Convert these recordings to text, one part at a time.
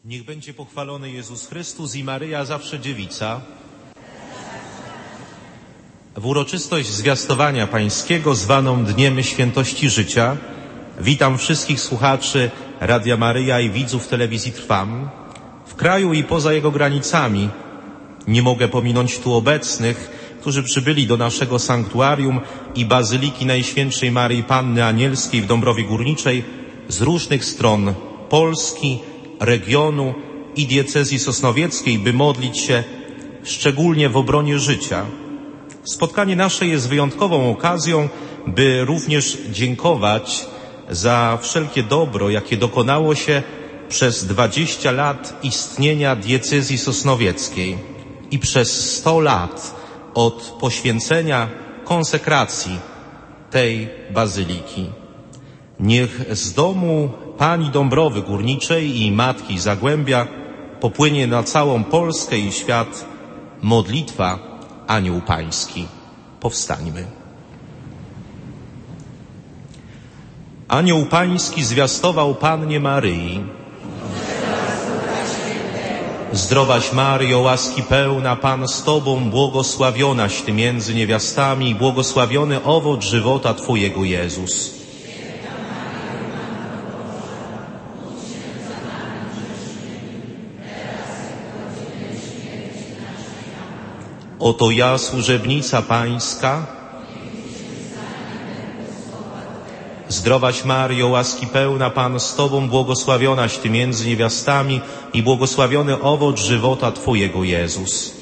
Niech będzie pochwalony Jezus Chrystus i Maryja zawsze dziewica. W uroczystość zwiastowania pańskiego zwaną Dniem Świętości Życia witam wszystkich słuchaczy Radia Maryja i widzów telewizji Trwam w kraju i poza jego granicami. Nie mogę pominąć tu obecnych, którzy przybyli do naszego sanktuarium i Bazyliki Najświętszej Maryi Panny Anielskiej w Dąbrowie Górniczej z różnych stron Polski, regionu i diecezji sosnowieckiej, by modlić się szczególnie w obronie życia. Spotkanie nasze jest wyjątkową okazją, by również dziękować za wszelkie dobro, jakie dokonało się przez 20 lat istnienia diecezji sosnowieckiej i przez 100 lat od poświęcenia konsekracji tej bazyliki. Niech z domu Pani Dąbrowy Górniczej i Matki Zagłębia popłynie na całą Polskę i świat modlitwa Anioł Pański. Powstańmy. Anioł Pański zwiastował Pannie Maryi. Zdrowaś Maryjo, łaski pełna, Pan z Tobą, błogosławionaś Ty między niewiastami i błogosławiony owoc żywota Twojego Jezus. Oto ja, służebnica Pańska. Zdrowaś Maryjo, łaski pełna, Pan z Tobą, błogosławionaś Ty między niewiastami i błogosławiony owoc żywota Twojego Jezus.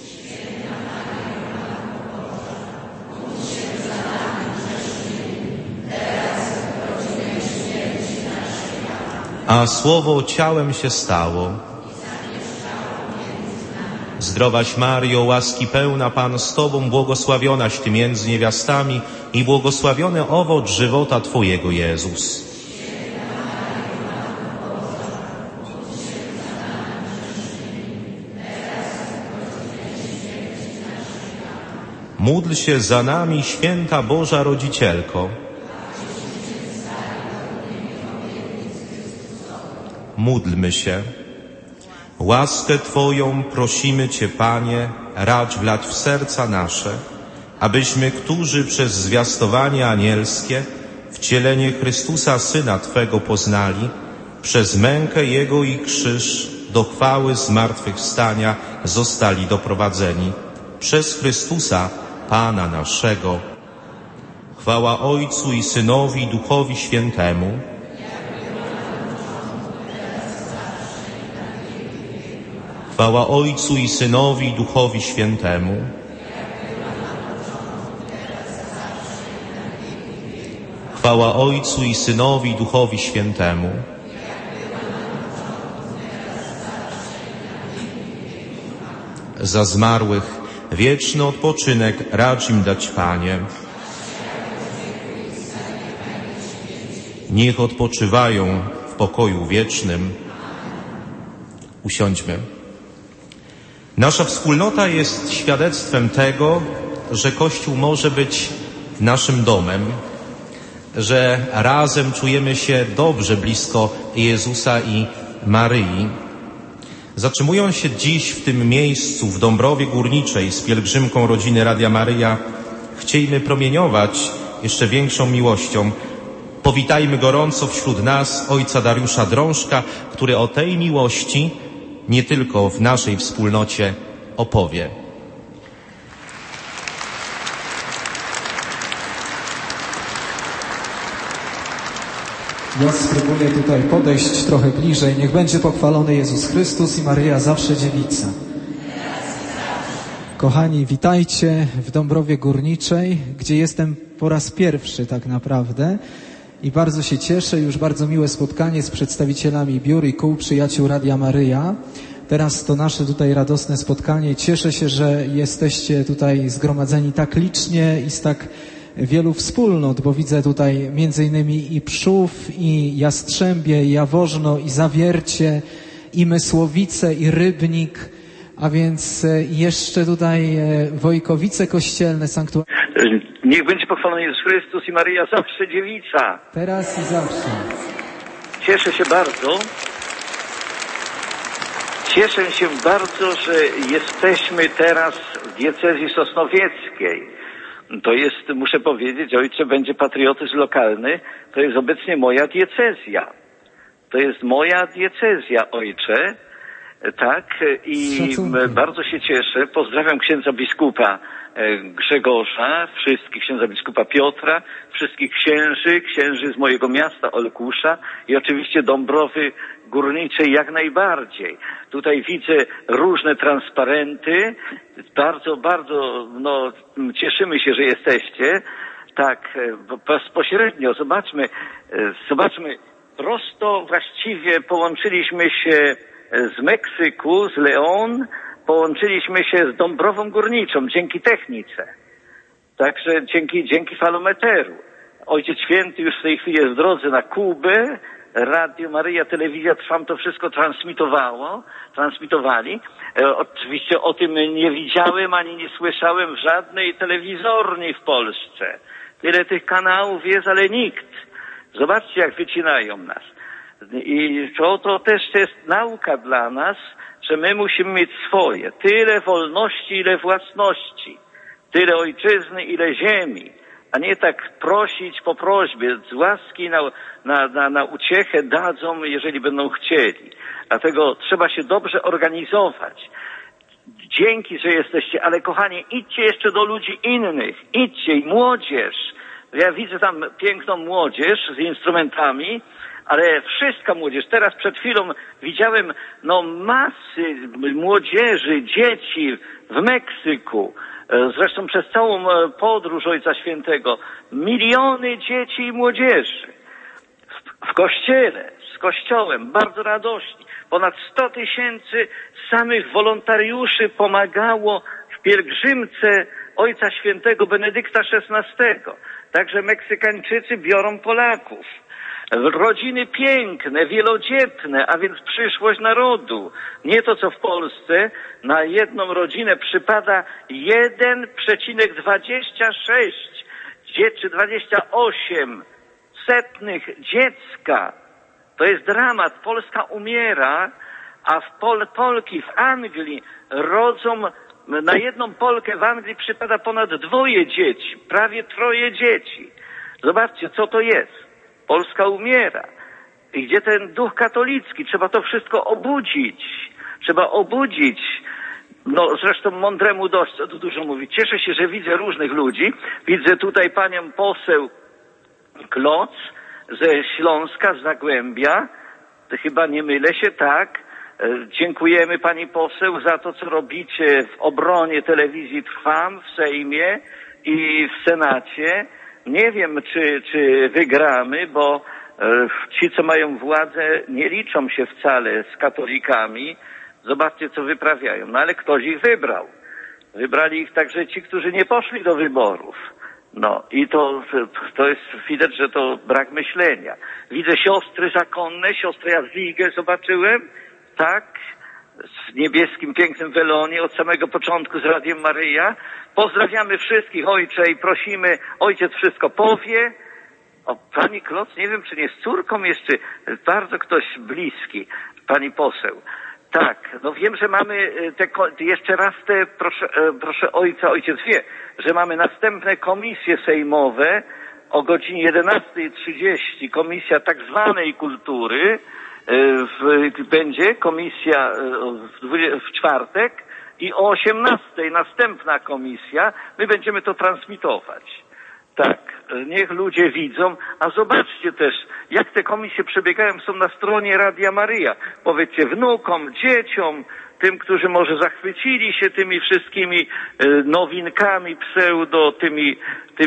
A Słowo ciałem się stało. Zdrowaś Maryjo, łaski pełna, Pan z Tobą, błogosławionaś Ty między niewiastami i błogosławiony owoc żywota Twojego Jezus. Módl się za nami, święta Boża Rodzicielko. Módlmy się. Łaskę Twoją prosimy Cię, Panie, racz wlać w serca nasze, abyśmy, którzy przez zwiastowanie anielskie wcielenie Chrystusa, Syna Twego poznali, przez mękę Jego i krzyż do chwały zmartwychwstania zostali doprowadzeni. Przez Chrystusa, Pana naszego. Chwała Ojcu i Synowi i Duchowi Świętemu. Chwała Ojcu i Synowi i Duchowi Świętemu. Chwała Ojcu i Synowi i Duchowi Świętemu. Za zmarłych wieczny odpoczynek racz im dać, Panie. Niech odpoczywają w pokoju wiecznym. Usiądźmy. Nasza wspólnota jest świadectwem tego, że Kościół może być naszym domem, że razem czujemy się dobrze blisko Jezusa i Maryi. Zatrzymując się dziś w tym miejscu, w Dąbrowie Górniczej z pielgrzymką rodziny Radia Maryja, chciejmy promieniować jeszcze większą miłością. Powitajmy gorąco wśród nas ojca Dariusza Drążka, który o tej miłości nie tylko w naszej wspólnocie opowie. Ja spróbuję tutaj podejść trochę bliżej. Niech będzie pochwalony Jezus Chrystus i Maryja zawsze dziewica. Kochani, witajcie w Dąbrowie Górniczej, gdzie jestem po raz pierwszy tak naprawdę. I bardzo się cieszę, już bardzo miłe spotkanie z przedstawicielami biur i kół przyjaciół Radia Maryja. Teraz to nasze tutaj radosne spotkanie. Cieszę się, że jesteście tutaj zgromadzeni tak licznie i z tak wielu wspólnot, bo widzę tutaj między innymi i Przów, i Jastrzębie, i Jaworzno, i Zawiercie, i Mysłowice, i Rybnik, a więc jeszcze tutaj Wojkowice Kościelne, sanktuarium. Niech będzie pochwalony Jezus Chrystus i Maryja zawsze dziewica. Teraz i zawsze. Cieszę się bardzo, Cieszę się bardzo, że jesteśmy teraz w diecezji sosnowieckiej. To jest, muszę powiedzieć, ojcze, będzie patriotyzm lokalny, to jest obecnie moja diecezja. To jest moja diecezja, ojcze. Tak, i bardzo się cieszę. Pozdrawiam księdza biskupa Grzegorza, wszystkich księdza biskupa Piotra, wszystkich księży z mojego miasta Olkusza i oczywiście Dąbrowy Górniczej jak najbardziej. Tutaj widzę różne transparenty. Bardzo, cieszymy się, że jesteście. Tak, bezpośrednio, zobaczmy, prosto właściwie połączyliśmy się z Meksyku, z León, połączyliśmy się z Dąbrową Górniczą dzięki technice. Także dzięki falometeru. Ojciec Święty już w tej chwili jest w drodze na Kubę. Radio Maryja, Telewizja Trwam to wszystko transmitowali. Oczywiście o tym nie widziałem ani nie słyszałem w żadnej telewizorni w Polsce. Tyle tych kanałów jest, ale nikt. Zobaczcie, jak wycinają nas. I to też jest nauka dla nas, że my musimy mieć swoje. Tyle wolności, ile własności. Tyle ojczyzny, ile ziemi. A nie tak prosić po prośbie. Z łaski na uciechę dadzą, jeżeli będą chcieli. Dlatego trzeba się dobrze organizować. Dzięki, że jesteście, ale kochani, idźcie jeszcze do ludzi innych. Idźcie i młodzież. Ja widzę tam piękną młodzież z instrumentami, ale wszystka młodzież. Teraz przed chwilą widziałem masy młodzieży, dzieci w Meksyku. Zresztą przez całą podróż Ojca Świętego. Miliony dzieci i młodzieży. W kościele, z kościołem, bardzo radośni. Ponad 100 000 samych wolontariuszy pomagało w pielgrzymce Ojca Świętego Benedykta XVI. Także Meksykańczycy biorą Polaków. Rodziny piękne, wielodzietne, a więc przyszłość narodu. Nie to, co w Polsce. Na jedną rodzinę przypada 1,26 czy 28 setnych dziecka. To jest dramat. Polska umiera, a Polki w Anglii rodzą, na jedną Polkę w Anglii przypada ponad 2 dzieci, prawie 3 dzieci. Zobaczcie, co to jest. Polska umiera. I gdzie ten duch katolicki? Trzeba to wszystko obudzić. Trzeba obudzić. Zresztą mądremu dość, co tu dużo mówi. Cieszę się, że widzę różnych ludzi. Widzę tutaj panią poseł Kloc ze Śląska, z Zagłębia. Chyba nie mylę się, tak. Dziękujemy pani poseł za to, co robicie w obronie telewizji Trwam w Sejmie i w Senacie. Nie wiem, czy wygramy, bo ci, co mają władzę, nie liczą się wcale z katolikami. Zobaczcie, co wyprawiają. Ale ktoś ich wybrał. Wybrali ich także ci, którzy nie poszli do wyborów. I to jest, widać, że to brak myślenia. Widzę siostry zakonne, siostrę Jadwigę zobaczyłem, tak, w niebieskim, pięknym welonie od samego początku z Radiem Maryja. Pozdrawiamy wszystkich, ojcze, i prosimy, ojciec wszystko powie. Pani Kloc, nie wiem, czy nie z córką jeszcze, bardzo ktoś bliski, pani poseł. Tak, wiem, że mamy jeszcze raz proszę ojca, ojciec wie, że mamy następne komisje sejmowe o godzinie 11:30, komisja tak zwanej kultury, będzie komisja w czwartek i o 18:00 następna komisja, my będziemy to transmitować. Tak, niech ludzie widzą, a zobaczcie też, jak te komisje przebiegają, są na stronie Radia Maryja. Powiedzcie wnukom, dzieciom, tym, którzy może zachwycili się tymi wszystkimi nowinkami pseudo, tymi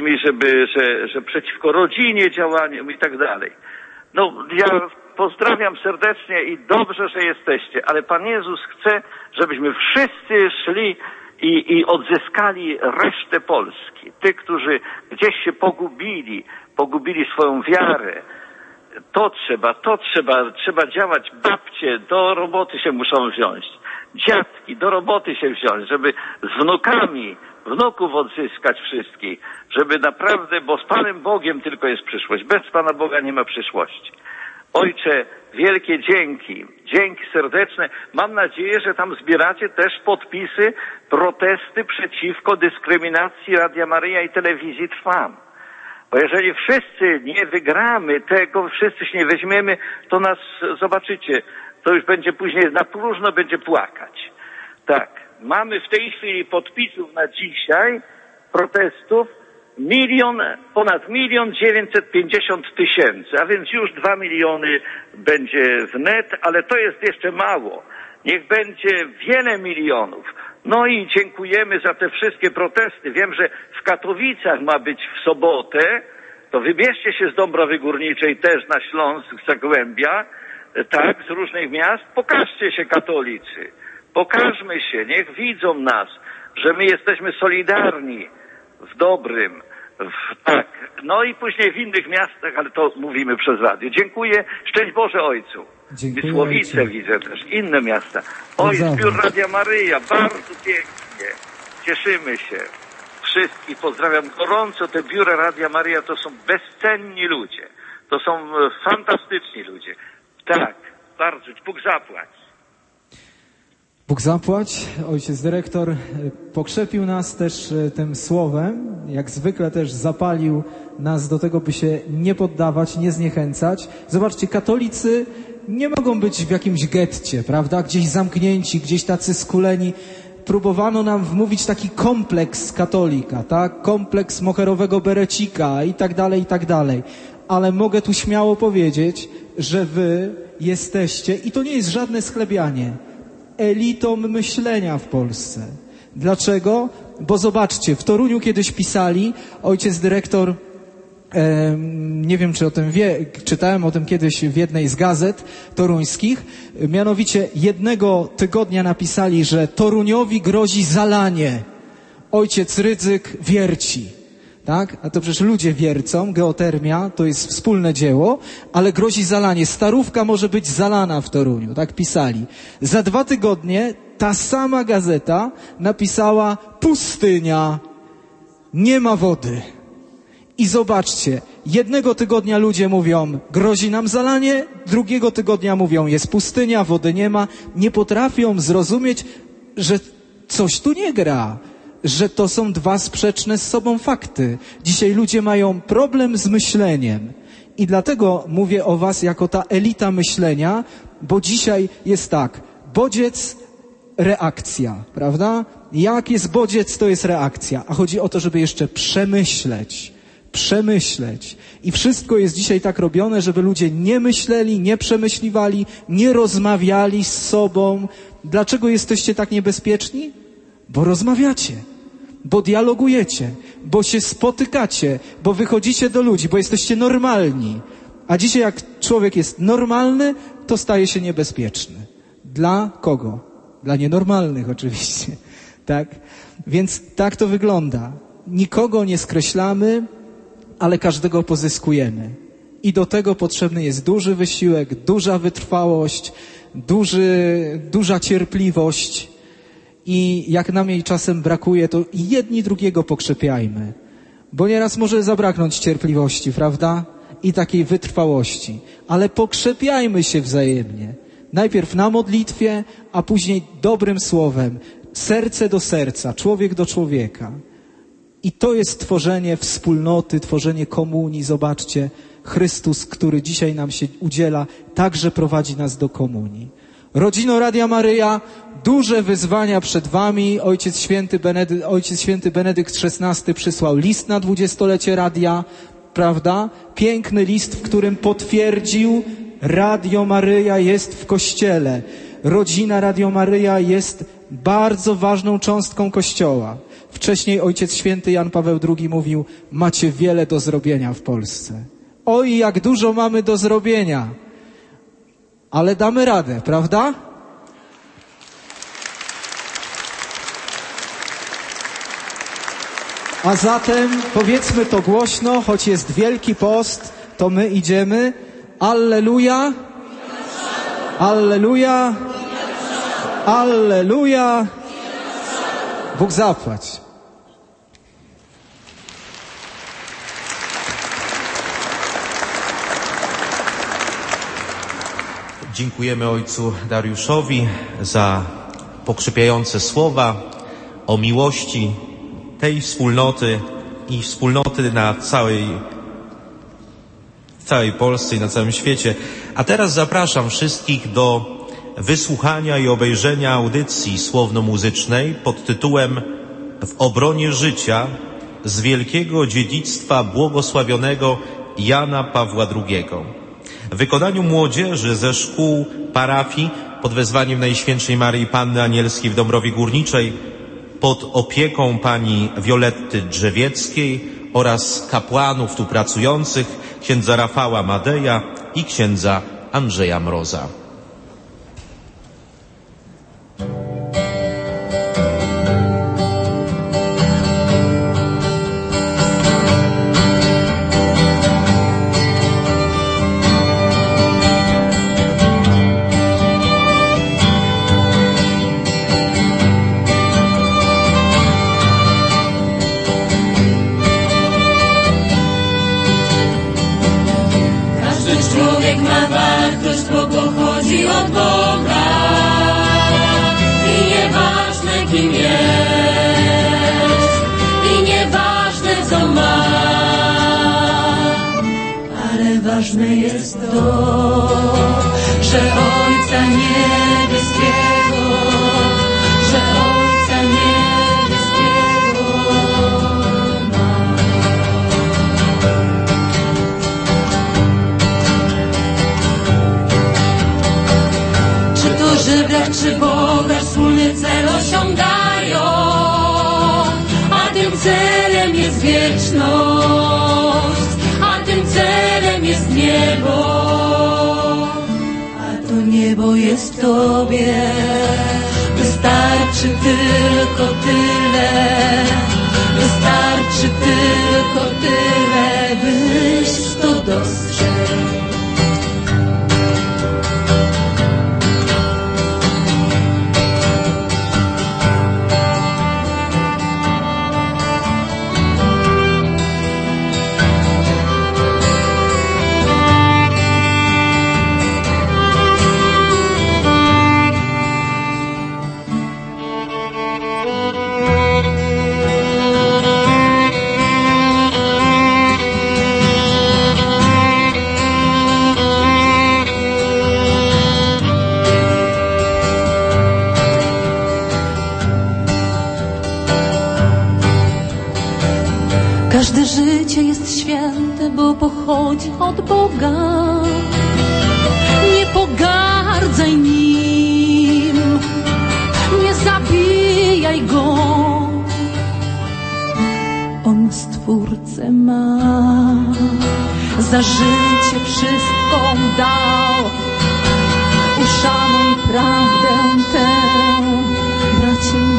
że przeciwko rodzinie działaniem i tak dalej. Ja pozdrawiam serdecznie i dobrze, że jesteście, ale Pan Jezus chce, żebyśmy wszyscy szli i odzyskali resztę Polski. Tych, którzy gdzieś się pogubili swoją wiarę. Trzeba działać. Babcie do roboty się muszą wziąć. Dziadki do roboty się wziąć, żeby z wnuków odzyskać wszystkich. Żeby naprawdę, bo z Panem Bogiem tylko jest przyszłość. Bez Pana Boga nie ma przyszłości. Ojcze, wielkie dzięki Dzięki serdeczne. Mam nadzieję, że tam zbieracie też podpisy, protesty przeciwko dyskryminacji Radia Maryja i Telewizji Trwam. Bo jeżeli wszyscy nie wygramy tego, wszyscy się nie weźmiemy, to nas, zobaczycie, to już będzie później na próżno będzie płakać. Tak, mamy w tej chwili podpisów na dzisiaj, protestów, ponad 1,950 000, a więc już 2 miliony będzie wnet, ale to jest jeszcze mało. Niech będzie wiele milionów. No i dziękujemy za te wszystkie protesty. Wiem, że w Katowicach ma być w sobotę, to wybierzcie się z Dąbrowy Górniczej też na Śląsk, z Zagłębia, tak, z różnych miast, pokażcie się katolicy, pokażmy się, niech widzą nas, że my jesteśmy solidarni w dobrym, tak, no i później w innych miastach, ale to mówimy przez radio. Dziękuję, szczęść Boże Ojcu. Dziękuję, Mysłowice Ojcze. widzę też, inne miasta. Oj, zbiór Radia Maryja, bardzo pięknie, cieszymy się. Wszystkich pozdrawiam gorąco, te biura Radia Maryja to są bezcenni ludzie, to są fantastyczni ludzie. Tak, bardzo, Bóg zapłać. Bóg zapłać. Ojciec dyrektor pokrzepił nas też tym słowem, jak zwykle też zapalił nas do tego, by się nie poddawać, nie zniechęcać. Zobaczcie, katolicy nie mogą być w jakimś getcie, prawda? Gdzieś zamknięci, gdzieś tacy skuleni. Próbowano nam wmówić taki kompleks katolika, tak? Kompleks moherowego berecika i tak dalej, i tak dalej. Ale mogę tu śmiało powiedzieć, że wy jesteście, i to nie jest żadne schlebianie, elitą myślenia w Polsce. Dlaczego? Bo zobaczcie, w Toruniu kiedyś pisali, ojciec dyrektor, nie wiem czy o tym wie, czytałem o tym kiedyś w jednej z gazet toruńskich, mianowicie jednego tygodnia napisali, że Toruniowi grozi zalanie. Ojciec Rydzyk wierci. Tak? A to przecież ludzie wiercą, geotermia, to jest wspólne dzieło, ale grozi zalanie. Starówka może być zalana w Toruniu, tak pisali. Za 2 tygodnie ta sama gazeta napisała pustynia, nie ma wody. I zobaczcie, jednego tygodnia ludzie mówią, grozi nam zalanie, drugiego tygodnia mówią, jest pustynia, wody nie ma. Nie potrafią zrozumieć, że coś tu nie gra, że to są 2 sprzeczne z sobą fakty. Dzisiaj ludzie mają problem z myśleniem. I dlatego mówię o was jako ta elita myślenia, bo dzisiaj jest tak, bodziec, reakcja, prawda? Jak jest bodziec, to jest reakcja. A chodzi o to, żeby jeszcze przemyśleć. I wszystko jest dzisiaj tak robione, żeby ludzie nie myśleli, nie przemyśliwali, nie rozmawiali z sobą. Dlaczego jesteście tak niebezpieczni? Bo rozmawiacie, bo dialogujecie, bo się spotykacie, bo wychodzicie do ludzi, bo jesteście normalni. A dzisiaj jak człowiek jest normalny, to staje się niebezpieczny. Dla kogo? Dla nienormalnych oczywiście. Tak? Więc tak to wygląda. Nikogo nie skreślamy, ale każdego pozyskujemy. I do tego potrzebny jest duży wysiłek, duża wytrwałość, duża cierpliwość. I jak nam jej czasem brakuje, to jedni drugiego pokrzepiajmy. Bo nieraz może zabraknąć cierpliwości, prawda? I takiej wytrwałości. Ale pokrzepiajmy się wzajemnie. Najpierw na modlitwie, a później dobrym słowem. Serce do serca, człowiek do człowieka. I to jest tworzenie wspólnoty, tworzenie komunii. Zobaczcie, Chrystus, który dzisiaj nam się udziela, także prowadzi nas do komunii. Rodzino Radia Maryja, duże wyzwania przed wami. Ojciec Święty Benedykt XVI przysłał list na 20-lecie radia, prawda? Piękny list, w którym potwierdził, Radio Maryja jest w Kościele. Rodzina Radio Maryja jest bardzo ważną cząstką Kościoła. Wcześniej Ojciec Święty Jan Paweł II mówił, macie wiele do zrobienia w Polsce. Oj, jak dużo mamy do zrobienia. Ale damy radę, prawda? A zatem powiedzmy to głośno, choć jest Wielki Post, to my idziemy. Alleluja! Alleluja! Alleluja! Bóg zapłać. Dziękujemy ojcu Dariuszowi za pokrzepiające słowa o miłości tej wspólnoty i wspólnoty na całej Polsce i na całym świecie. A teraz zapraszam wszystkich do wysłuchania i obejrzenia audycji słowno-muzycznej pod tytułem W obronie życia z wielkiego dziedzictwa błogosławionego Jana Pawła II. W wykonaniu młodzieży ze szkół parafii pod wezwaniem Najświętszej Maryi Panny Anielskiej w Dąbrowie Górniczej, pod opieką pani Violetty Drzewieckiej oraz kapłanów tu pracujących, księdza Rafała Madeja i księdza Andrzeja Mroza. Człowiek ma wartość, bo pochodzi od Boga i nieważne kim jest i nieważne co ma, ale ważne jest to, że Ojca Niebieskiego, że Ojca Niebieskiego ma. Żywioł czy Boga wspólny cel osiągają, a tym celem jest wieczność, a tym celem jest niebo, a to niebo jest w Tobie. Wystarczy tylko tyle, wystarczy tylko tyle, byś to dostrzegł. Każde życie jest święte, bo pochodzi od Boga. Nie pogardzaj nim, nie zabijaj go. On Stwórcę ma, za życie wszystko dał. Uszanuj prawdę tę, bracie.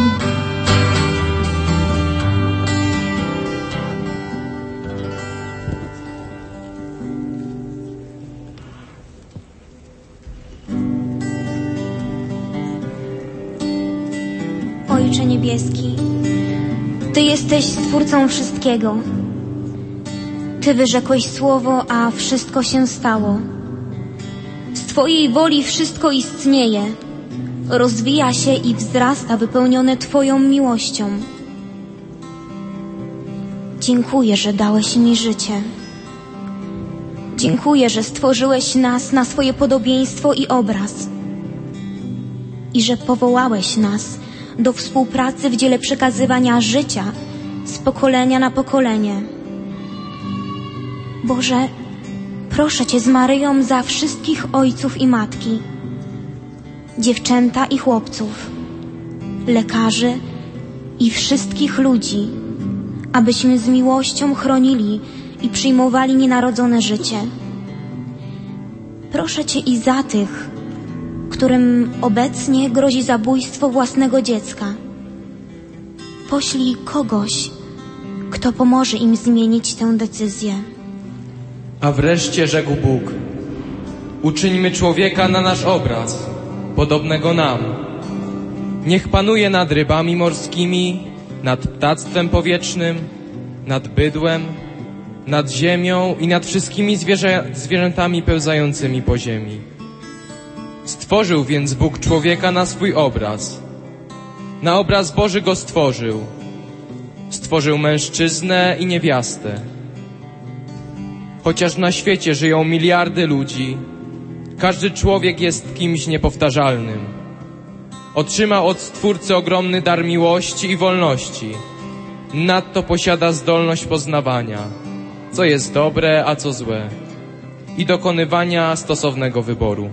Ojcze Niebieski, Ty jesteś Stwórcą wszystkiego. Ty wyrzekłeś słowo, a wszystko się stało. Z Twojej woli wszystko istnieje, rozwija się i wzrasta, wypełnione Twoją miłością. Dziękuję, że dałeś mi życie. Dziękuję, że stworzyłeś nas na swoje podobieństwo i obraz i że powołałeś nas do współpracy w dziele przekazywania życia z pokolenia na pokolenie. Boże, proszę Cię z Maryją za wszystkich ojców i matki, dziewczęta i chłopców, lekarzy i wszystkich ludzi, abyśmy z miłością chronili i przyjmowali nienarodzone życie. Proszę Cię i za tych, którym obecnie grozi zabójstwo własnego dziecka. Poślij kogoś, kto pomoże im zmienić tę decyzję. A wreszcie rzekł Bóg: uczyńmy człowieka na nasz obraz, podobnego nam. Niech panuje nad rybami morskimi, nad ptactwem powietrznym, nad bydłem, nad ziemią i nad wszystkimi zwierzętami pełzającymi po ziemi. Stworzył więc Bóg człowieka na swój obraz. Na obraz Boży go stworzył. Stworzył mężczyznę i niewiastę. Chociaż na świecie żyją miliardy ludzi, każdy człowiek jest kimś niepowtarzalnym. Otrzymał od Stwórcy ogromny dar miłości i wolności. Nadto posiada zdolność poznawania, co jest dobre, a co złe, i dokonywania stosownego wyboru.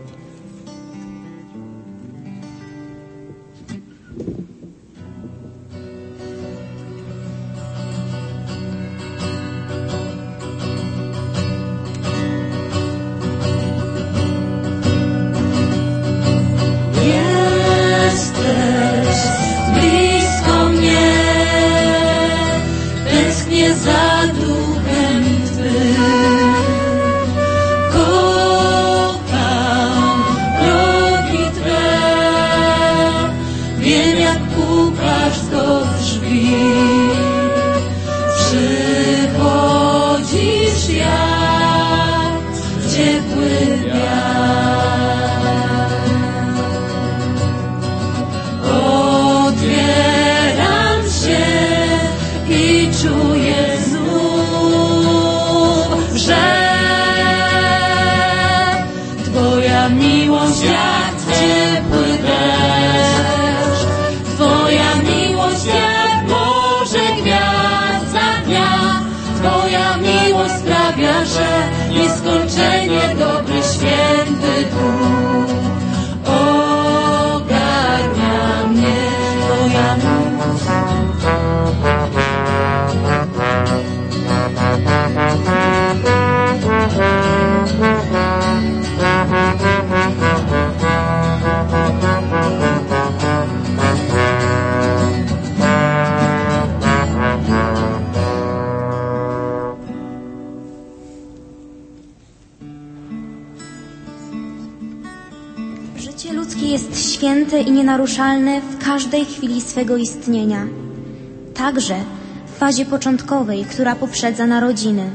Życie ludzkie jest święte i nienaruszalne w każdej chwili swego istnienia, także w fazie początkowej, która poprzedza narodziny.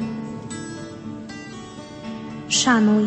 Szanuj,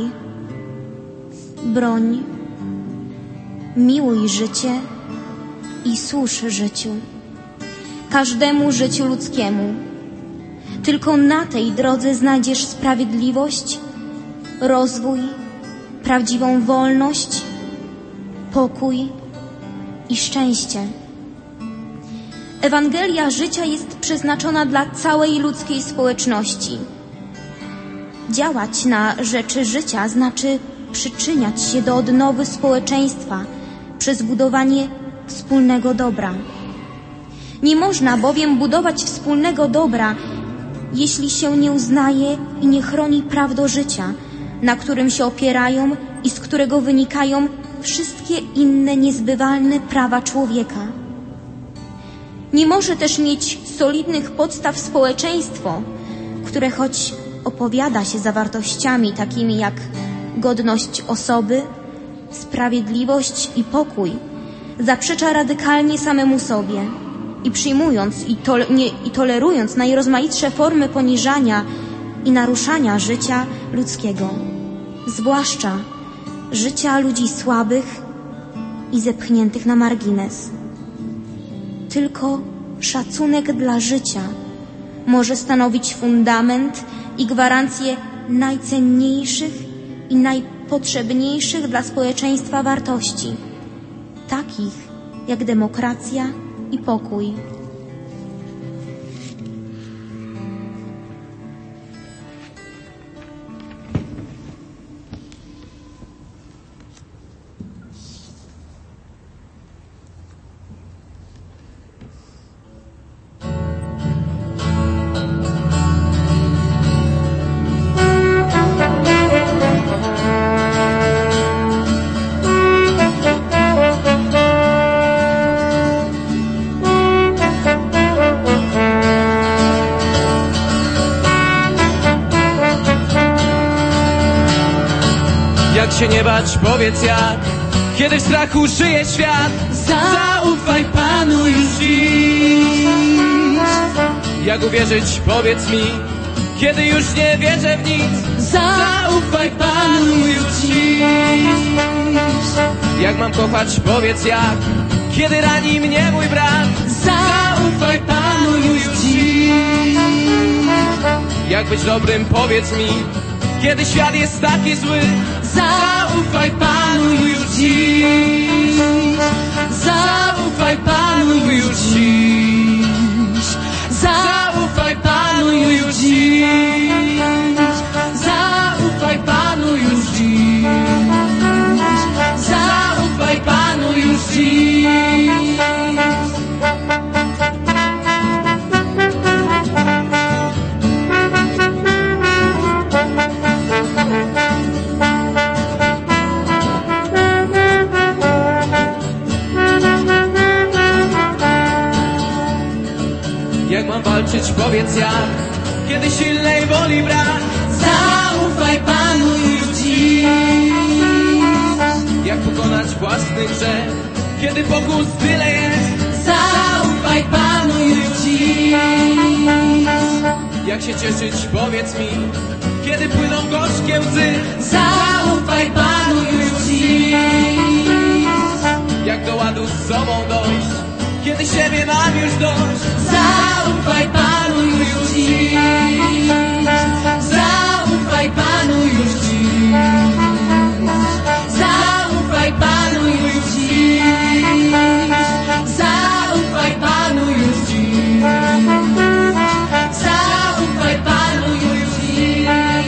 broń, miłuj życie i służ życiu, każdemu życiu ludzkiemu. Tylko na tej drodze znajdziesz sprawiedliwość, rozwój, prawdziwą wolność, pokój i szczęście. Ewangelia życia jest przeznaczona dla całej ludzkiej społeczności. Działać na rzecz życia znaczy przyczyniać się do odnowy społeczeństwa przez budowanie wspólnego dobra. Nie można bowiem budować wspólnego dobra, jeśli się nie uznaje i nie chroni praw do życia, na którym się opierają i z którego wynikają wszystkie inne niezbywalne prawa człowieka. Nie może też mieć solidnych podstaw społeczeństwo, które choć opowiada się za wartościami takimi jak godność osoby, sprawiedliwość i pokój, zaprzecza radykalnie samemu sobie i przyjmując i tolerując najrozmaitsze formy poniżania i naruszania życia ludzkiego, zwłaszcza życia ludzi słabych i zepchniętych na margines. Tylko szacunek dla życia może stanowić fundament i gwarancję najcenniejszych i najpotrzebniejszych dla społeczeństwa wartości, takich jak demokracja i pokój. Jak się nie bać, powiedz jak, kiedy w strachu żyje świat. Zaufaj Panu już dziś. Jak uwierzyć, powiedz mi, kiedy już nie wierzę w nic. Zaufaj Panu już dziś. Jak mam kochać, powiedz jak, kiedy rani mnie mój brat. Zaufaj Panu już dziś. Jak być dobrym, powiedz mi, kiedy świat jest taki zły. Zaufaj Panu już dziś. Zaufaj Panu już dziś. Zaufaj Panu już dziś. Zaufaj Panu już dziś. Zaufaj Panu już dziś. Jak mam walczyć, powiedz jak, kiedy silnej woli brak. Zaufaj Panu już dziś. Jak pokonać własny grzech, kiedy pokus tyle jest. Zaufaj Panu już dziś. Jak się cieszyć, powiedz mi, kiedy płyną gorzkie łzy. Zaufaj Panu już dziś. Jak do ładu z sobą dojść, kiedy siebie mam już dość. Zaufaj Panu już dziś. Zaufaj Panu już dziś. Zaufaj Panu już dziś. Zaufaj Panu już dziś. Zaufaj Panu już dziś.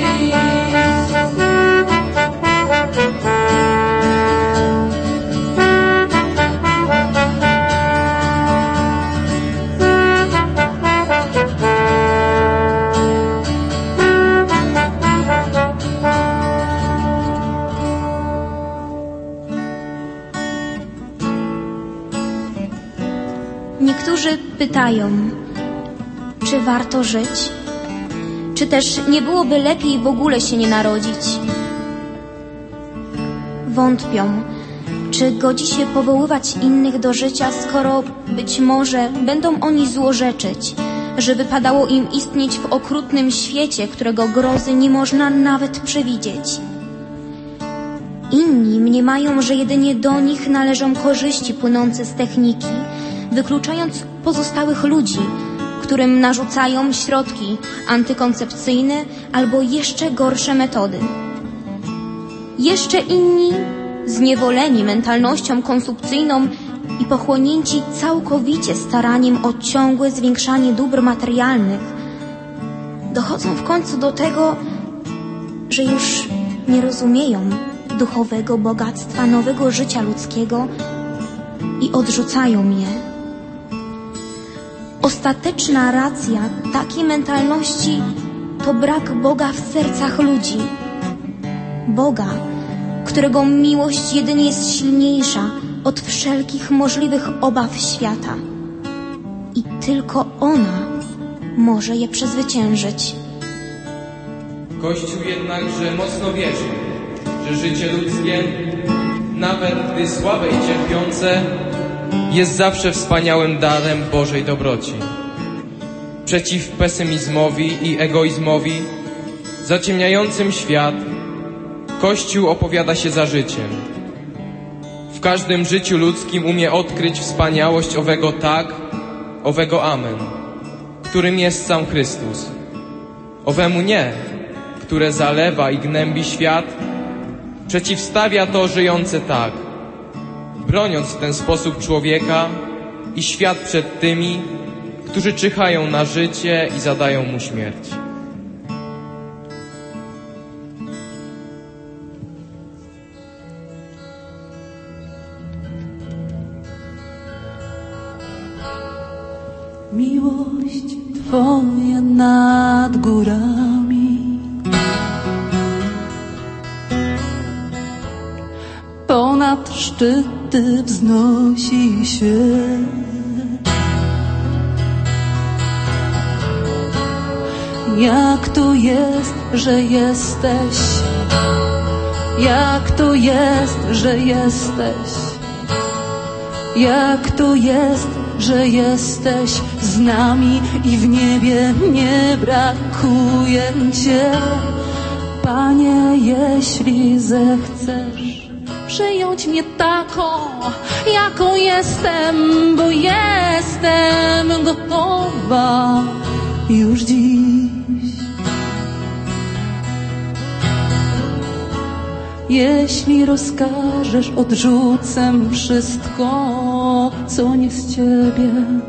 Niektórzy pytają, czy warto żyć? Czy też nie byłoby lepiej w ogóle się nie narodzić? Wątpią, czy godzi się powoływać innych do życia, skoro być może będą oni złorzeczyć, że wypadało im istnieć w okrutnym świecie, którego grozy nie można nawet przewidzieć. Inni mniemają, że jedynie do nich należą korzyści płynące z techniki, wykluczając pozostałych ludzi, którym narzucają środki antykoncepcyjne albo jeszcze gorsze metody. Jeszcze inni, zniewoleni mentalnością konsumpcyjną i pochłonięci całkowicie staraniem o ciągłe zwiększanie dóbr materialnych, dochodzą w końcu do tego, że już nie rozumieją duchowego bogactwa nowego życia ludzkiego i odrzucają je. Ostateczna racja takiej mentalności to brak Boga w sercach ludzi. Boga, którego miłość jedynie jest silniejsza od wszelkich możliwych obaw świata. I tylko ona może je przezwyciężyć. Kościół jednakże mocno wierzy, że życie ludzkie, nawet gdy słabe i cierpiące, jest zawsze wspaniałym darem Bożej dobroci. Przeciw pesymizmowi i egoizmowi, zaciemniającym świat, Kościół opowiada się za życiem. W każdym życiu ludzkim umie odkryć wspaniałość owego tak, owego amen, którym jest sam Chrystus. Owemu nie, które zalewa i gnębi świat, przeciwstawia to żyjące tak, broniąc w ten sposób człowieka i świat przed tymi, którzy czyhają na życie i zadają mu śmierć. Miłość Twoja nad górami, ponad szczyty wznosi się. Jak to jest, że jesteś? Jak to jest, że jesteś? Jak to jest, że jesteś z nami i w niebie nie brakuje Cię? Panie, jeśli zechcesz, przyjąć mnie taką, jaką jestem, bo jestem gotowa już dziś. Jeśli rozkażesz, odrzucę wszystko, co nie z ciebie,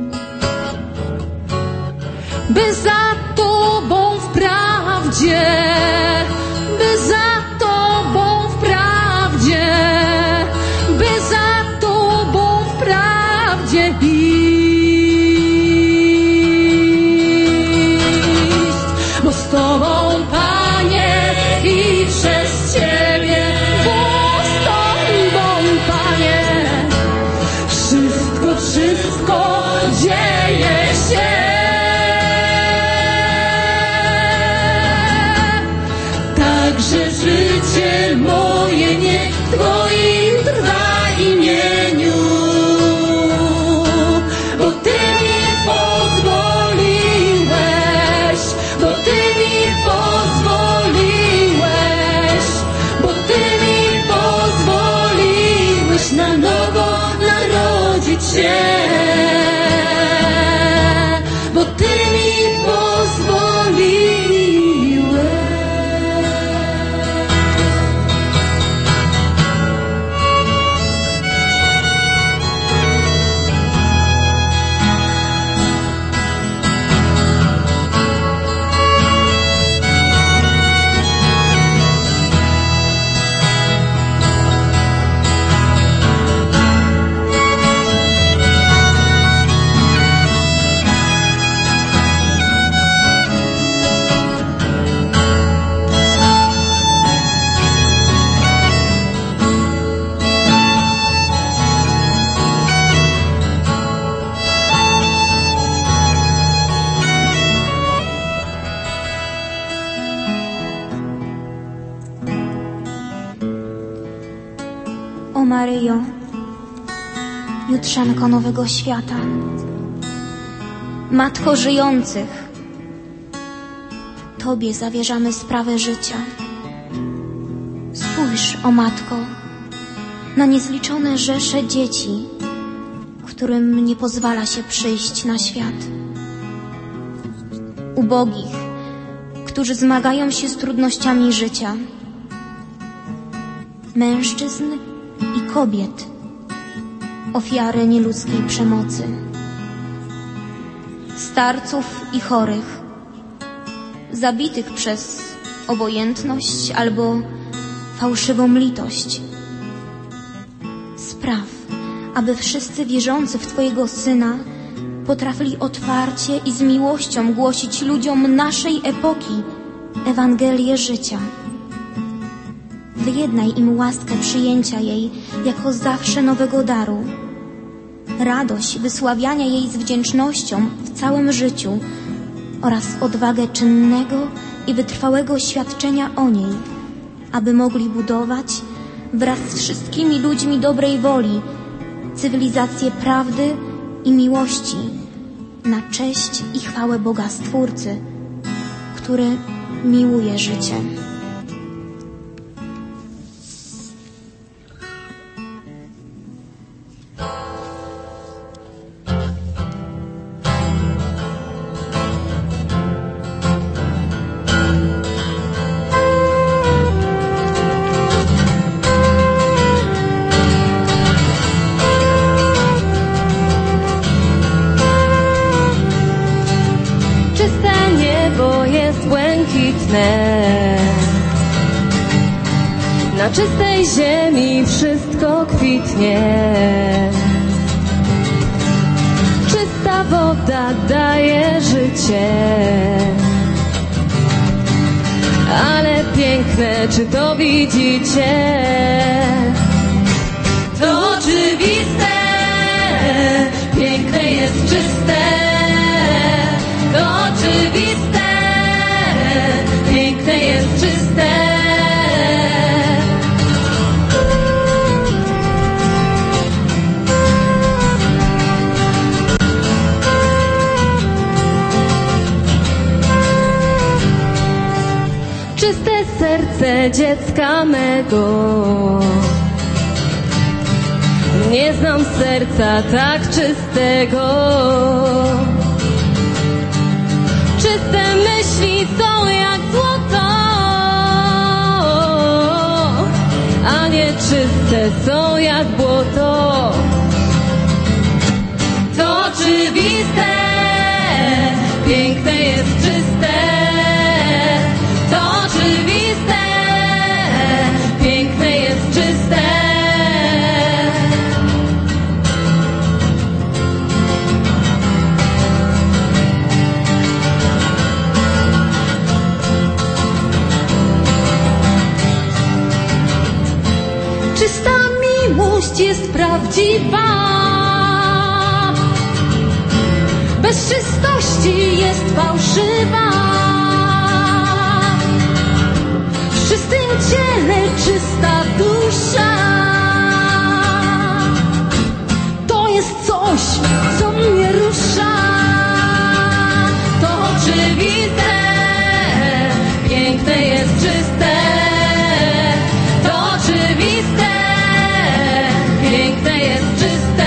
by za tobą wprawdzie, by za tobą wprawdzie, by za tobą wprawdzie iść. Bo z tobą, Panie, i przez ciebie, bo z tobą, Panie, wszystko dzieje się. Także życie moje niech w Twoim trwa imieniu, bo Ty mi pozwoliłeś, bo Ty mi pozwoliłeś, bo Ty mi pozwoliłeś na nowo narodzić się, bo Ty mi pozwoliłeś. O Maryjo, jutrzenko nowego świata, Matko żyjących, Tobie zawierzamy sprawę życia. Spójrz, o Matko, na niezliczone rzesze dzieci, którym nie pozwala się przyjść na świat. Ubogich, którzy zmagają się z trudnościami życia. Mężczyzn i kobiet, ofiary nieludzkiej przemocy. Starców i chorych, zabitych przez obojętność albo fałszywą litość. Spraw, aby wszyscy wierzący w Twojego Syna potrafili otwarcie i z miłością głosić ludziom naszej epoki Ewangelię życia. Wyjednaj im łaskę przyjęcia jej jako zawsze nowego daru, radość wysławiania jej z wdzięcznością w całym życiu oraz odwagę czynnego i wytrwałego świadczenia o niej, aby mogli budować wraz z wszystkimi ludźmi dobrej woli cywilizację prawdy i miłości na cześć i chwałę Boga Stwórcy, który miłuje życie. Na czystej ziemi wszystko kwitnie. Czysta woda daje życie. Ale piękne, czy to widzicie? To oczywiste, piękne jest czyste. To oczywiste, piękne jest czyste. Czyste serce dziecka mego nie znam serca tak czystego. Czyste myśli są jak złoto, a nieczyste są jak błoto. To oczywiste, piękne jest czyste. To oczywiste, piękne jest czyste. Czysta miłość jest prawdziwa, bez czystości jest fałszywa. W czystym ciele czysta dusza, to jest coś, co mnie rusza. To oczywiste, piękne jest czyste. To oczywiste, piękne jest czyste.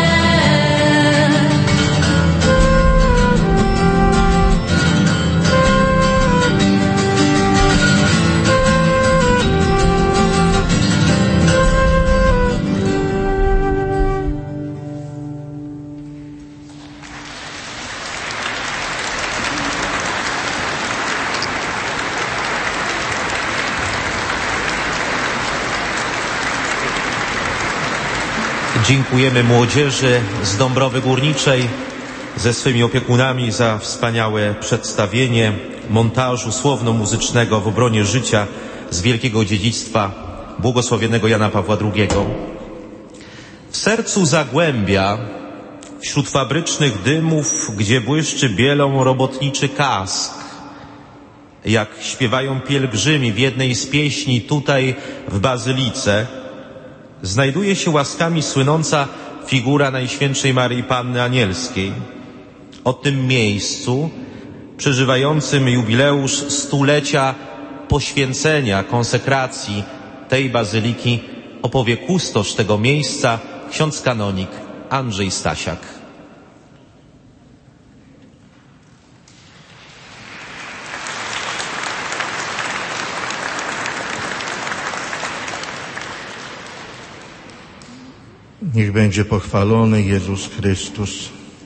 Dziękujemy młodzieży z Dąbrowy Górniczej ze swymi opiekunami za wspaniałe przedstawienie montażu słowno-muzycznego w obronie życia z wielkiego dziedzictwa błogosławionego Jana Pawła II. W sercu Zagłębia, wśród fabrycznych dymów, gdzie błyszczy bielą robotniczy kask, jak śpiewają pielgrzymi w jednej z pieśni tutaj w Bazylice, znajduje się łaskami słynąca figura Najświętszej Maryi Panny Anielskiej. O tym miejscu, przeżywającym jubileusz stulecia poświęcenia, konsekracji tej bazyliki, opowie kustosz tego miejsca, ksiądz kanonik Andrzej Stasiak. Niech będzie pochwalony Jezus Chrystus.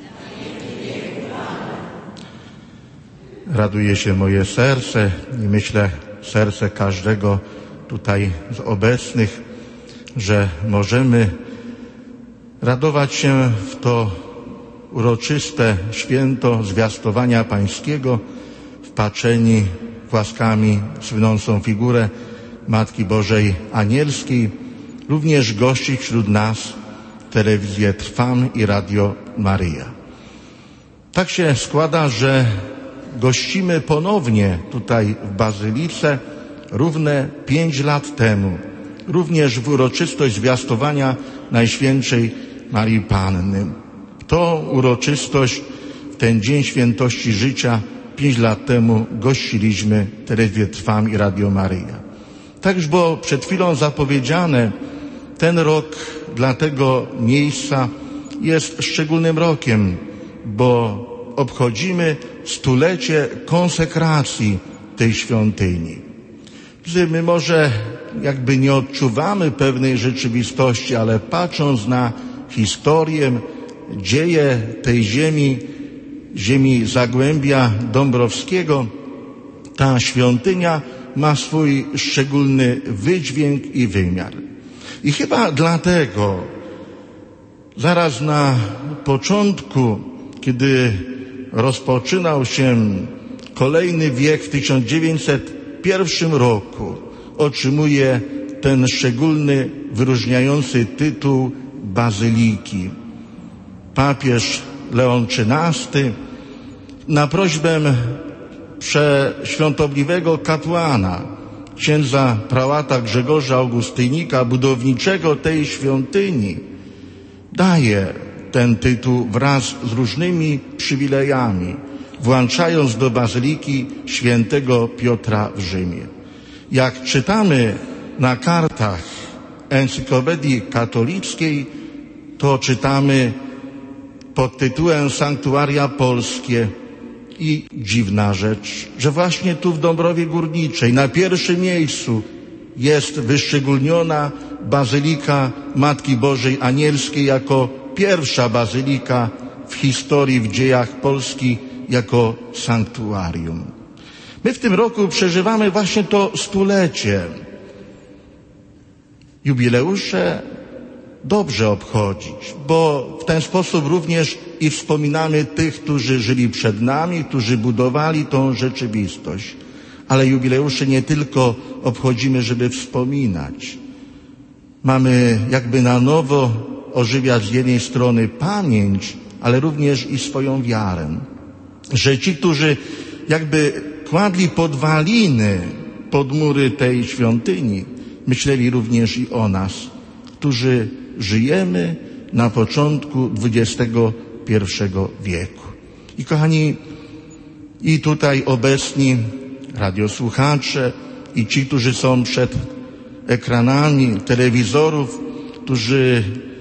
Raduje się moje serce i myślę serce każdego tutaj z obecnych, że możemy radować się w to uroczyste święto zwiastowania Pańskiego, wpatrzeni w łaskami słynącą figurę Matki Bożej Anielskiej, również gościć wśród nas telewizję Trwam i Radio Maryja. Tak się składa, że gościmy ponownie tutaj w Bazylice równe 5 lat temu, również w uroczystość zwiastowania Najświętszej Maryi Panny. To uroczystość, w ten Dzień Świętości Życia 5 lat temu gościliśmy telewizję Trwam i Radio Maryja. Tak już było przed chwilą zapowiedziane, ten rok dla tego miejsca jest szczególnym rokiem, bo obchodzimy stulecie konsekracji tej świątyni. My może jakby nie odczuwamy pewnej rzeczywistości, ale patrząc na historię, dzieje tej ziemi Zagłębia Dąbrowskiego, ta świątynia ma swój szczególny wydźwięk i wymiar. I chyba dlatego zaraz na początku, kiedy rozpoczynał się kolejny wiek, w 1901 roku otrzymuje ten szczególny, wyróżniający tytuł bazyliki. Papież Leon XIII na prośbę przeświątobliwego kapłana, księdza prałata Grzegorza Augustynika, budowniczego tej świątyni, daje ten tytuł wraz z różnymi przywilejami, włączając do bazyliki świętego Piotra w Rzymie. Jak czytamy na kartach Encyklopedii Katolickiej, to czytamy pod tytułem Sanktuaria Polskie. I dziwna rzecz, że właśnie tu w Dąbrowie Górniczej na pierwszym miejscu jest wyszczególniona Bazylika Matki Bożej Anielskiej jako pierwsza bazylika w historii, w dziejach Polski jako sanktuarium. My w tym roku przeżywamy właśnie to stulecie. Jubileusze dobrze obchodzić, bo w ten sposób również i wspominamy tych, którzy żyli przed nami, którzy budowali tą rzeczywistość. Ale jubileusze nie tylko obchodzimy, żeby wspominać. Mamy jakby na nowo ożywiać z jednej strony pamięć, ale również i swoją wiarę. Że ci, którzy jakby kładli podwaliny pod mury tej świątyni, myśleli również i o nas, którzy żyjemy na początku XXI wieku. I kochani, i tutaj obecni radiosłuchacze, i ci, którzy są przed ekranami telewizorów, którzy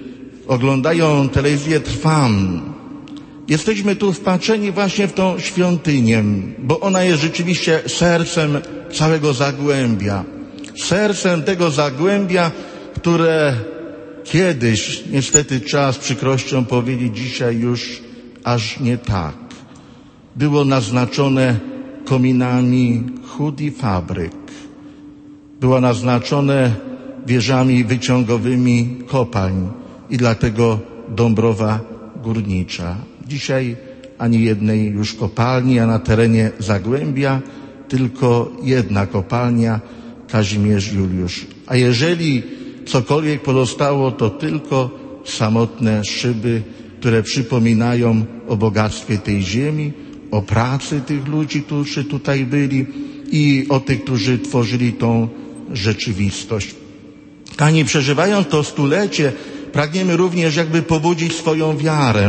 oglądają telewizję Trwam. Jesteśmy tu wpatrzeni właśnie w tą świątynię, bo ona jest rzeczywiście sercem całego Zagłębia. Sercem tego Zagłębia, które kiedyś, niestety czas z przykrością powiedzieć, dzisiaj już aż nie tak, było naznaczone kominami hut i fabryk. Było naznaczone wieżami wyciągowymi kopalń i dlatego Dąbrowa Górnicza. Dzisiaj ani jednej już kopalni, a na terenie Zagłębia tylko jedna kopalnia, Kazimierz Juliusz. A jeżeli cokolwiek pozostało, to tylko samotne szyby, które przypominają o bogactwie tej ziemi, o pracy tych ludzi, którzy tutaj byli i o tych, którzy tworzyli tą rzeczywistość. Kochani, przeżywając to stulecie, pragniemy również jakby pobudzić swoją wiarę.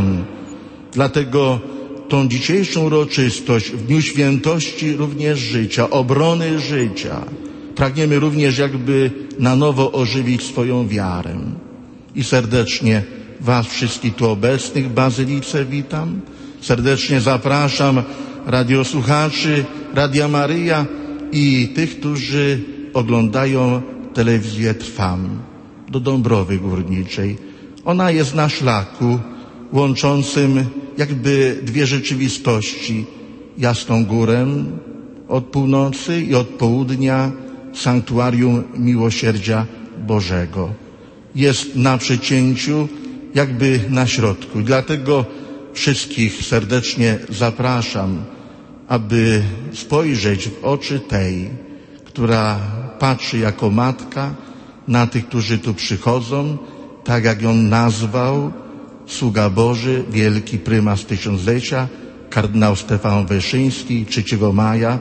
Dlatego tą dzisiejszą uroczystość w Dniu Świętości również życia, obrony życia, pragniemy również jakby na nowo ożywić swoją wiarę. I serdecznie Was wszystkich tu obecnych w Bazylice witam. Serdecznie zapraszam radiosłuchaczy Radia Maryja i tych, którzy oglądają telewizję Trwam do Dąbrowy Górniczej. Ona jest na szlaku łączącym jakby dwie rzeczywistości. Jasną Górę od północy i od południa Sanktuarium Miłosierdzia Bożego. Jest na przecięciu, jakby na środku. I dlatego wszystkich serdecznie zapraszam, aby spojrzeć w oczy tej, która patrzy jako matka na tych, którzy tu przychodzą, tak jak ją nazwał sługa Boży, wielki prymas tysiąclecia, kardynał Stefan Wyszyński 3 maja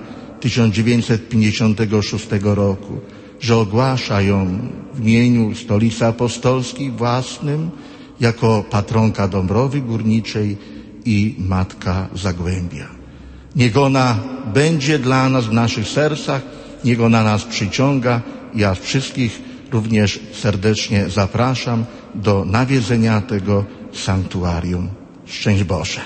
1956 roku, że ogłasza ją w imieniu Stolicy Apostolskiej własnym jako patronka Dąbrowy Górniczej i Matka Zagłębia. Niech ona będzie dla nas w naszych sercach, niech ona nas przyciąga. Ja wszystkich również serdecznie zapraszam do nawiedzenia tego sanktuarium. Szczęść Boże.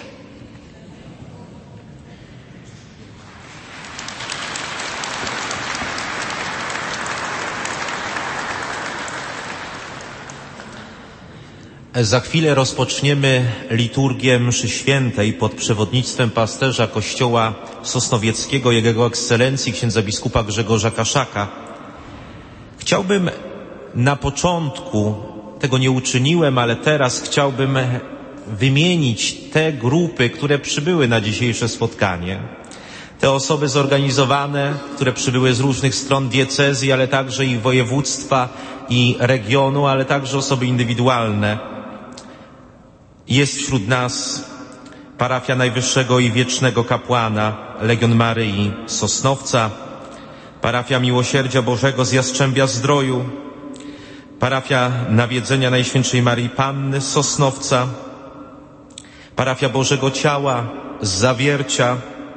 Za chwilę rozpoczniemy liturgię mszy świętej pod przewodnictwem pasterza kościoła sosnowieckiego, Jego Ekscelencji księdza biskupa Grzegorza Kaszaka. Chciałbym na początku, tego nie uczyniłem, ale teraz chciałbym wymienić te grupy, które przybyły na dzisiejsze spotkanie. Te osoby zorganizowane, które przybyły z różnych stron diecezji, ale także i województwa i regionu, ale także osoby indywidualne. Jest wśród nas parafia Najwyższego i Wiecznego Kapłana Legion Maryi z Sosnowca, parafia Miłosierdzia Bożego z Jastrzębia-Zdroju, parafia Nawiedzenia Najświętszej Maryi Panny z Sosnowca, parafia Bożego Ciała z Zawiercia,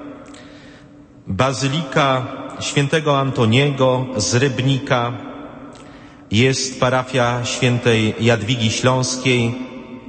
Bazylika Świętego Antoniego z Rybnika, jest parafia Świętej Jadwigi Śląskiej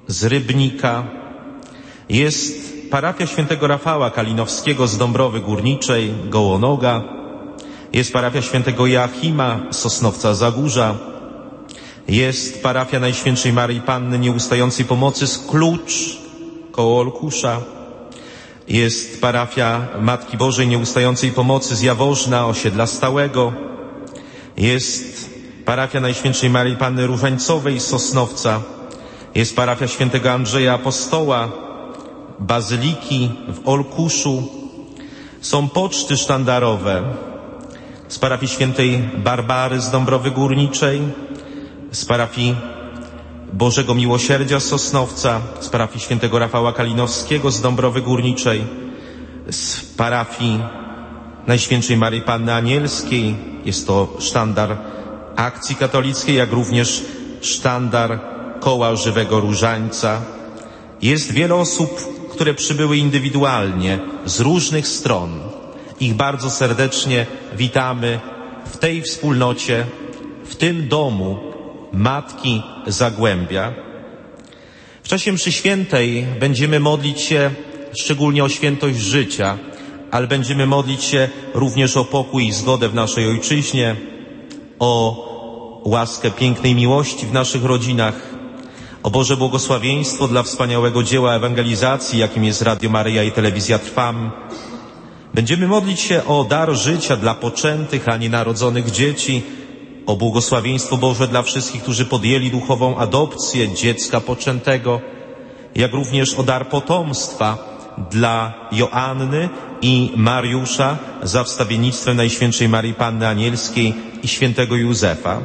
z Rybnika. Jest parafia świętego Rafała Kalinowskiego z Dąbrowy Górniczej, Gołonoga. Jest parafia świętego Joachima z Sosnowca Zagórza. Jest parafia Najświętszej Maryi Panny Nieustającej Pomocy z Klucz koło Olkusza. Jest parafia Matki Bożej Nieustającej Pomocy z Jaworzna, osiedla Stałego. Jest parafia Najświętszej Maryi Panny Różańcowej z Sosnowca. Jest parafia świętego Andrzeja Apostoła, Bazyliki w Olkuszu. Są poczty sztandarowe z parafii świętej Barbary z Dąbrowy Górniczej, z parafii Bożego Miłosierdzia z Sosnowca, z parafii świętego Rafała Kalinowskiego z Dąbrowy Górniczej, z parafii Najświętszej Maryi Panny Anielskiej. Jest to sztandar Akcji Katolickiej, jak również sztandar Koła Żywego Różańca. Jest wiele osób, które przybyły indywidualnie z różnych stron. Ich bardzo serdecznie witamy w tej wspólnocie, w tym domu Matki Zagłębia. W czasie mszy świętej będziemy modlić się szczególnie o świętość życia, ale będziemy modlić się również o pokój i zgodę w naszej ojczyźnie, o łaskę pięknej miłości w naszych rodzinach, o Boże błogosławieństwo dla wspaniałego dzieła ewangelizacji, jakim jest Radio Maryja i Telewizja Trwam. Będziemy modlić się o dar życia dla poczętych, a nienarodzonych dzieci, o błogosławieństwo Boże dla wszystkich, którzy podjęli duchową adopcję dziecka poczętego, jak również o dar potomstwa dla Joanny i Mariusza za wstawiennictwem Najświętszej Maryi Panny Anielskiej i świętego Józefa.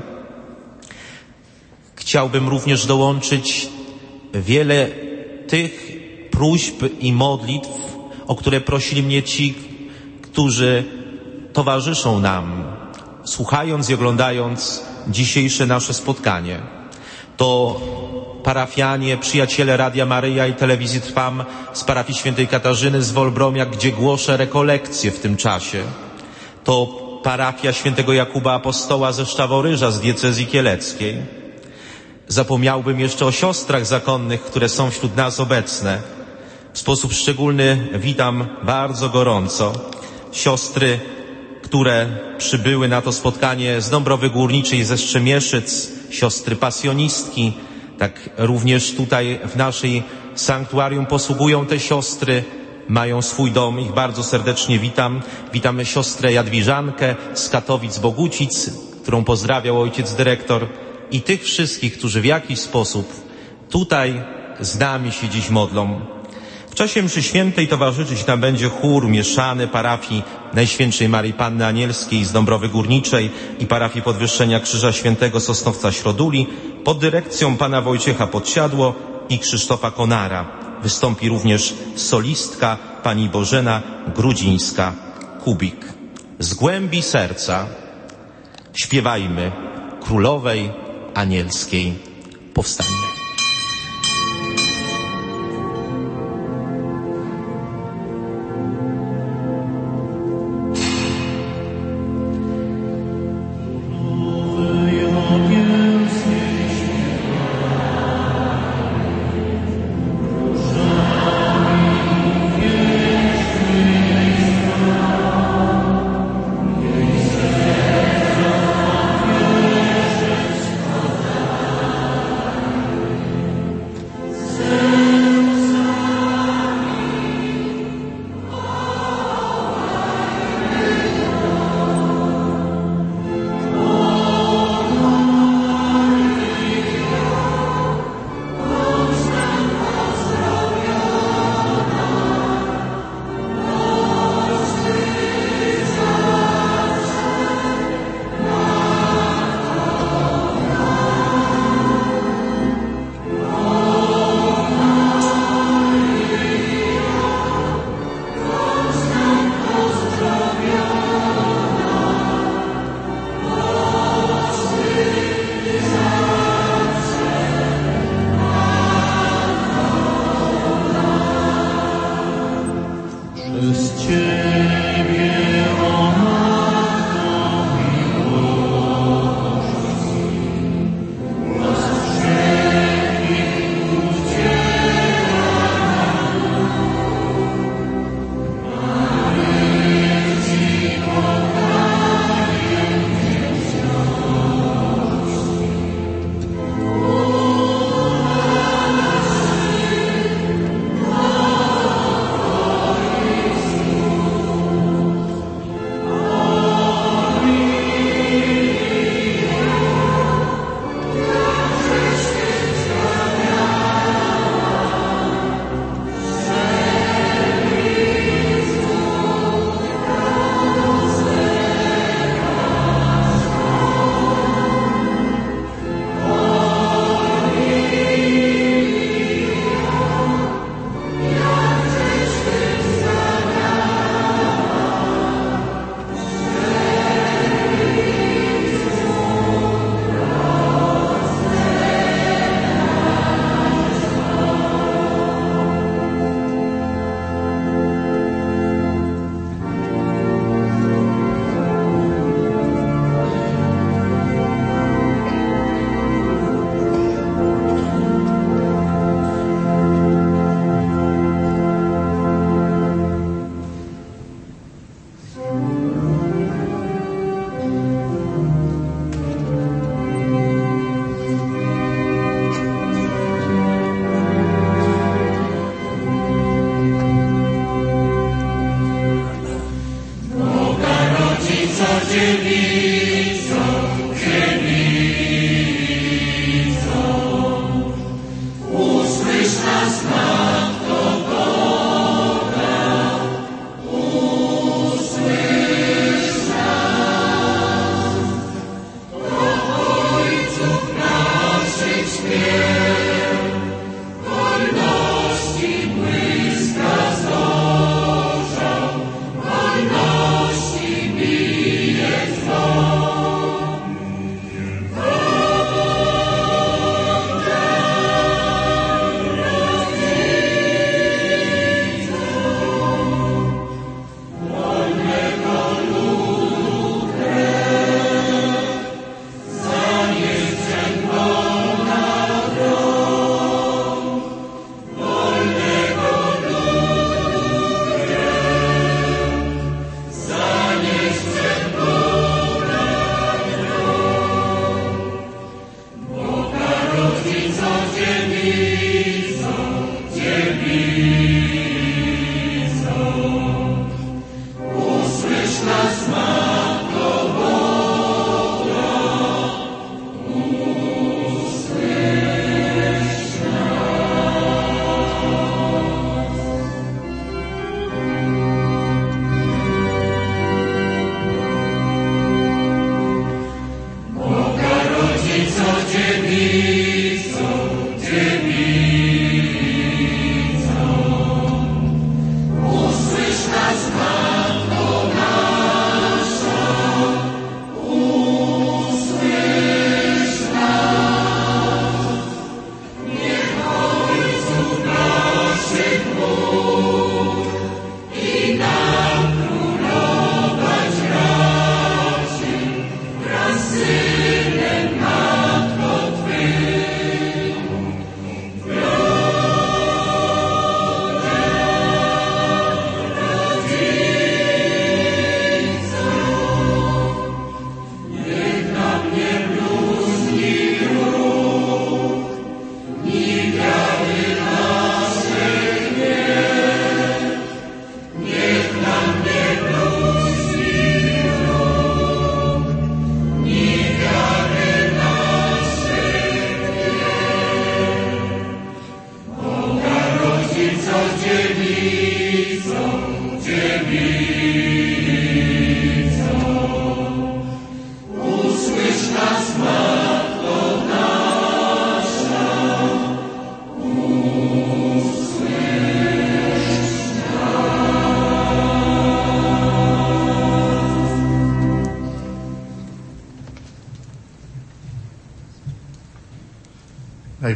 Chciałbym również dołączyć wiele tych próśb i modlitw, o które prosili mnie ci, którzy towarzyszą nam, słuchając i oglądając dzisiejsze nasze spotkanie. To parafianie, przyjaciele Radia Maryja i Telewizji Trwam z parafii świętej Katarzyny z Wolbromia, gdzie głoszę rekolekcje w tym czasie. To parafia świętego Jakuba Apostoła ze Szczaworyża z diecezji kieleckiej. Zapomniałbym jeszcze o siostrach zakonnych, które są wśród nas obecne. W sposób szczególny witam bardzo gorąco siostry, które przybyły na to spotkanie z Dąbrowy Górniczej, ze Strzemieszyc, siostry pasjonistki. Tak również tutaj w naszej sanktuarium posługują te siostry, mają swój dom. Ich bardzo serdecznie witam. Witamy siostrę Jadwiżankę z Katowic-Bogucic, którą pozdrawiał ojciec dyrektor, i tych wszystkich, którzy w jakiś sposób tutaj z nami się dziś modlą. W czasie mszy świętej towarzyszyć nam będzie chór mieszany parafii Najświętszej Maryi Panny Anielskiej z Dąbrowy Górniczej i parafii Podwyższenia Krzyża Świętego Sosnowca Środuli pod dyrekcją pana Wojciecha Podsiadło i Krzysztofa Konara. Wystąpi również solistka pani Bożena Grudzińska-Kubik. Z głębi serca śpiewajmy Królowej Anielskiej. Powstańmy.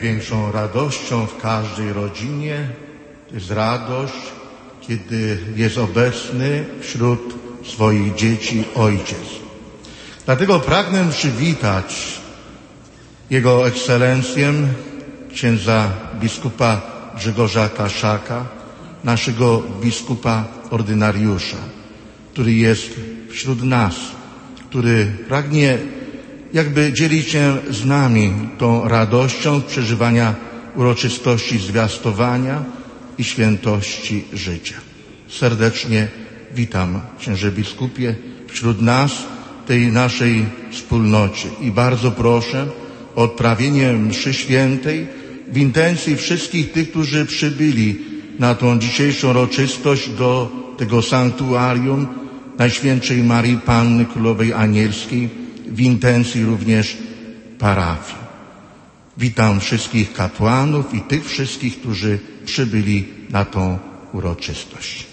Największą radością w każdej rodzinie jest radość, kiedy jest obecny wśród swoich dzieci ojciec. Dlatego pragnę przywitać Jego Ekscelencję, księdza biskupa Grzegorza Kaszaka, naszego biskupa ordynariusza, który jest wśród nas, który pragnie jakby dzielić się z nami tą radością przeżywania uroczystości zwiastowania i świętości życia. Serdecznie witam, księże biskupie, wśród nas, tej naszej wspólnocie i bardzo proszę o odprawienie mszy świętej w intencji wszystkich tych, którzy przybyli na tą dzisiejszą uroczystość do tego sanktuarium Najświętszej Marii Panny Królowej Anielskiej, w intencji również parafii. Witam wszystkich kapłanów i tych wszystkich, którzy przybyli na tą uroczystość.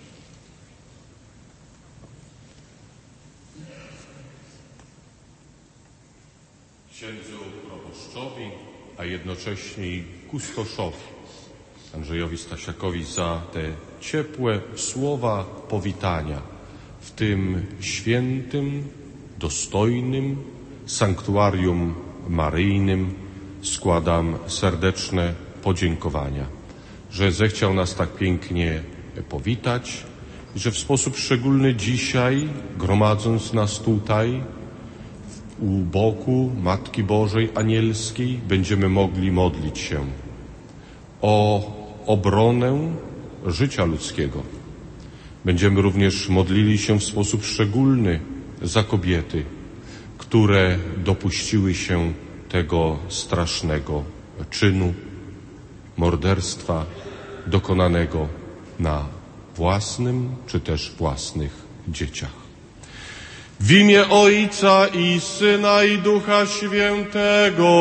Księdzu proboszczowi, a jednocześnie i kustoszowi Andrzejowi Stasiakowi za te ciepłe słowa powitania w tym świętym, dostojnym sanktuarium maryjnym składam serdeczne podziękowania, że zechciał nas tak pięknie powitać, że w sposób szczególny dzisiaj, gromadząc nas tutaj u boku Matki Bożej Anielskiej, będziemy mogli modlić się o obronę życia ludzkiego. Będziemy również modlili się w sposób szczególny za kobiety, które dopuściły się tego strasznego czynu morderstwa dokonanego na własnym czy też własnych dzieciach. W imię Ojca i Syna i Ducha Świętego.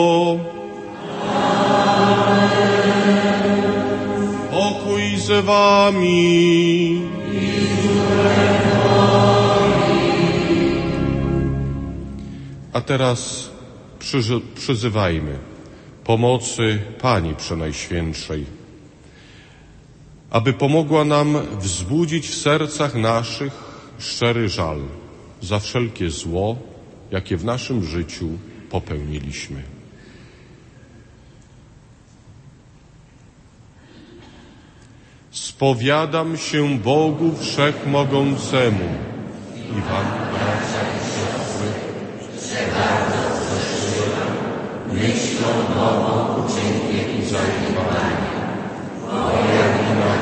Pokój z wami. A teraz przyzywajmy pomocy Pani Przenajświętszej, aby pomogła nam wzbudzić w sercach naszych szczery żal za wszelkie zło, jakie w naszym życiu popełniliśmy. Spowiadam się Bogu Wszechmogącemu i wam, bracia i siostry, że bardzo zgrzeszyłam myślą, mową, uczynkiem i zaniedbaniem. Moja wina,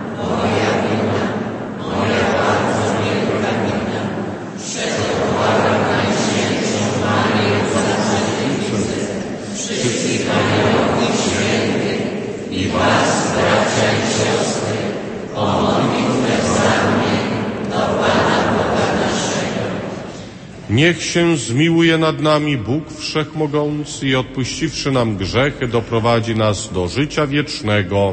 moja bardzo wielka wina. Przeprowadzam Najświętszą Marię Zastępnicę, wszystkich aniołów świętych i was, bracia i siostry, o modlitwę za mnie do Pana Boga naszego. Niech się zmiłuje nad nami Bóg Wszechmogący i odpuściwszy nam grzechy, doprowadzi nas do życia wiecznego.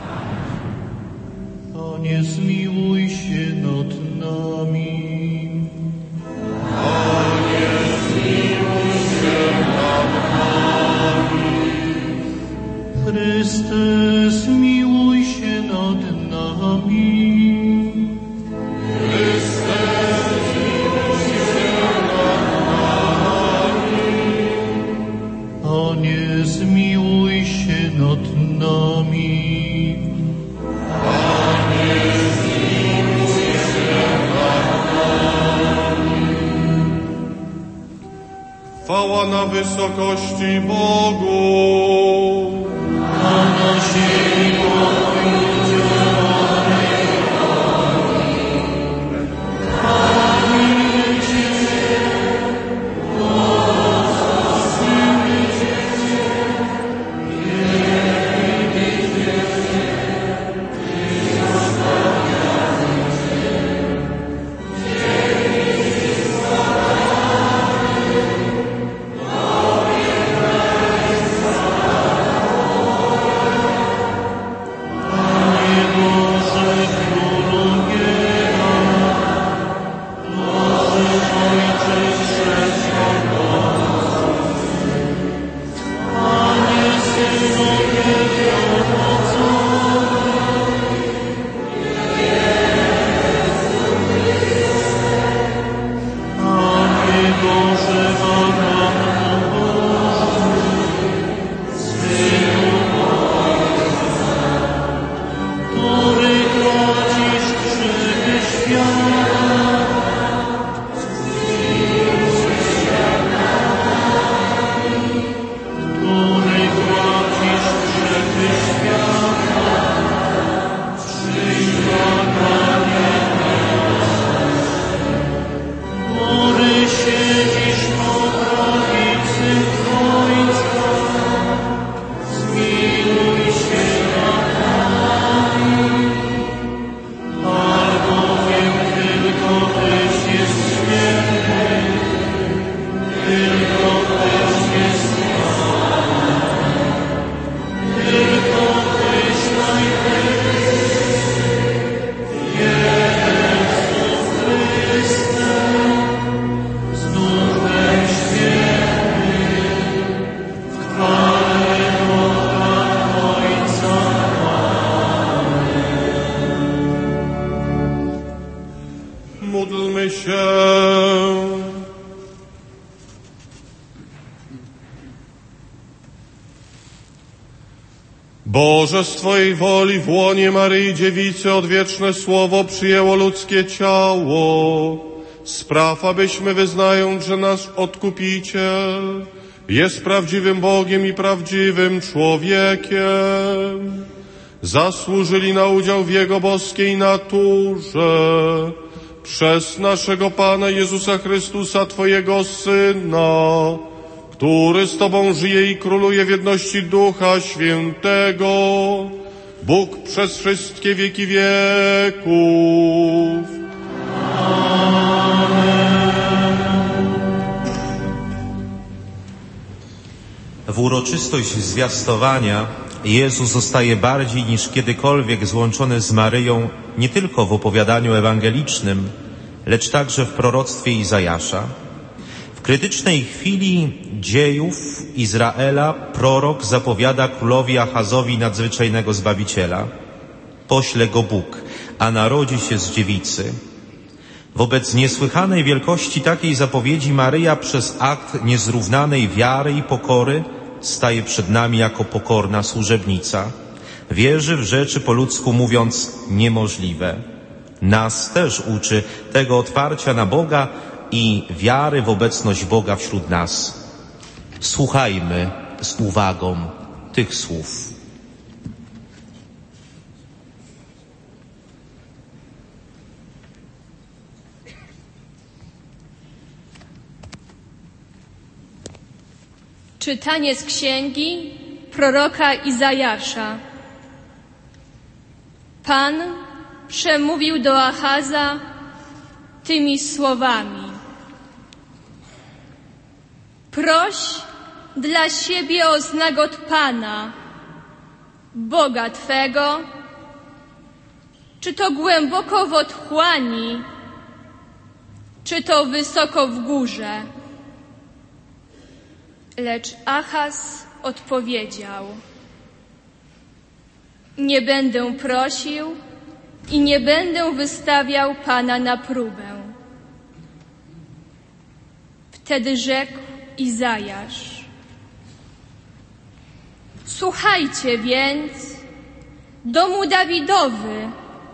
Panie, zmiłuj się nad nami. Panie, zmiłuj się nad nami. Chryste, zmiłuj się nad nami. Chryste, zmiłuj się nad nami. Panie, zmiłuj się nad nami. Chwała na wysokości Bogu. A na ziemi pokój ludziom. Chwalimy Cię, błogosławimy Cię, wielki Cię, i rozmawiamy Cię. Boże, z Twojej woli w łonie Maryi Dziewicy odwieczne słowo przyjęło ludzkie ciało. Spraw, abyśmy wyznając, że nasz Odkupiciel jest prawdziwym Bogiem i prawdziwym człowiekiem, zasłużyli na udział w Jego boskiej naturze przez naszego Pana Jezusa Chrystusa, Twojego Syna, który z Tobą żyje i króluje w jedności Ducha Świętego, Bóg przez wszystkie wieki wieków. W uroczystość zwiastowania Jezus zostaje bardziej niż kiedykolwiek złączony z Maryją nie tylko w opowiadaniu ewangelicznym, lecz także w proroctwie Izajasza. W krytycznej chwili dziejów Izraela prorok zapowiada królowi Achazowi nadzwyczajnego Zbawiciela. Pośle go Bóg, a narodzi się z dziewicy. Wobec niesłychanej wielkości takiej zapowiedzi Maryja przez akt niezrównanej wiary i pokory staje przed nami jako pokorna służebnica. Wierzy w rzeczy po ludzku mówiąc niemożliwe. Nas też uczy tego otwarcia na Boga i wiary w obecność Boga wśród nas. Słuchajmy z uwagą tych słów. Czytanie z księgi proroka Izajasza. Pan przemówił do Achaza tymi słowami. Proś dla siebie o znak od Pana, Boga Twego, czy to głęboko w otchłani, czy to wysoko w górze. Lecz Achaz odpowiedział: nie będę prosił i nie będę wystawiał Pana na próbę. Wtedy rzekł Izajasz: słuchajcie więc, domu Dawidowy,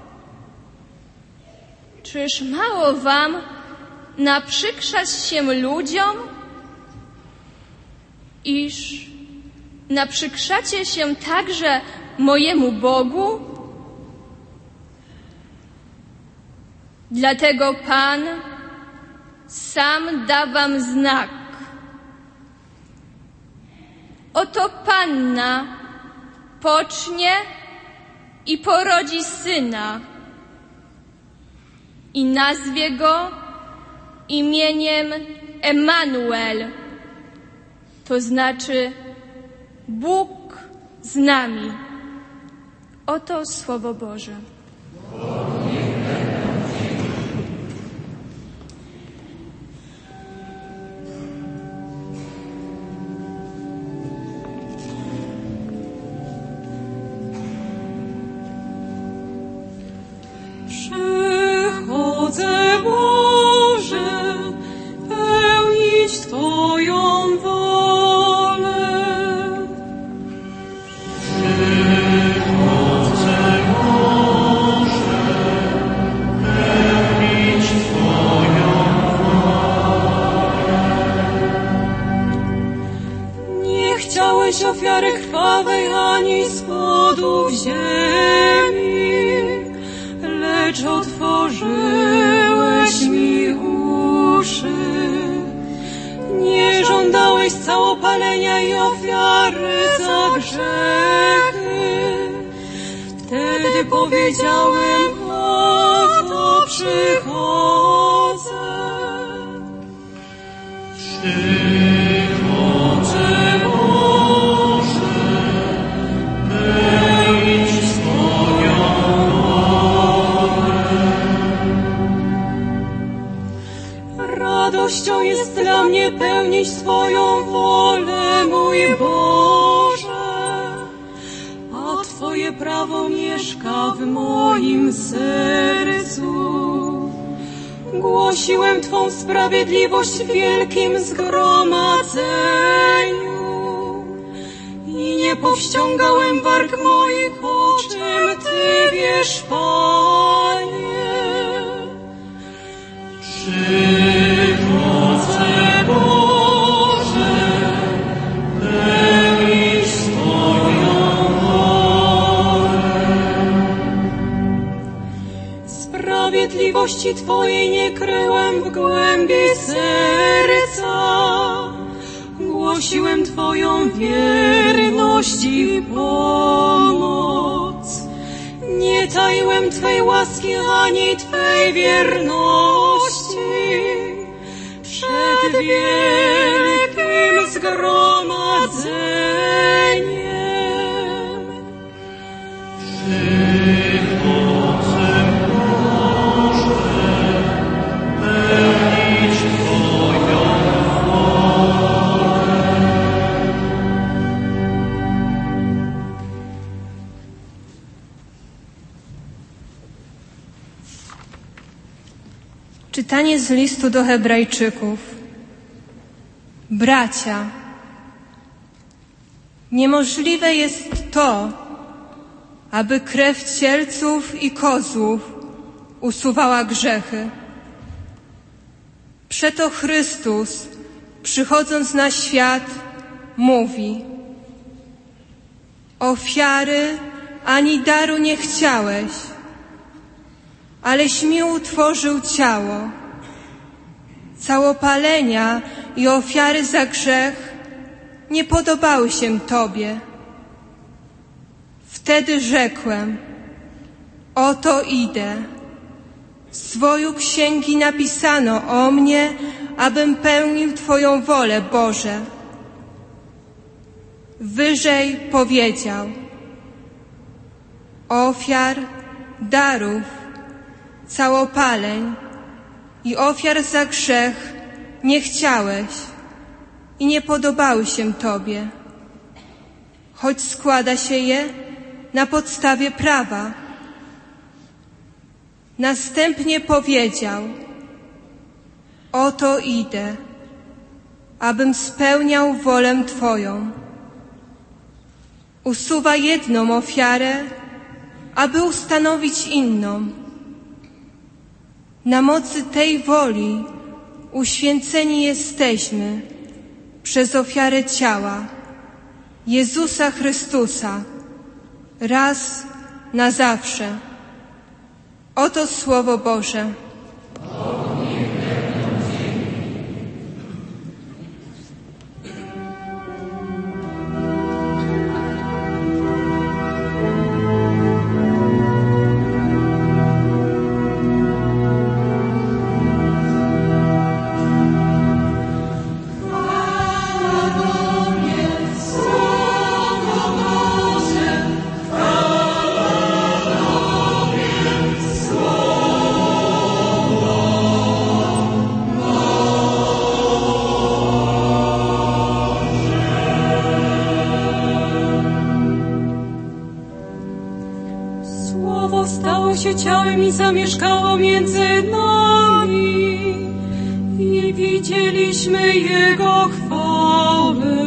czyż mało wam naprzykrzać się ludziom, iż naprzykrzacie się także mojemu Bogu? Dlatego Pan sam da wam znak. Oto panna pocznie i porodzi syna i nazwie go imieniem Emanuel, to znaczy Bóg z nami. Oto Słowo Boże. Przychodzę, Boże, pełnić Twoją wolę. Przychodzę, Boże, pełnić Twoją wolę. Nie chciałeś ofiary krwawej ani spłodów ziemi, lecz otworzyłeś mi uszy. Nie żądałeś całopalenia i ofiary za grzechy. Wtedy powiedziałem: oto przychodzę. Przychodzę, Boże, pełnić Twoją wolę. Radością jest dla mnie pełnić Twoją wolę, mój Boże, a Twoje prawo mieszka w moim sercu. Głosiłem Twą sprawiedliwość w wielkim zgromadzeniu i nie nie powściągałem warg moich, o czym Ty wiesz, Panie. Przychodzę, Boże, pełnić swoją wolę. Sprawiedliwości Twojej nie kryłem w głębi serca. Głosiłem Twoją wierność i pomoc. Nie taiłem Twej łaski ani Twej wierności przed wielkim zgromadzeniem. Przychodzę, Boże, pełnić Twoją wolę. Czytanie z listu do Hebrajczyków. Bracia, niemożliwe jest to, aby krew cielców i kozłów usuwała grzechy. Przeto Chrystus, przychodząc na świat, mówi: ofiary ani daru nie chciałeś, aleś mi utworzył ciało. Całopalenia i ofiary za grzech nie podobały się Tobie. Wtedy rzekłem: oto idę. Z woju księgi napisano o mnie, abym pełnił Twoją wolę, Boże. Wyżej powiedział: ofiar, darów, całopaleń i ofiar za grzech nie chciałeś i nie podobały się Tobie, choć składa się je na podstawie prawa. Następnie powiedział: oto idę, abym spełniał wolę Twoją. Usuwa jedną ofiarę, aby ustanowić inną. Na mocy tej woli uświęceni jesteśmy przez ofiarę ciała Jezusa Chrystusa raz na zawsze. Oto Słowo Boże. Ciałem i zamieszkało między nami i widzieliśmy Jego chwałę.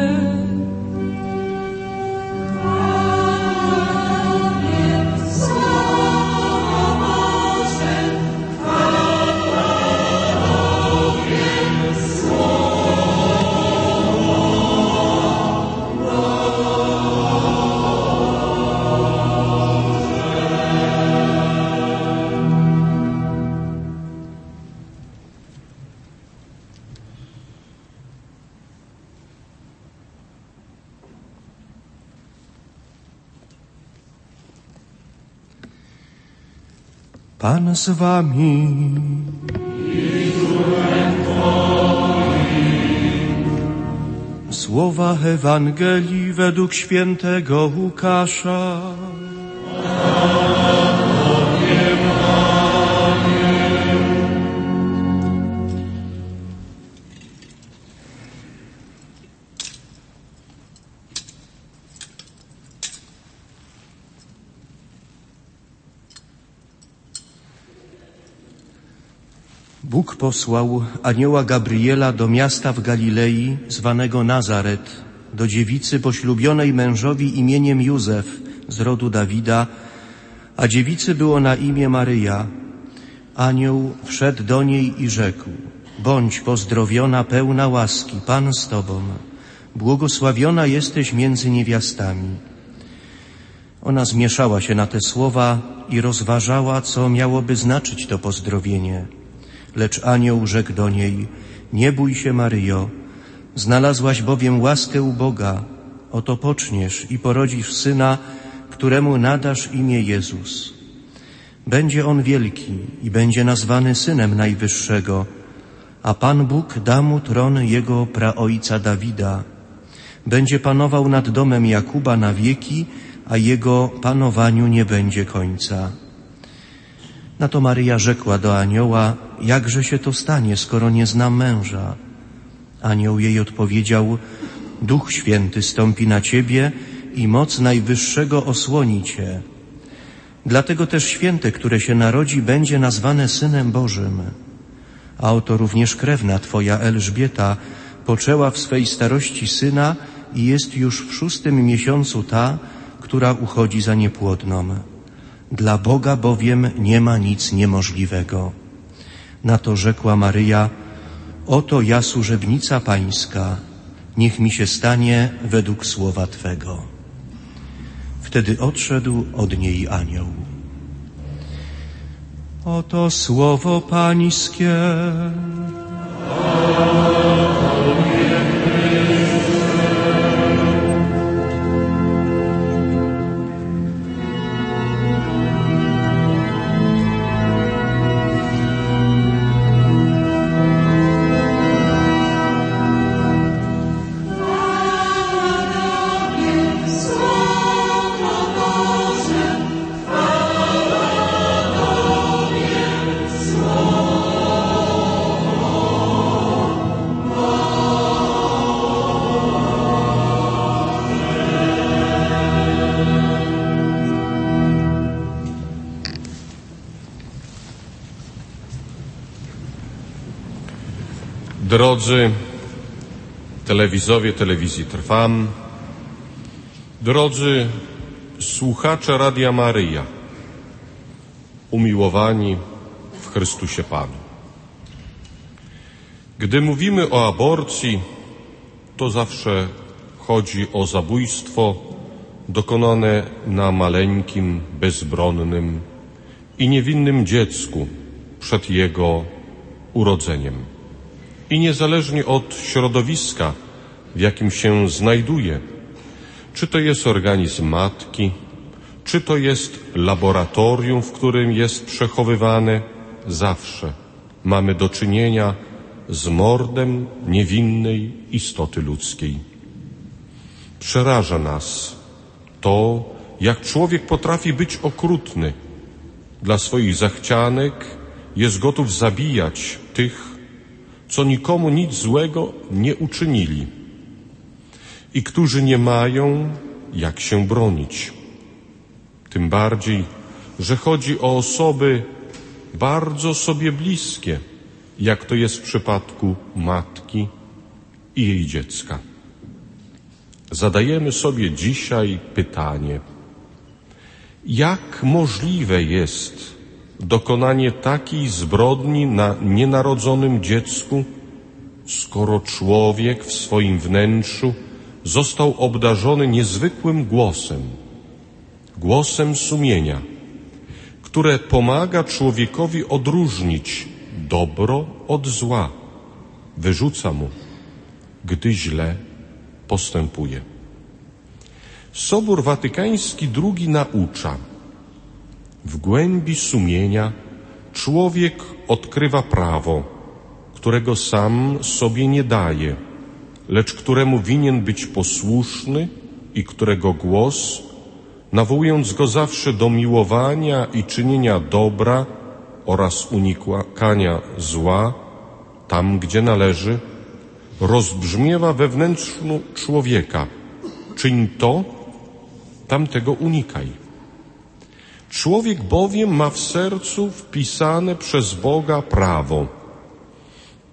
Pan z wami. Słowa Ewangelii według świętego Łukasza. Bóg posłał anioła Gabriela do miasta w Galilei zwanego Nazaret, do dziewicy poślubionej mężowi imieniem Józef z rodu Dawida, a dziewicy było na imię Maryja. Anioł wszedł do niej i rzekł: bądź pozdrowiona, pełna łaski, Pan z tobą, błogosławiona jesteś między niewiastami. Ona zmieszała się na te słowa i rozważała, co miałoby znaczyć to pozdrowienie. Lecz anioł rzekł do niej: nie bój się, Maryjo, znalazłaś bowiem łaskę u Boga. Oto poczniesz i porodzisz syna, któremu nadasz imię Jezus. Będzie on wielki i będzie nazwany Synem Najwyższego, a Pan Bóg da mu tron jego praojca Dawida. Będzie panował nad domem Jakuba na wieki, a jego panowaniu nie będzie końca. Na to Maryja rzekła do anioła: jakże się to stanie, skoro nie znam męża? Anioł jej odpowiedział: Duch Święty stąpi na ciebie i moc Najwyższego osłoni cię. Dlatego też święte, które się narodzi, będzie nazwane Synem Bożym. A oto również krewna twoja Elżbieta poczęła w swej starości syna i jest już w 6. miesiącu ta, która uchodzi za niepłodną. Dla Boga bowiem nie ma nic niemożliwego. Na to rzekła Maryja: oto ja, służebnica Pańska, niech mi się stanie według słowa Twego. Wtedy odszedł od niej anioł. Oto słowo Pańskie. Drodzy telewizowie Telewizji Trwam, drodzy słuchacze Radia Maryja, umiłowani w Chrystusie Panu. Gdy mówimy o aborcji, to zawsze chodzi o zabójstwo dokonane na maleńkim, bezbronnym i niewinnym dziecku przed jego urodzeniem. I niezależnie od środowiska, w jakim się znajduje, czy to jest organizm matki, czy to jest laboratorium, w którym jest przechowywane, zawsze mamy do czynienia z mordem niewinnej istoty ludzkiej. Przeraża nas to, jak człowiek potrafi być okrutny. Dla swoich zachcianek jest gotów zabijać tych, co nikomu nic złego nie uczynili i którzy nie mają jak się bronić. Tym bardziej, że chodzi o osoby bardzo sobie bliskie, jak to jest w przypadku matki i jej dziecka. Zadajemy sobie dzisiaj pytanie: jak możliwe jest dokonanie takiej zbrodni na nienarodzonym dziecku, skoro człowiek w swoim wnętrzu został obdarzony niezwykłym głosem sumienia, które pomaga człowiekowi odróżnić dobro od zła, wyrzuca mu, gdy źle postępuje. Sobór Watykański II naucza: w głębi sumienia człowiek odkrywa prawo, którego sam sobie nie daje, lecz któremu winien być posłuszny i którego głos, nawołując go zawsze do miłowania i czynienia dobra oraz unikania zła, tam gdzie należy, rozbrzmiewa we wnętrzu człowieka: czyń to, tamtego unikaj. Człowiek bowiem ma w sercu wpisane przez Boga prawo.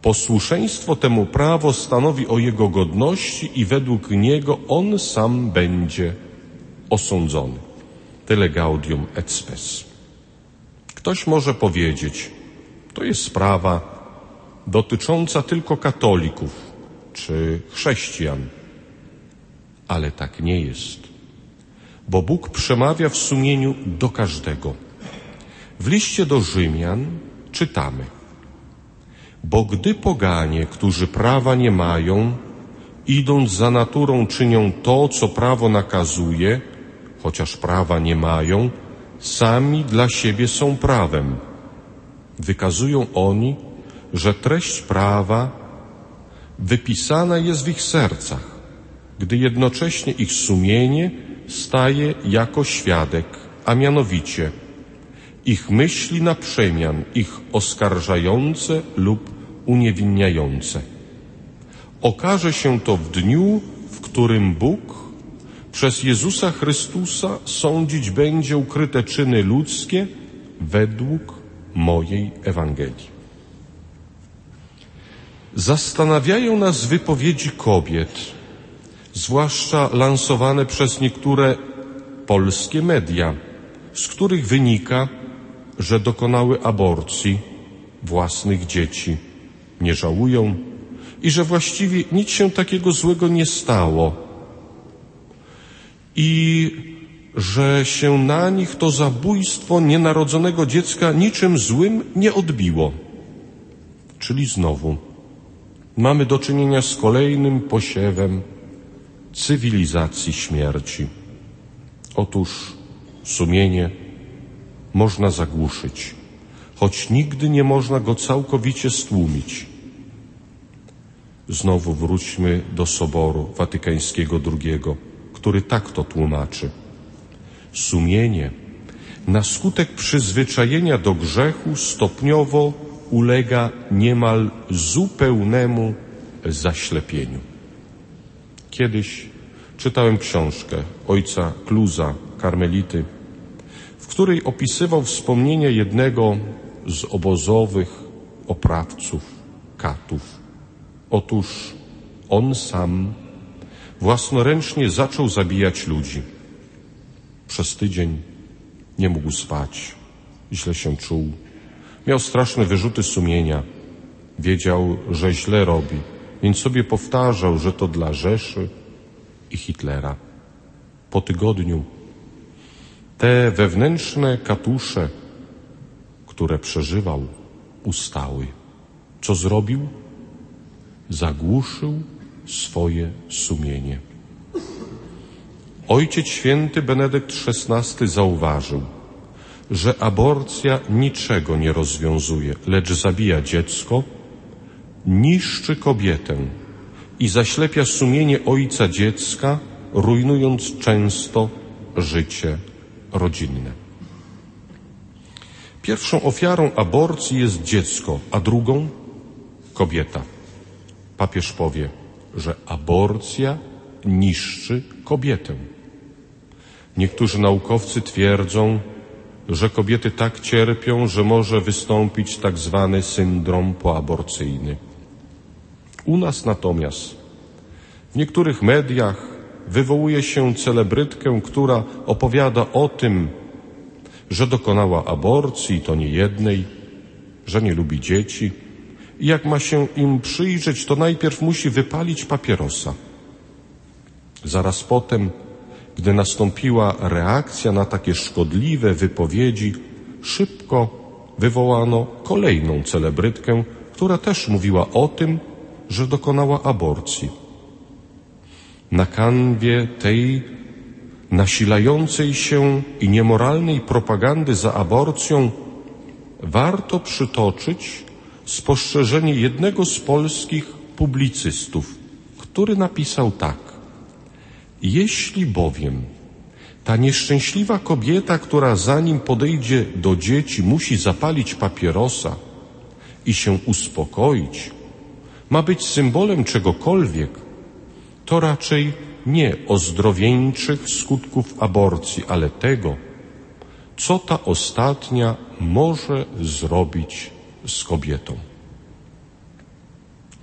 Posłuszeństwo temu prawo stanowi o jego godności i według niego on sam będzie osądzony. Tyle Gaudium et Spes. Ktoś może powiedzieć, to jest sprawa dotycząca tylko katolików czy chrześcijan. Ale tak nie jest, bo Bóg przemawia w sumieniu do każdego. W liście do Rzymian czytamy: bo gdy poganie, którzy prawa nie mają, idąc za naturą czynią to, co prawo nakazuje, chociaż prawa nie mają, sami dla siebie są prawem. Wykazują oni, że treść prawa wypisana jest w ich sercach, gdy jednocześnie ich sumienie staje jako świadek, a mianowicie ich myśli na przemian, ich oskarżające lub uniewinniające. Okaże się to w dniu, w którym Bóg przez Jezusa Chrystusa sądzić będzie ukryte czyny ludzkie według mojej Ewangelii. Zastanawiają nas wypowiedzi kobiet, zwłaszcza lansowane przez niektóre polskie media, z których wynika, że dokonały aborcji własnych dzieci, nie żałują i że właściwie nic się takiego złego nie stało i że się na nich to zabójstwo nienarodzonego dziecka niczym złym nie odbiło. Czyli znowu mamy do czynienia z kolejnym posiewem cywilizacji śmierci. Otóż sumienie można zagłuszyć, choć nigdy nie można go całkowicie stłumić. Znowu wróćmy do Soboru Watykańskiego II, który tak to tłumaczy. Sumienie na skutek przyzwyczajenia do grzechu stopniowo ulega niemal zupełnemu zaślepieniu. Kiedyś czytałem książkę ojca Kluza, karmelity, w której opisywał wspomnienia jednego z obozowych oprawców, katów. Otóż on sam własnoręcznie zaczął zabijać ludzi. Przez tydzień nie mógł spać, źle się czuł, miał straszne wyrzuty sumienia, wiedział, że źle robi, więc sobie powtarzał, że to dla Rzeszy i Hitlera. Po tygodniu te wewnętrzne katusze, które przeżywał, ustały. Co zrobił? Zagłuszył swoje sumienie. Ojciec Święty Benedykt XVI zauważył, że aborcja niczego nie rozwiązuje, lecz zabija dziecko, niszczy kobietę i zaślepia sumienie ojca dziecka, rujnując często życie rodzinne. Pierwszą ofiarą aborcji jest dziecko, a drugą kobieta. Papież powie, że aborcja niszczy kobietę. Niektórzy naukowcy twierdzą, że kobiety tak cierpią, że może wystąpić tak zwany syndrom poaborcyjny. U nas natomiast w niektórych mediach wywołuje się celebrytkę, która opowiada o tym, że dokonała aborcji, to nie jednej, że nie lubi dzieci i jak ma się im przyjrzeć, to najpierw musi wypalić papierosa. Zaraz potem, gdy nastąpiła reakcja na takie szkodliwe wypowiedzi, szybko wywołano kolejną celebrytkę, która też mówiła o tym, że dokonała aborcji. Na kanwie tej nasilającej się i niemoralnej propagandy za aborcją warto przytoczyć spostrzeżenie jednego z polskich publicystów, który napisał tak: jeśli bowiem ta nieszczęśliwa kobieta, która zanim podejdzie do dzieci, musi zapalić papierosa i się uspokoić, ma być symbolem czegokolwiek, to raczej nie ozdrowieńczych skutków aborcji, ale tego, co ta ostatnia może zrobić z kobietą.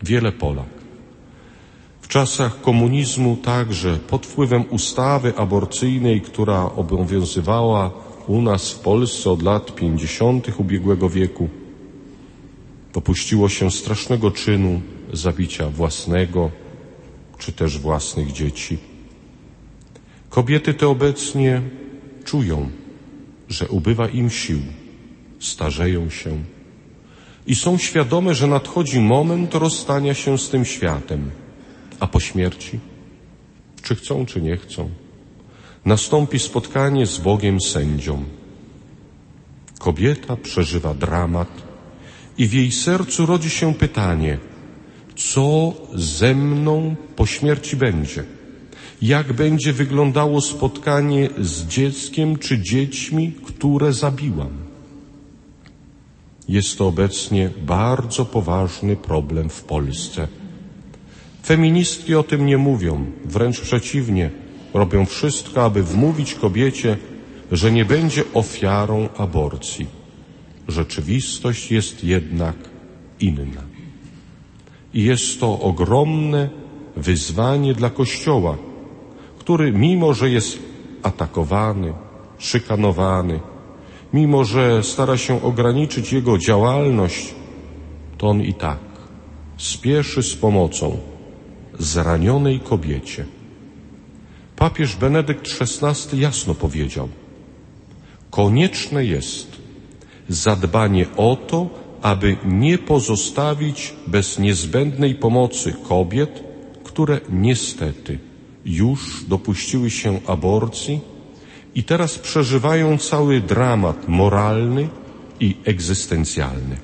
Wiele Polak. W czasach komunizmu także pod wpływem ustawy aborcyjnej, która obowiązywała u nas w Polsce od lat 50. ubiegłego wieku, dopuściło się strasznego czynu zabicia własnego czy też własnych dzieci. Kobiety te obecnie czują, że ubywa im sił, starzeją się i są świadome, że nadchodzi moment rozstania się z tym światem, a po śmierci, czy chcą, czy nie chcą, nastąpi spotkanie z Bogiem sędzią. Kobieta przeżywa dramat i w jej sercu rodzi się pytanie, co ze mną po śmierci będzie? Jak będzie wyglądało spotkanie z dzieckiem czy dziećmi, które zabiłam? Jest to obecnie bardzo poważny problem w Polsce. Feministki o tym nie mówią, wręcz przeciwnie, robią wszystko, aby wmówić kobiecie, że nie będzie ofiarą aborcji. Rzeczywistość jest jednak inna. I jest to ogromne wyzwanie dla Kościoła, który mimo, że jest atakowany, szykanowany, mimo, że stara się ograniczyć jego działalność, to on i tak spieszy z pomocą zranionej kobiecie. Papież Benedykt XVI jasno powiedział, konieczne jest zadbanie o to, aby nie pozostawić bez niezbędnej pomocy kobiet, które niestety już dopuściły się aborcji i teraz przeżywają cały dramat moralny i egzystencjalny.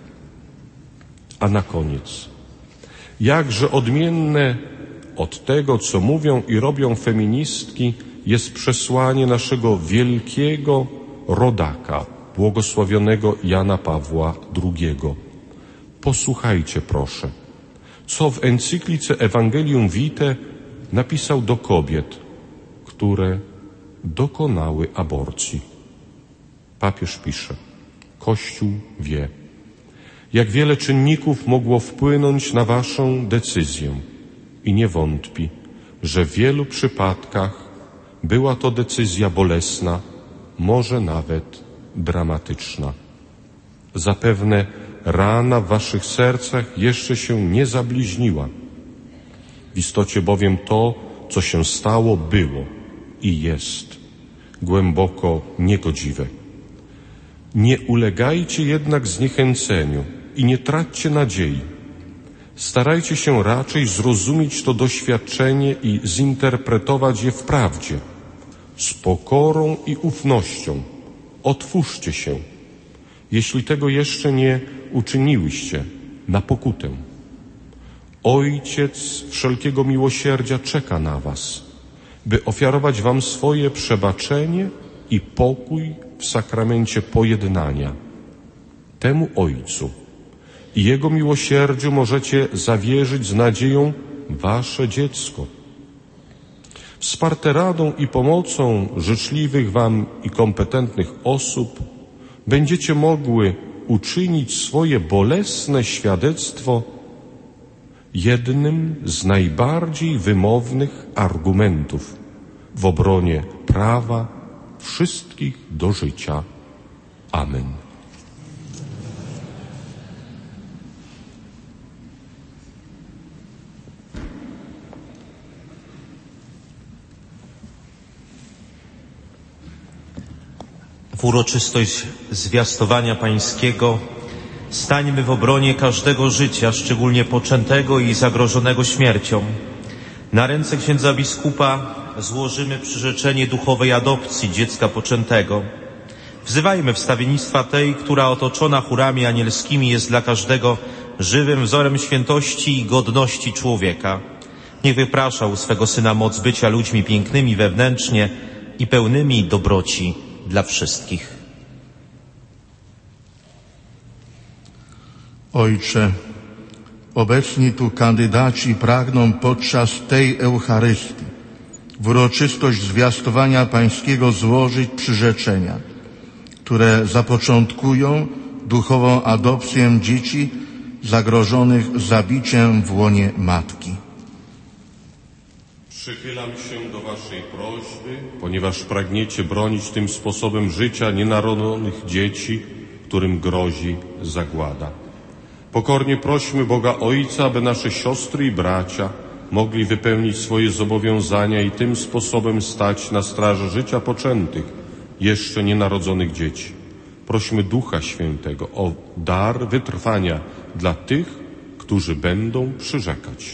A na koniec, jakże odmienne od tego, co mówią i robią feministki, jest przesłanie naszego wielkiego rodaka, błogosławionego Jana Pawła II. Posłuchajcie proszę, co w encyklice Evangelium Vitae napisał do kobiet, które dokonały aborcji. Papież pisze, Kościół wie, jak wiele czynników mogło wpłynąć na waszą decyzję i nie wątpi, że w wielu przypadkach była to decyzja bolesna, może nawet dramatyczna. Zapewne rana w waszych sercach jeszcze się nie zabliźniła. W istocie bowiem to, co się stało, było i jest głęboko niegodziwe. Nie ulegajcie jednak zniechęceniu i nie traćcie nadziei. Starajcie się raczej zrozumieć to doświadczenie i zinterpretować je w prawdzie. Z pokorą i ufnością otwórzcie się, jeśli tego jeszcze nie uczyniłyście, na pokutę. Ojciec wszelkiego miłosierdzia czeka na was, by ofiarować wam swoje przebaczenie i pokój w sakramencie pojednania. Temu Ojcu i Jego miłosierdziu możecie zawierzyć z nadzieją wasze dziecko. Wsparte radą i pomocą życzliwych wam i kompetentnych osób będziecie mogły uczynić swoje bolesne świadectwo jednym z najbardziej wymownych argumentów w obronie prawa wszystkich do życia. Amen. W uroczystość zwiastowania Pańskiego stańmy w obronie każdego życia, szczególnie poczętego i zagrożonego śmiercią. Na ręce księdza biskupa złożymy przyrzeczenie duchowej adopcji dziecka poczętego. Wzywajmy wstawiennictwa tej, która otoczona chórami anielskimi jest dla każdego żywym wzorem świętości i godności człowieka. Niech wyprasza u swego Syna moc bycia ludźmi pięknymi wewnętrznie i pełnymi dobroci dla wszystkich. Ojcze, obecni tu kandydaci pragną podczas tej Eucharystii w uroczystość zwiastowania Pańskiego złożyć przyrzeczenia, które zapoczątkują duchową adopcję dzieci zagrożonych zabiciem w łonie matki. Przychylam się do waszej prośby, ponieważ pragniecie bronić tym sposobem życia nienarodzonych dzieci, którym grozi zagłada. Pokornie prośmy Boga Ojca, aby nasze siostry i bracia mogli wypełnić swoje zobowiązania i tym sposobem stać na straży życia poczętych, jeszcze nienarodzonych dzieci. Prośmy Ducha Świętego o dar wytrwania dla tych, którzy będą przyrzekać.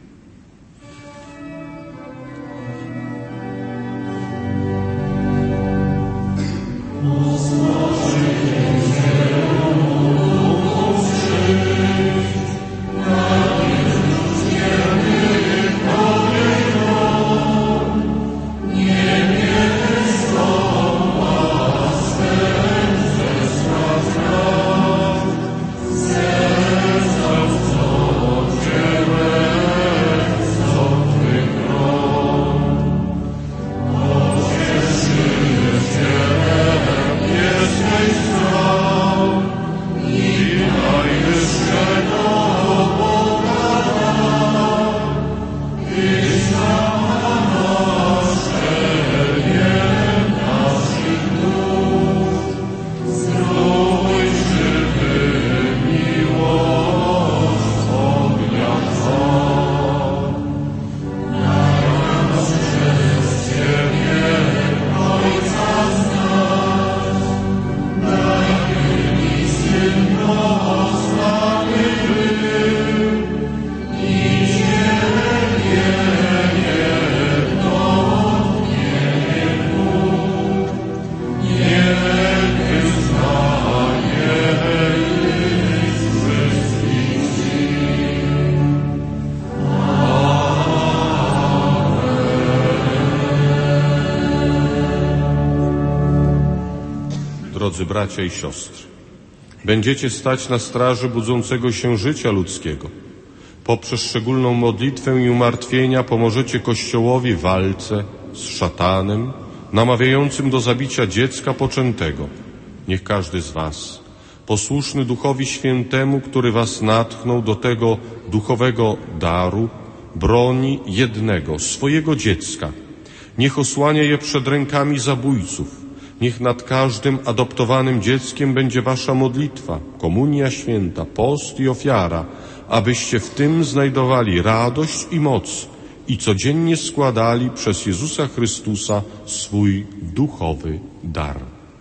Drodzy bracia i siostry, będziecie stać na straży budzącego się życia ludzkiego. Poprzez szczególną modlitwę i umartwienia pomożecie Kościołowi w walce z szatanem, namawiającym do zabicia dziecka poczętego. Niech każdy z was, posłuszny Duchowi Świętemu, który was natchnął do tego duchowego daru, broni jednego, swojego dziecka. Niech osłania je przed rękami zabójców. Niech nad każdym adoptowanym dzieckiem będzie wasza modlitwa, komunia święta, post i ofiara, abyście w tym znajdowali radość i moc i codziennie składali przez Jezusa Chrystusa swój duchowy dar.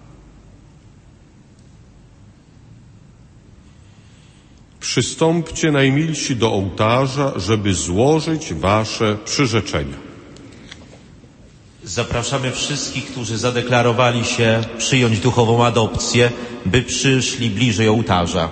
Przystąpcie najmilsi do ołtarza, żeby złożyć wasze przyrzeczenia. Zapraszamy wszystkich, którzy zadeklarowali się przyjąć duchową adopcję, by przyszli bliżej ołtarza.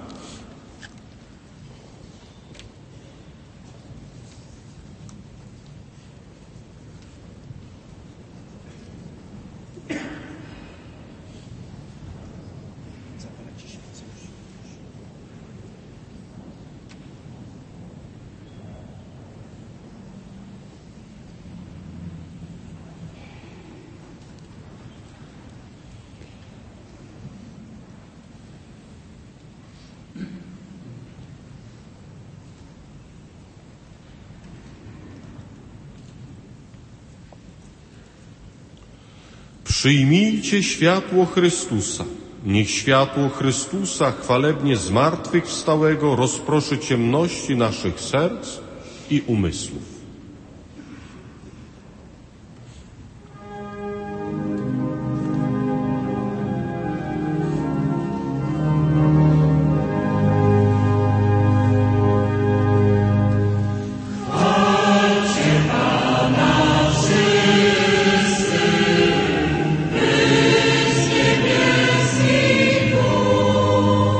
Przyjmijcie światło Chrystusa. Niech światło Chrystusa chwalebnie zmartwychwstałego rozproszy ciemności naszych serc i umysłów.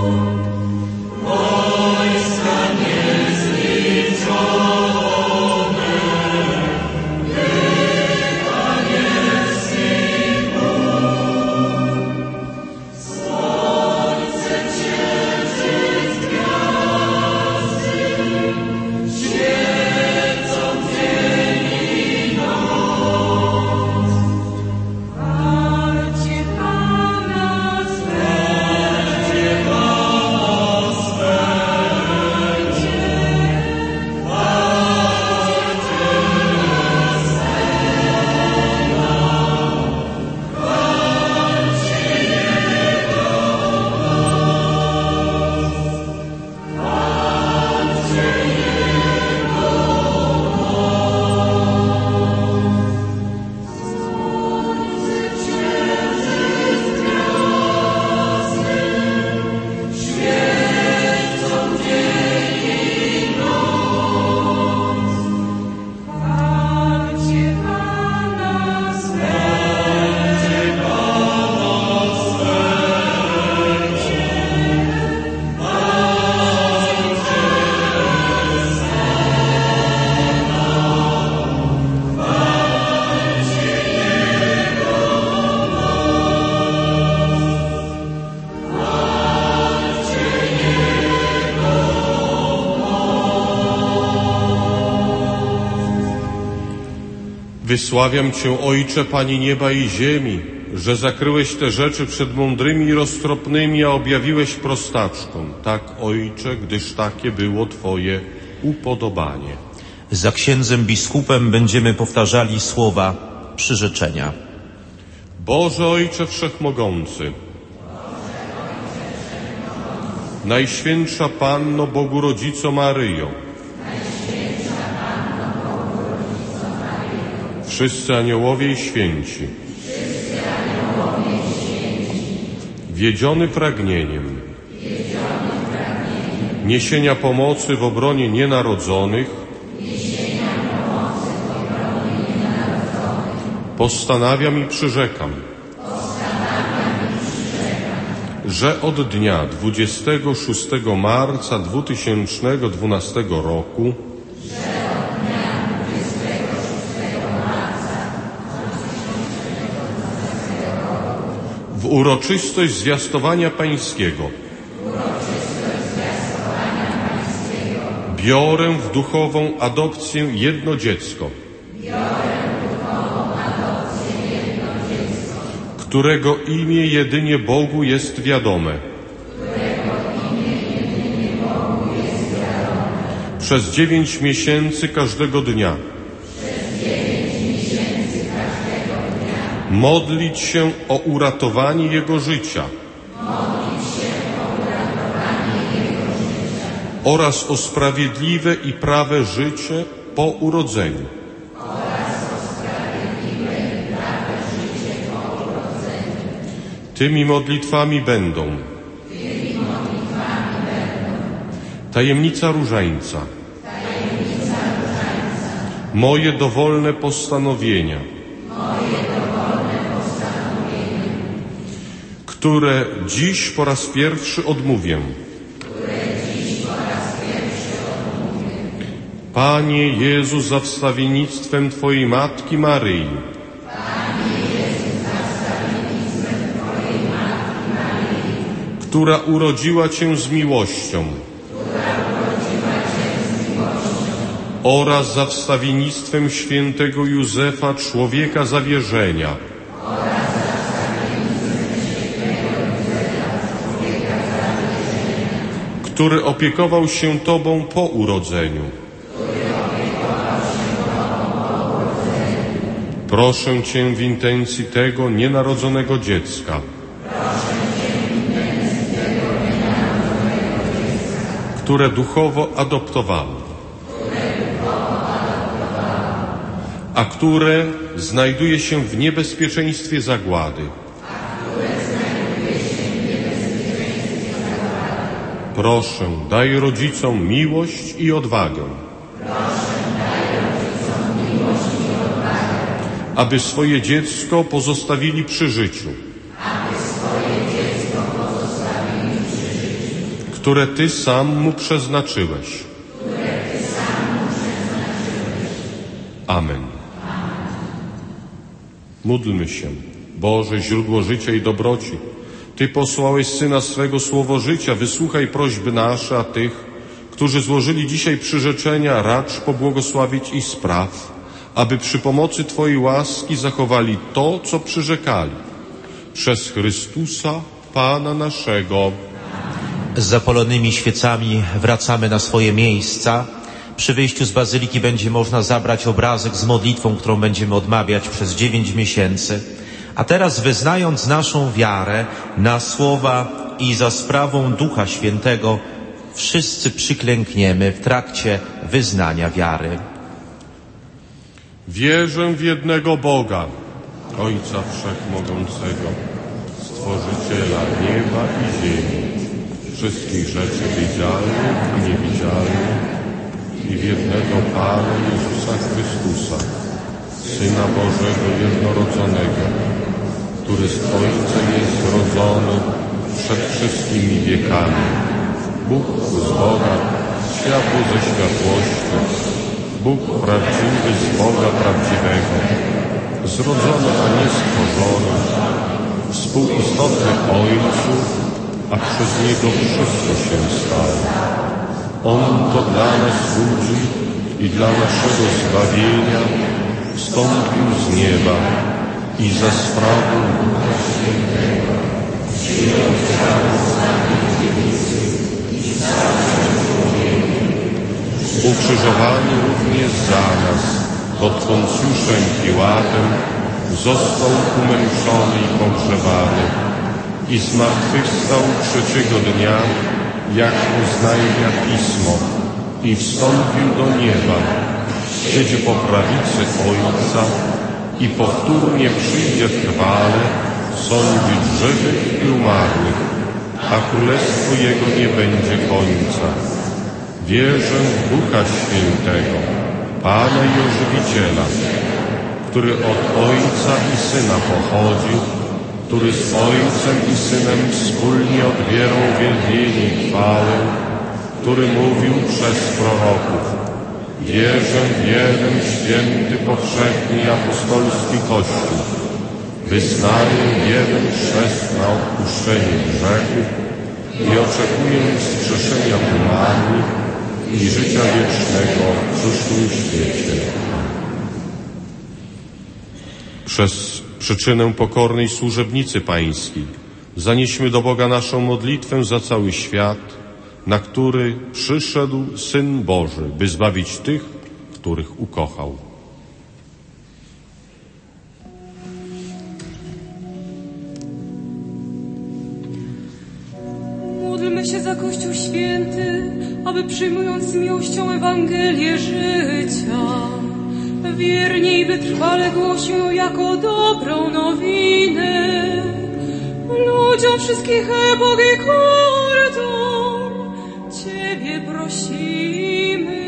Wojska niezliczone Wysławiam Cię, Ojcze, Panie nieba i ziemi, że zakryłeś te rzeczy przed mądrymi i roztropnymi, a objawiłeś prostaczkom. Tak, Ojcze, gdyż takie było Twoje upodobanie. Za księdzem biskupem będziemy powtarzali słowa przyrzeczenia. Boże Ojcze Wszechmogący, Najświętsza Panno Bogu Rodzico Maryjo, wszyscy aniołowie i święci, wiedziony pragnieniem niesienia pomocy w obronie nienarodzonych, postanawiam i przyrzekam, że od dnia 26 marca 2012 roku w uroczystość zwiastowania pańskiego biorę w duchową adopcję jedno dziecko, którego imię jedynie Bogu jest wiadome. Przez 9 miesięcy każdego dnia modlić się o uratowanie jego życia oraz o sprawiedliwe i prawe życie po urodzeniu. Tymi modlitwami będą tajemnica różańca, moje dowolne postanowienia, które dziś po raz pierwszy odmówię. Panie Jezu, za wstawiennictwem Twojej Matki Maryi, która urodziła Cię z miłością, oraz za wstawiennictwem świętego Józefa, człowieka zawierzenia, który opiekował się Tobą po urodzeniu. Proszę Cię w intencji tego nienarodzonego dziecka, które duchowo adoptowano, a które znajduje się w niebezpieczeństwie zagłady. Proszę, daj rodzicom miłość i odwagę, aby swoje dziecko pozostawili przy życiu, które Ty sam mu przeznaczyłeś. Amen. Módlmy się. Boże, źródło życia i dobroci, Ty posłałeś Syna swego słowo życia, wysłuchaj prośby nasze, a tych, którzy złożyli dzisiaj przyrzeczenia, racz pobłogosławić i spraw, aby przy pomocy Twojej łaski zachowali to, co przyrzekali. Przez Chrystusa, Pana naszego. Z zapalonymi świecami wracamy na swoje miejsca. Przy wyjściu z bazyliki będzie można zabrać obrazek z modlitwą, którą będziemy odmawiać przez 9 miesięcy. A teraz, wyznając naszą wiarę na słowa i za sprawą Ducha Świętego, wszyscy przyklękniemy w trakcie wyznania wiary. Wierzę w jednego Boga, Ojca Wszechmogącego, Stworzyciela nieba i ziemi, wszystkich rzeczy widzialnych i niewidzialnych, i w jednego Pana Jezusa Chrystusa, Syna Bożego jednorodzonego, który z Ojcem jest zrodzony przed wszystkimi wiekami. Bóg z Boga, światło ze światłości, Bóg prawdziwy z Boga prawdziwego, zrodzony, a nie stworzony, współistotny Ojcu, a przez Niego wszystko się stało. On to dla nas ludzi i dla naszego zbawienia wstąpił z nieba i za sprawą Ducha Świętego przyjął ciało z dziewicy i stał się człowiekiem. Ukrzyżowany również za nas pod Poncjuszem Piłatem został umęczony i pogrzebany i zmartwychwstał trzeciego dnia, jak oznajmia Pismo, i wstąpił do nieba, siedzi po prawicy Ojca i powtórnie przyjdzie w chwale sądzić żywych i umarłych, a królestwo Jego nie będzie końca. Wierzę w Ducha Świętego, Pana i Ożywiciela, który od Ojca i Syna pochodzi, który z Ojcem i Synem wspólnie odbierał uwielbienie i chwałę, który mówił przez proroków. Wierzę w jeden święty, powszechny i apostolski Kościół. Wyznaję jeden chrzest na odpuszczenie grzechów i oczekuję wskrzeszenia umarłych i życia wiecznego w przyszłym świecie. Przez przyczynę pokornej służebnicy Pańskiej zanieśmy do Boga naszą modlitwę za cały świat, na który przyszedł Syn Boży, by zbawić tych, których ukochał. Módlmy się za Kościół Święty, aby przyjmując z miłością Ewangelię życia, wiernie i wytrwale głosił jako dobrą nowinę ludziom wszystkich epok i kultur. Ciebie prosimy.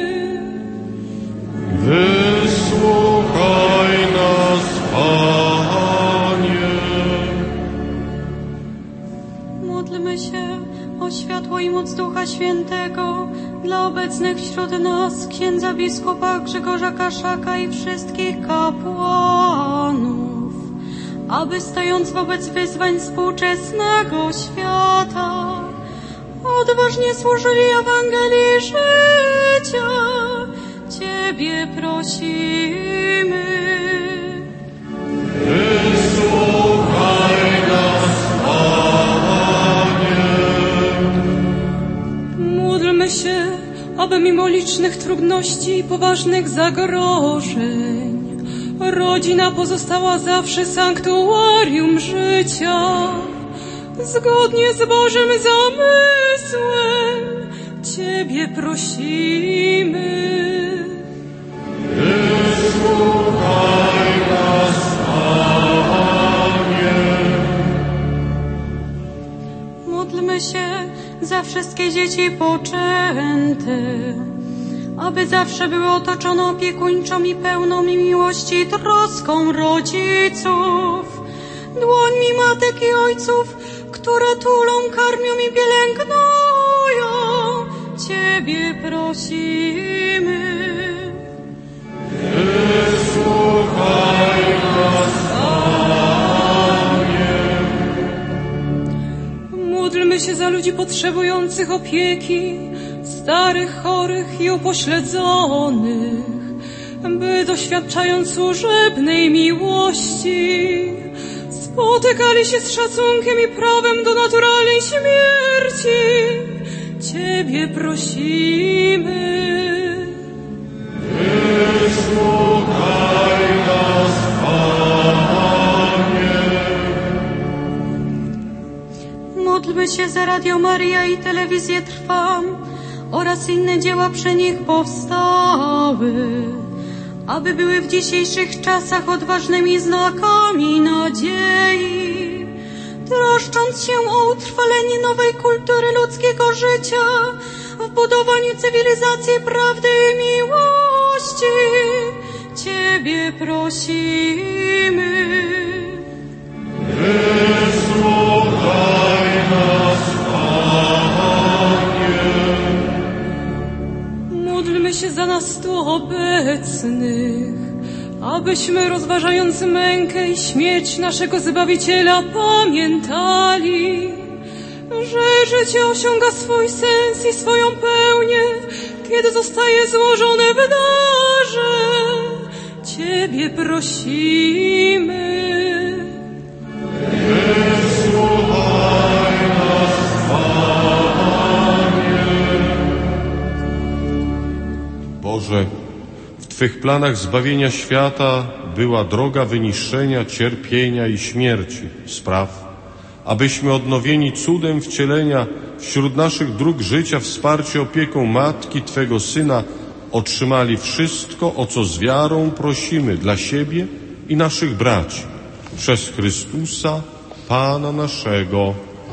Wysłuchaj nas, Panie. Módlmy się o światło i moc Ducha Świętego dla obecnych wśród nas księdza biskupa Grzegorza Kaszaka i wszystkich kapłanów, aby stojąc wobec wyzwań współczesnego świata odważnie służyli Ewangelii życia. Ciebie prosimy. Wysłuchaj nas, Panie. Módlmy się, aby mimo licznych trudności i poważnych zagrożeń rodzina pozostała zawsze sanktuarium życia. Zgodnie z Bożym zamysłem Ciebie prosimy. Wysłuchaj nas, Panie. Módlmy się za wszystkie dzieci poczęte, aby zawsze były otoczone opiekuńczą i pełną miłości i troską rodziców, dłońmi matek i ojców, które tulą, karmią i pielęgnują. Ciebie prosimy. Wysłuchaj nas, Panie. Módlmy się za ludzi potrzebujących opieki, starych, chorych i upośledzonych, by doświadczając służebnej miłości spotykali się z szacunkiem i prawem do naturalnej śmierci. Ciebie prosimy. Wysłuchaj nas, Panie. Módlmy się za Radio Maryja i Telewizję Trwam oraz inne dzieła przy nich powstały, aby były w dzisiejszych czasach odważnymi znakami nadziei, troszcząc się o utrwalenie nowej kultury ludzkiego życia w budowaniu cywilizacji prawdy i miłości. Ciebie prosimy. Wysłuchaj nas, Panie. Módlmy się za nas tu obecnych, abyśmy rozważając mękę i śmierć naszego Zbawiciela pamiętali, że życie osiąga swój sens i swoją pełnię, kiedy zostaje złożone w darze. Ciebie prosimy. Wysłuchaj nas, Panie. Boże, w Twych planach zbawienia świata była droga wyniszczenia, cierpienia i śmierci. Spraw, abyśmy odnowieni cudem wcielenia wśród naszych dróg życia, wsparcie opieką Matki Twego Syna, otrzymali wszystko, o co z wiarą prosimy dla siebie i naszych braci. Przez Chrystusa, Pana naszego.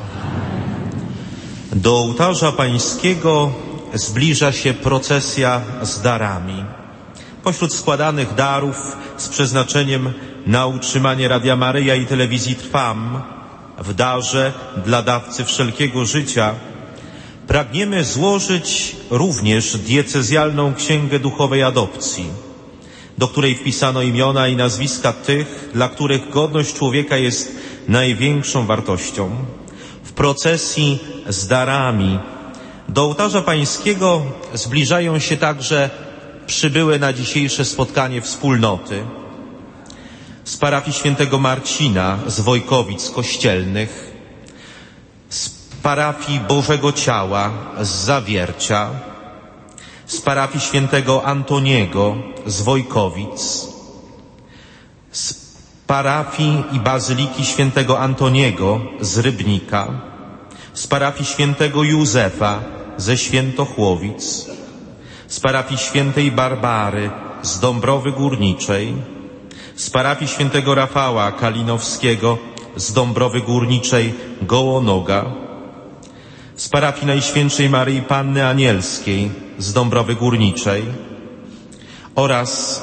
Do ołtarza pańskiego zbliża się procesja z darami. Pośród składanych darów z przeznaczeniem na utrzymanie Radia Maryja i Telewizji Trwam, w darze dla dawcy wszelkiego życia, pragniemy złożyć również diecezjalną księgę duchowej adopcji, do której wpisano imiona i nazwiska tych, dla których godność człowieka jest największą wartością. W procesji z darami do ołtarza pańskiego zbliżają się także przybyłe na dzisiejsze spotkanie wspólnoty z parafii świętego Marcina z Wojkowic Kościelnych, z parafii Bożego Ciała z Zawiercia, z parafii świętego Antoniego z Wojkowic, z parafii i bazyliki świętego Antoniego z Rybnika, z parafii świętego Józefa ze Świętochłowic, z parafii świętej Barbary z Dąbrowy Górniczej, z parafii świętego Rafała Kalinowskiego z Dąbrowy Górniczej Gołonoga, z parafii Najświętszej Maryi Panny Anielskiej z Dąbrowy Górniczej oraz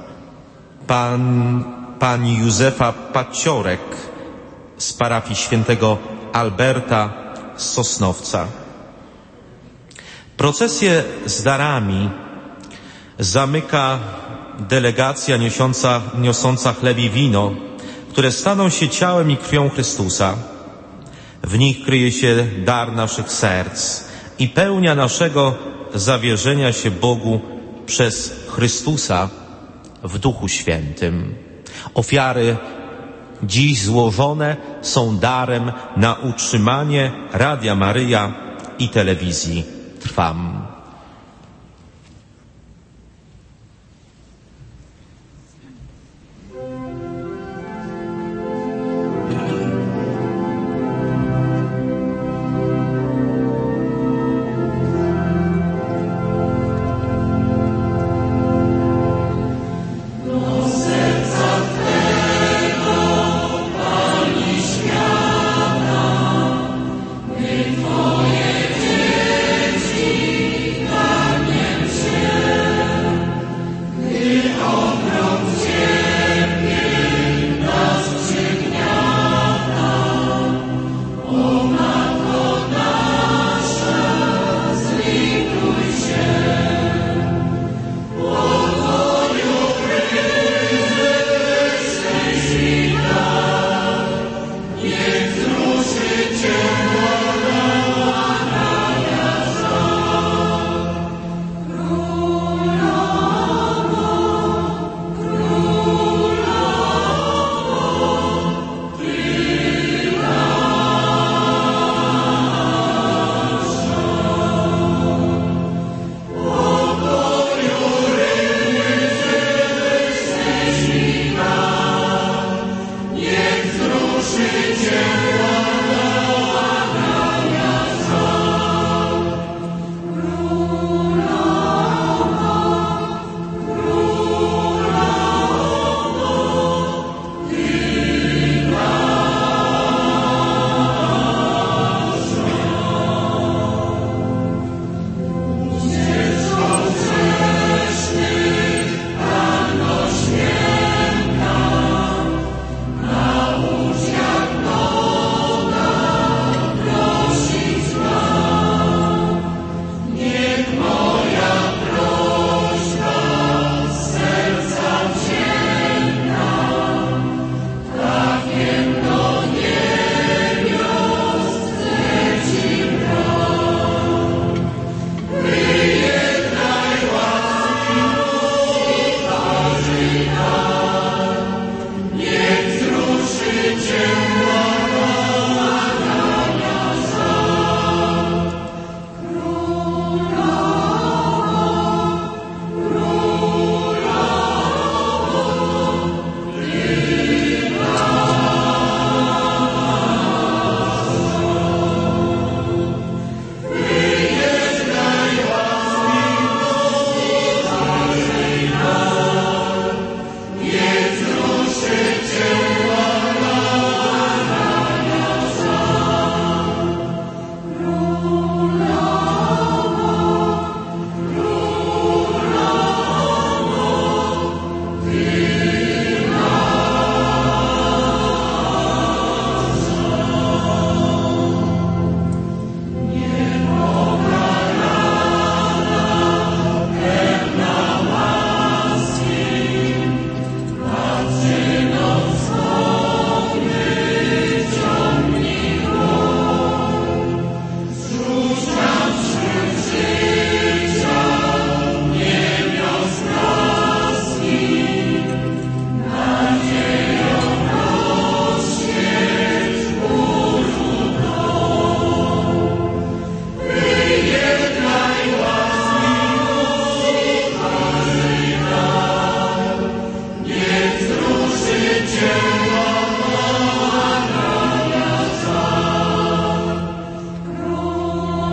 pani Józefa Paciorek z parafii świętego Alberta z Sosnowca. Procesję z darami zamyka delegacja niosąca chleb i wino, które staną się ciałem i krwią Chrystusa. W nich kryje się dar naszych serc i pełnia naszego zawierzenia się Bogu przez Chrystusa w Duchu Świętym. Ofiary dziś złożone są darem na utrzymanie Radia Maryja i Telewizji Trwam. Twoje dzieci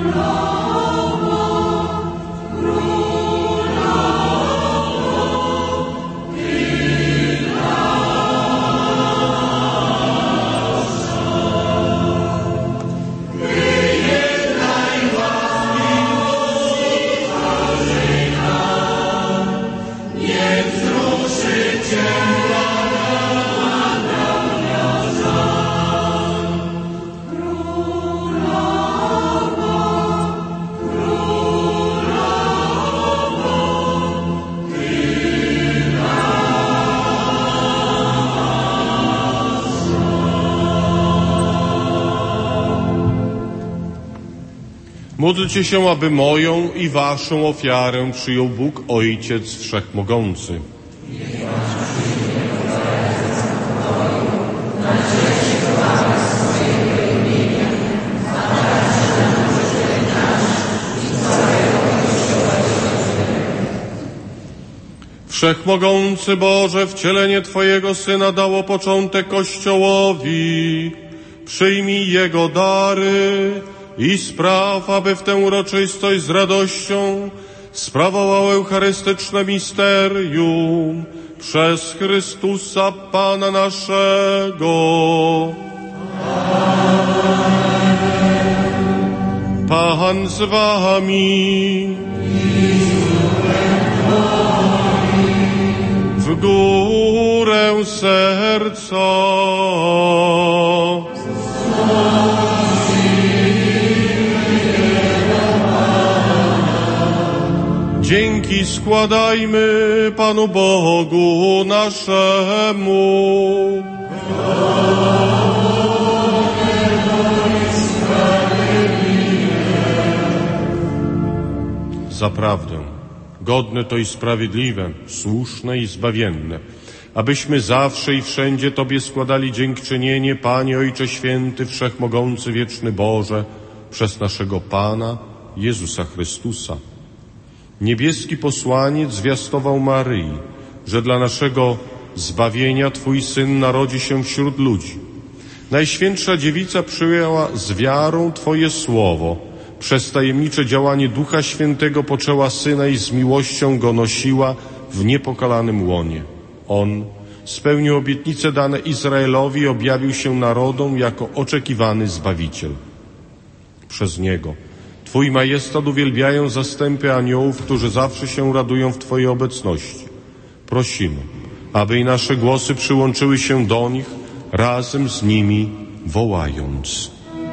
Módlcie się, aby moją i waszą ofiarę przyjął Bóg Ojciec Wszechmogący. Wszechmogący Boże, wcielenie Twojego Syna dało początek Kościołowi. Przyjmij Jego dary i spraw, aby w tę uroczystość z radością sprawował eucharystyczne misterium przez Chrystusa Pana naszego. Pan z wami. W górę serca. Dzięki składajmy Panu Bogu naszemu. Zaprawdę, godne to i sprawiedliwe, słuszne i zbawienne, abyśmy zawsze i wszędzie Tobie składali dziękczynienie, Panie Ojcze Święty, Wszechmogący, Wieczny Boże, przez naszego Pana Jezusa Chrystusa. Niebieski posłaniec zwiastował Maryi, że dla naszego zbawienia Twój Syn narodzi się wśród ludzi. Najświętsza Dziewica przyjęła z wiarą Twoje słowo. Przez tajemnicze działanie Ducha Świętego poczęła Syna i z miłością Go nosiła w niepokalanym łonie. On spełnił obietnice dane Izraelowi i objawił się narodom jako oczekiwany Zbawiciel. Przez Niego Twój majestat uwielbiają zastępy aniołów, którzy zawsze się radują w Twojej obecności. Prosimy, aby i nasze głosy przyłączyły się do nich, razem z nimi wołając.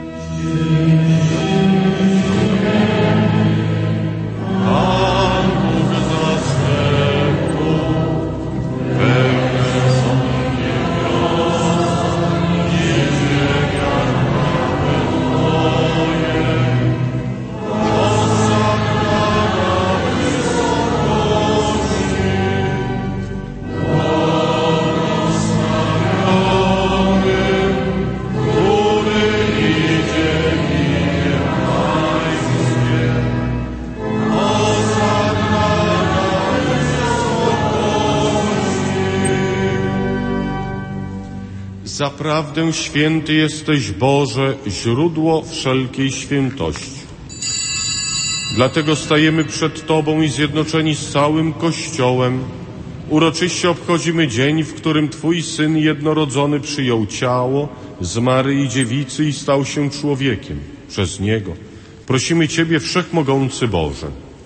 Zaprawdę święty jesteś, Boże, źródło wszelkiej świętości. Dlatego stajemy przed Tobą i zjednoczeni z całym Kościołem uroczyście obchodzimy dzień, w którym Twój Syn jednorodzony przyjął ciało z Maryi Dziewicy i stał się człowiekiem. Przez Niego prosimy Ciebie, Wszechmogący Boże.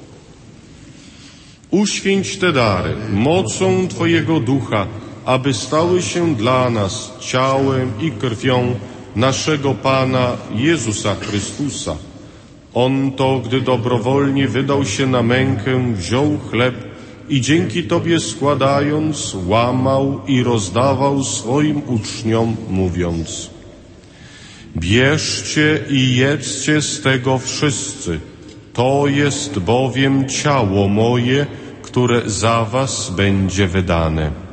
Uświęć te dary mocą Twojego Ducha, aby stały się dla nas ciałem i krwią naszego Pana Jezusa Chrystusa. On to, gdy dobrowolnie wydał się na mękę, wziął chleb i dzięki Tobie składając, łamał i rozdawał swoim uczniom, mówiąc: bierzcie i jedzcie z tego wszyscy, to jest bowiem ciało moje, które za was będzie wydane.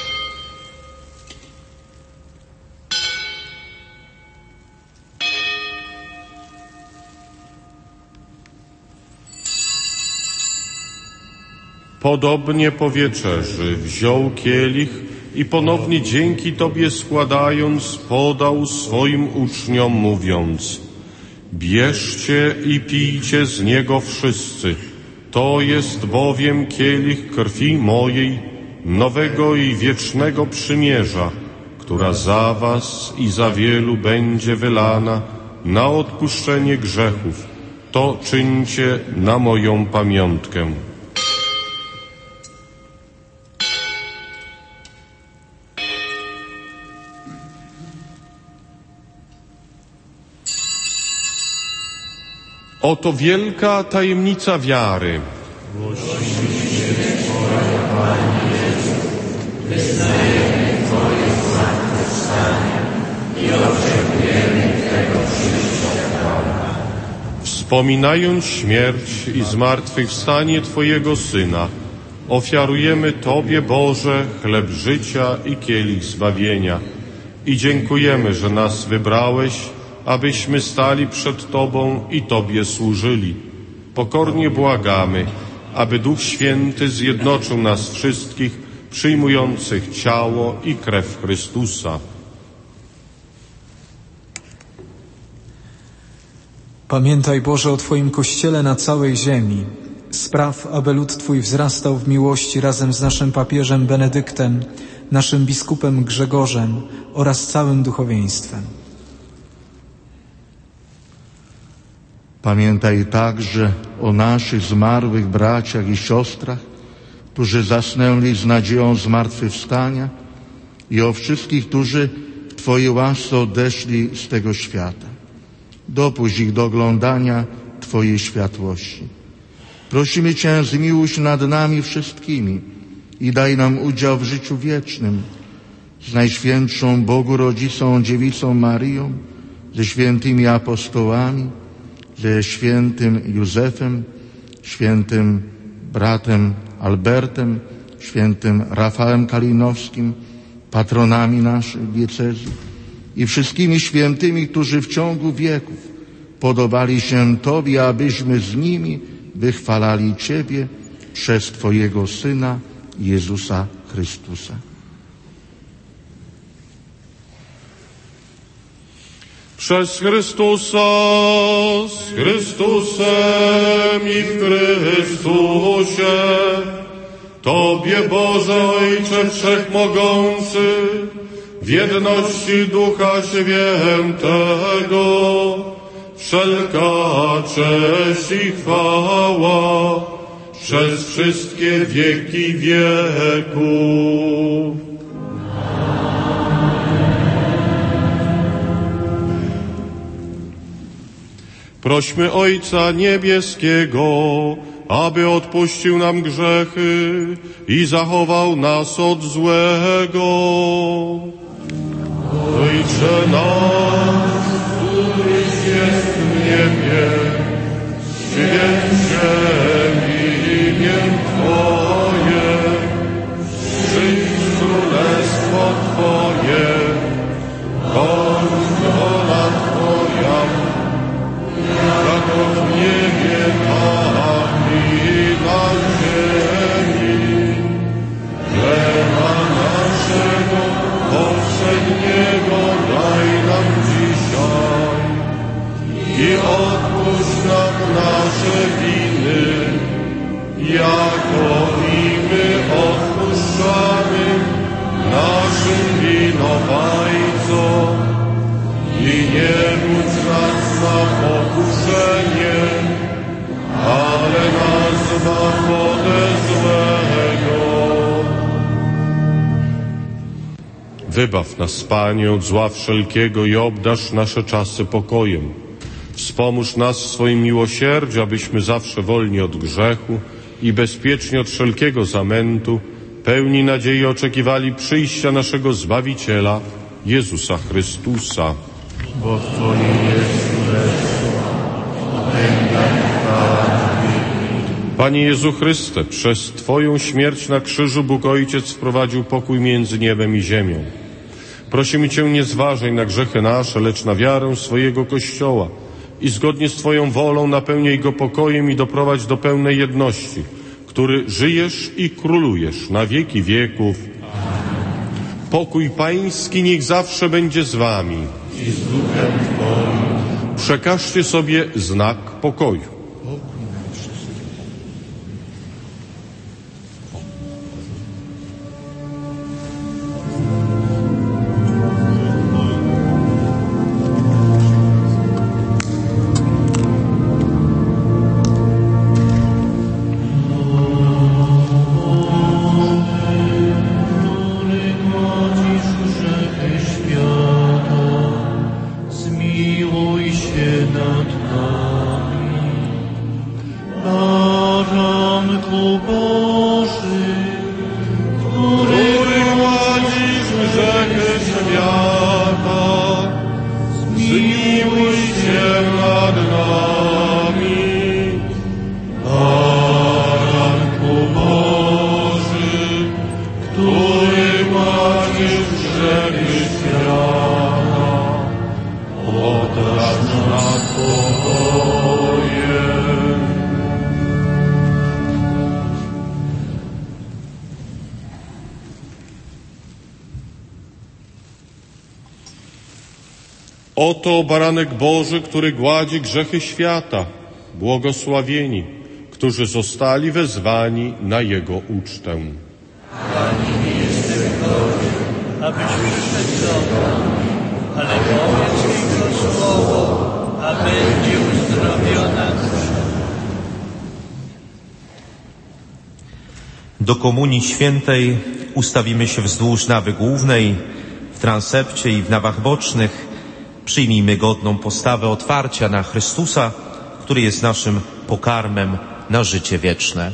Podobnie po wieczerzy wziął kielich i ponownie dzięki Tobie składając, podał swoim uczniom, mówiąc: Bierzcie i pijcie z niego wszyscy. To jest bowiem kielich krwi mojej, nowego i wiecznego przymierza, która za was i za wielu będzie wylana na odpuszczenie grzechów. To czyńcie na moją pamiątkę. Oto wielka tajemnica wiary. Wspominając śmierć i zmartwychwstanie Twojego Syna, ofiarujemy Tobie, Boże, chleb życia i kielich zbawienia i dziękujemy, że nas wybrałeś, abyśmy stali przed Tobą i Tobie służyli. Pokornie błagamy, aby Duch Święty zjednoczył nas wszystkich, przyjmujących ciało i krew Chrystusa. Pamiętaj, Boże, o Twoim Kościele na całej ziemi. Spraw, aby lud Twój wzrastał w miłości razem z naszym papieżem Benedyktem, naszym biskupem Grzegorzem oraz całym duchowieństwem. Pamiętaj także o naszych zmarłych braciach i siostrach, którzy zasnęli z nadzieją zmartwychwstania i o wszystkich, którzy w Twojej łasce odeszli z tego świata. Dopuść ich do oglądania Twojej światłości. Prosimy Cię, zmiłuj się nad nami wszystkimi i daj nam udział w życiu wiecznym z Najświętszą Bogu Rodzicą Dziewicą Maryją, ze świętymi apostołami, ze świętym Józefem, świętym bratem Albertem, świętym Rafałem Kalinowskim, patronami naszej diecezji i wszystkimi świętymi, którzy w ciągu wieków podobali się Tobie, abyśmy z nimi wychwalali Ciebie przez Twojego Syna Jezusa Chrystusa. Przez Chrystusa, z Chrystusem i w Chrystusie, Tobie, Boże Ojcze Wszechmogący, w jedności Ducha Świętego, wszelka cześć i chwała przez wszystkie wieki wieków. Prośmy Ojca Niebieskiego, aby odpuścił nam grzechy i zachował nas od złego. Ojcze nasz, któryś jest w niebie, święć się imię Twoje, przyjdź królestwo Twoje, bądź wola Twoja, jako w niebie, tak i na ziemi. Chleba naszego powszedniego daj nam dzisiaj i odpuść nam nasze winy, jako i my odpuszczamy naszym winowajcom. I nie budź nas na pokuszenie, ale nas zbaw ode złego. Wybaw nas, Panie, od zła wszelkiego i obdarz nasze czasy pokojem. Wspomóż nas w swoim miłosierdziu, abyśmy zawsze wolni od grzechu i bezpiecznie od wszelkiego zamętu, pełni nadziei oczekiwali przyjścia naszego Zbawiciela, Jezusa Chrystusa. Bo Twoje jest królestwo, potęga i chwała. Panie Jezu Chryste, przez Twoją śmierć na krzyżu Bóg Ojciec wprowadził pokój między niebem i ziemią. Prosimy Cię, nie zważaj na grzechy nasze, lecz na wiarę swojego Kościoła i zgodnie z Twoją wolą napełniaj go pokojem i doprowadź do pełnej jedności, który żyjesz i królujesz na wieki wieków. Pokój Pański niech zawsze będzie z Wami. I z duchem Twoim. Przekażcie sobie znak pokoju. Oto baranek Boży, który gładzi grzechy świata. Błogosławieni, którzy zostali wezwani na Jego ucztę. Pani nie jestem godzien, abyś wyszedł do mnie, ale powiedz mi to słowo, a będzie uzdrowiona dusza. Do Komunii Świętej ustawimy się wzdłuż nawy głównej, w transepcie i w nawach bocznych. Przyjmijmy godną postawę otwarcia na Chrystusa, który jest naszym pokarmem na życie wieczne.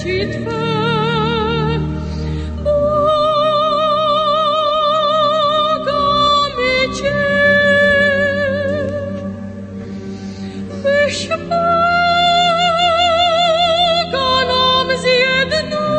dzieci Twe. Błagamy Cię, byś Boga nam zjednał.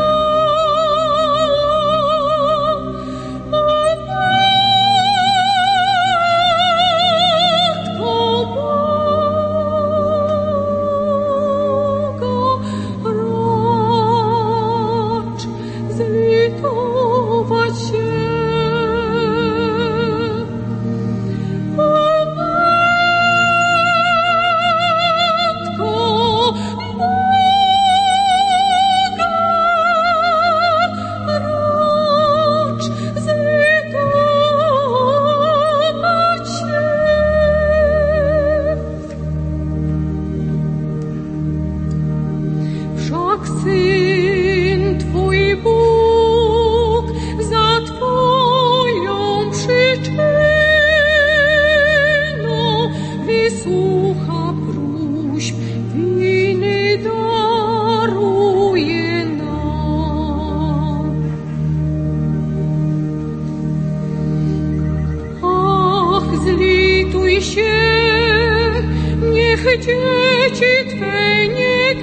Dzieci Twe nie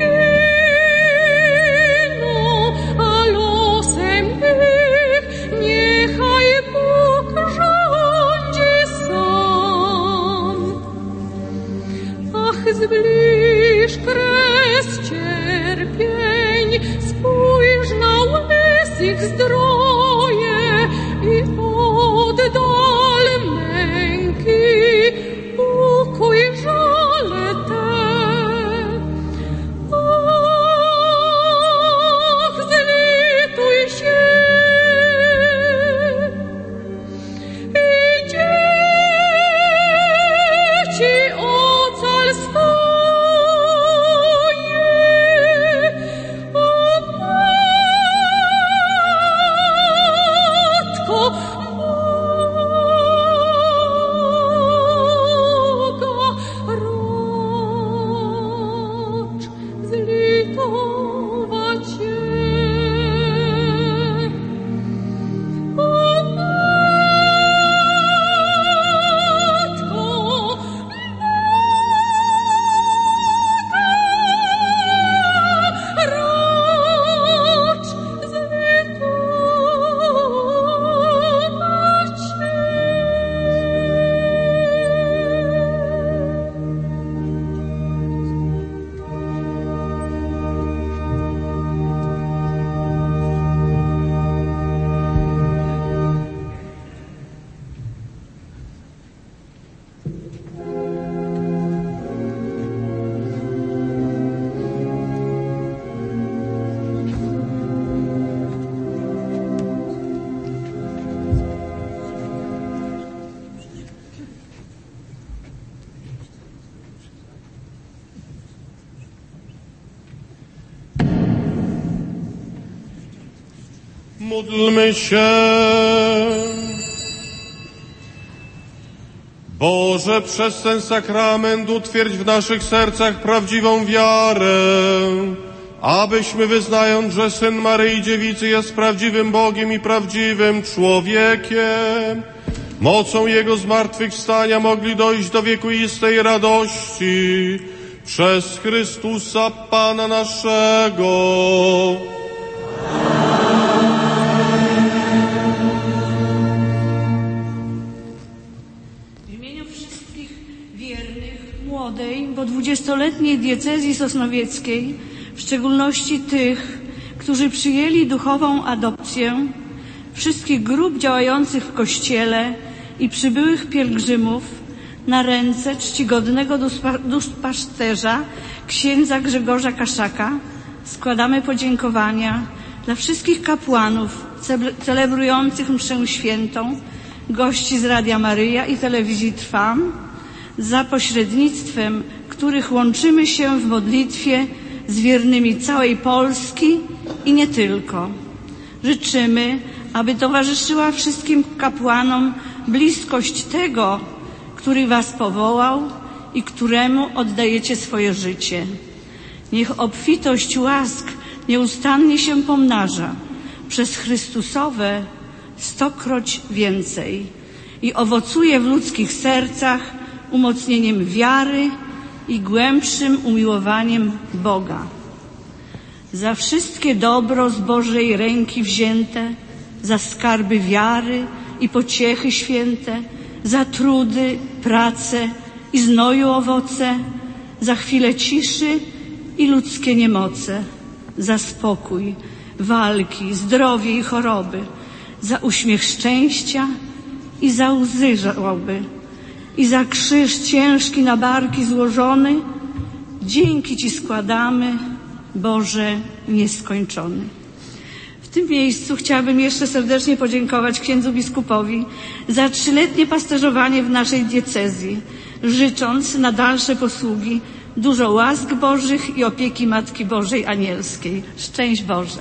giną, a losem ich niechaj Bóg rządzi sam. Ach, zbliż kres cierpień, spójrz na łez ich zdroje i oddal męki, ukój żale te. Ach, zlituj się i dzieci ocal swoje. O Matko, Módlmy się. Boże, przez ten sakrament utwierdź w naszych sercach prawdziwą wiarę, abyśmy wyznając, że Syn Maryi Dziewicy jest prawdziwym Bogiem i prawdziwym człowiekiem, mocą Jego zmartwychwstania mogli dojść do wiekuistej radości przez Chrystusa Pana naszego. Młodej, bo 20-letniej diecezji sosnowieckiej, w szczególności tych, którzy przyjęli duchową adopcję, wszystkich grup działających w Kościele i przybyłych pielgrzymów, na ręce czcigodnego duszpasterza księdza Grzegorza Kaszaka składamy podziękowania dla wszystkich kapłanów celebrujących mszę świętą, gości z Radia Maryja i Telewizji Trwam, za pośrednictwem których łączymy się w modlitwie z wiernymi całej Polski i nie tylko. Życzymy, aby towarzyszyła wszystkim kapłanom bliskość tego, który was powołał i któremu oddajecie swoje życie. Niech obfitość łask nieustannie się pomnaża, przez Chrystusowe 100-kroć więcej i owocuje w ludzkich sercach umocnieniem wiary i głębszym umiłowaniem Boga. Za wszystkie dobro z Bożej ręki wzięte, za skarby wiary i pociechy święte, za trudy, pracę i znoju owoce, za chwilę ciszy i ludzkie niemoce, za spokój, walki, zdrowie i choroby, za uśmiech szczęścia i za łzy żałoby, i za krzyż ciężki na barki złożony, dzięki Ci składamy, Boże nieskończony. W tym miejscu chciałabym jeszcze serdecznie podziękować księdzu biskupowi za 3-letnie pasterzowanie w naszej diecezji, życząc na dalsze posługi dużo łask Bożych i opieki Matki Bożej Anielskiej. Szczęść Boże!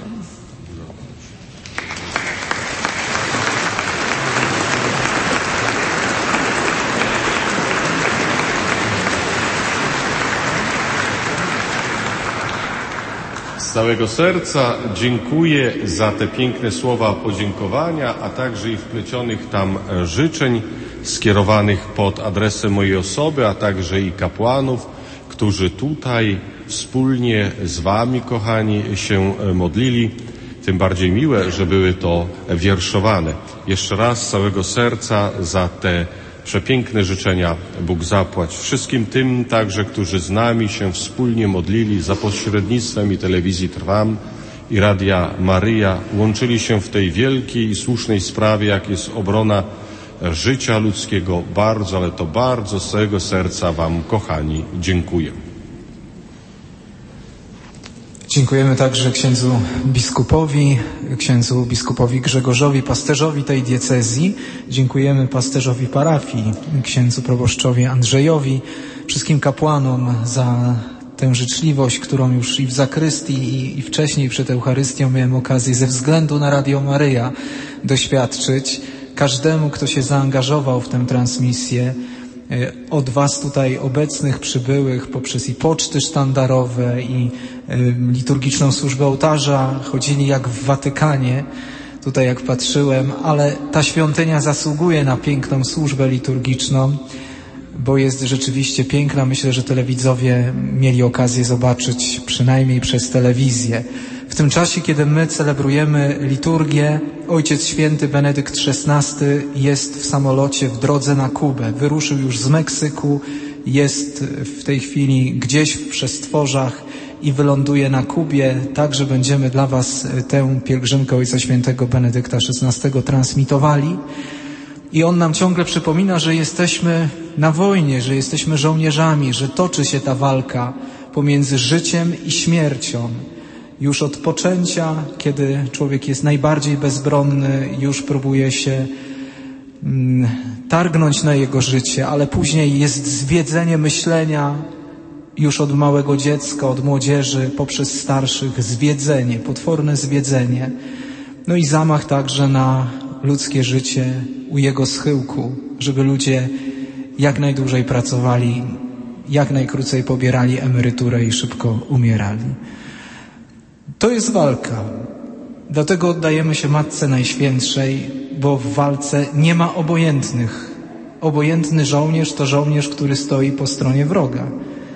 Z całego serca dziękuję za te piękne słowa podziękowania, a także i wplecionych tam życzeń skierowanych pod adresem mojej osoby, a także i kapłanów, którzy tutaj wspólnie z Wami, kochani, się modlili. Tym bardziej miłe, że były to wierszowane. Jeszcze raz z całego serca za te przepiękne życzenia Bóg zapłać. Wszystkim tym także, którzy z nami się wspólnie modlili za pośrednictwem i telewizji Trwam i Radia Maryja, łączyli się w tej wielkiej i słusznej sprawie, jak jest obrona życia ludzkiego. Bardzo, ale to bardzo z całego serca Wam, kochani, dziękuję. Dziękujemy także księdzu biskupowi Grzegorzowi, pasterzowi tej diecezji. Dziękujemy pasterzowi parafii, księdzu proboszczowi Andrzejowi, wszystkim kapłanom za tę życzliwość, którą już i w zakrystii i wcześniej przed Eucharystią miałem okazję ze względu na Radio Maryja doświadczyć. Każdemu, kto się zaangażował w tę transmisję, od Was tutaj obecnych, przybyłych, poprzez i poczty sztandarowe i liturgiczną służbę ołtarza, chodzili jak w Watykanie, tutaj jak patrzyłem, ale ta świątynia zasługuje na piękną służbę liturgiczną, bo jest rzeczywiście piękna. Myślę, że telewidzowie mieli okazję zobaczyć przynajmniej przez telewizję. W tym czasie, kiedy my celebrujemy liturgię, Ojciec Święty Benedykt XVI jest w samolocie w drodze na Kubę. Wyruszył już z Meksyku, jest w tej chwili gdzieś w przestworzach i wyląduje na Kubie. Także będziemy dla Was tę pielgrzymkę Ojca Świętego Benedykta XVI transmitowali. I on nam ciągle przypomina, że jesteśmy na wojnie, że jesteśmy żołnierzami, że toczy się ta walka pomiędzy życiem i śmiercią. Już od poczęcia, kiedy człowiek jest najbardziej bezbronny, już próbuje się targnąć na jego życie, ale później jest zwiedzenie myślenia już od małego dziecka, od młodzieży, poprzez starszych, zwiedzenie, potworne zwiedzenie. No i zamach także na ludzkie życie u jego schyłku, żeby ludzie jak najdłużej pracowali, jak najkrócej pobierali emeryturę i szybko umierali. To jest walka. Dlatego oddajemy się Matce Najświętszej, bo w walce nie ma obojętnych. Obojętny żołnierz to żołnierz, który stoi po stronie wroga.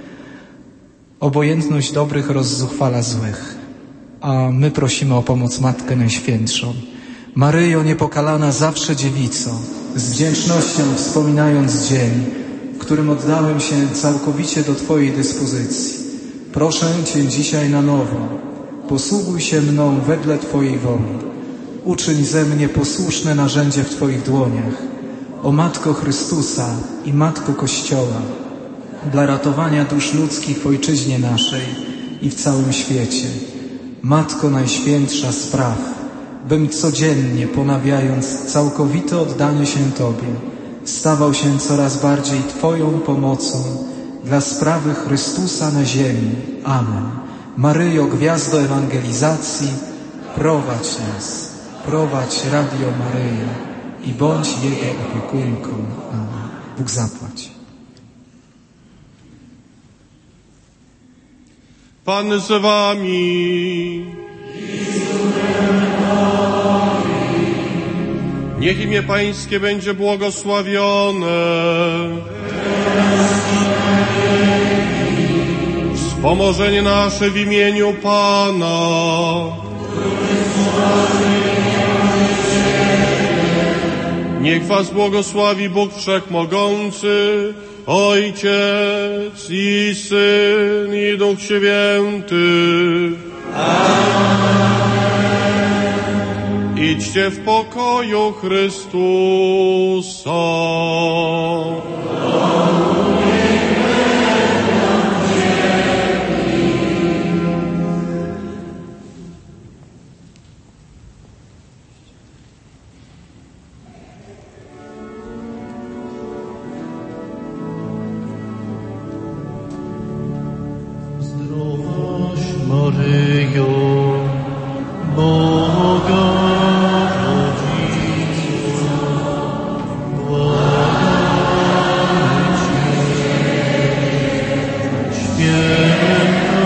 Obojętność dobrych rozzuchwala złych. A my prosimy o pomoc Matkę Najświętszą. Maryjo niepokalana zawsze dziewico, z wdzięcznością wspominając dzień, w którym oddałem się całkowicie do Twojej dyspozycji. Proszę Cię dzisiaj na nowo, posługuj się mną wedle Twojej woli. Uczyń ze mnie posłuszne narzędzie w Twoich dłoniach. O Matko Chrystusa i Matko Kościoła, dla ratowania dusz ludzkich w Ojczyźnie naszej i w całym świecie. Matko Najświętsza spraw, bym codziennie, ponawiając całkowite oddanie się Tobie, stawał się coraz bardziej Twoją pomocą dla sprawy Chrystusa na ziemi. Amen. Maryjo, gwiazdo ewangelizacji, prowadź nas, prowadź Radio Maryja i bądź Jego opiekunką. Amen. Bóg zapłać. Pan z wami. Niech imię Pańskie będzie błogosławione. Wspomożenie nasze w imieniu Pana. Niech was błogosławi Bóg Wszechmogący, Ojciec i Syn i Duch Święty. Idźcie w pokoju Chrystusa. Zdrowaś Maryjo, Boga rodzica, błagamy Cię, święta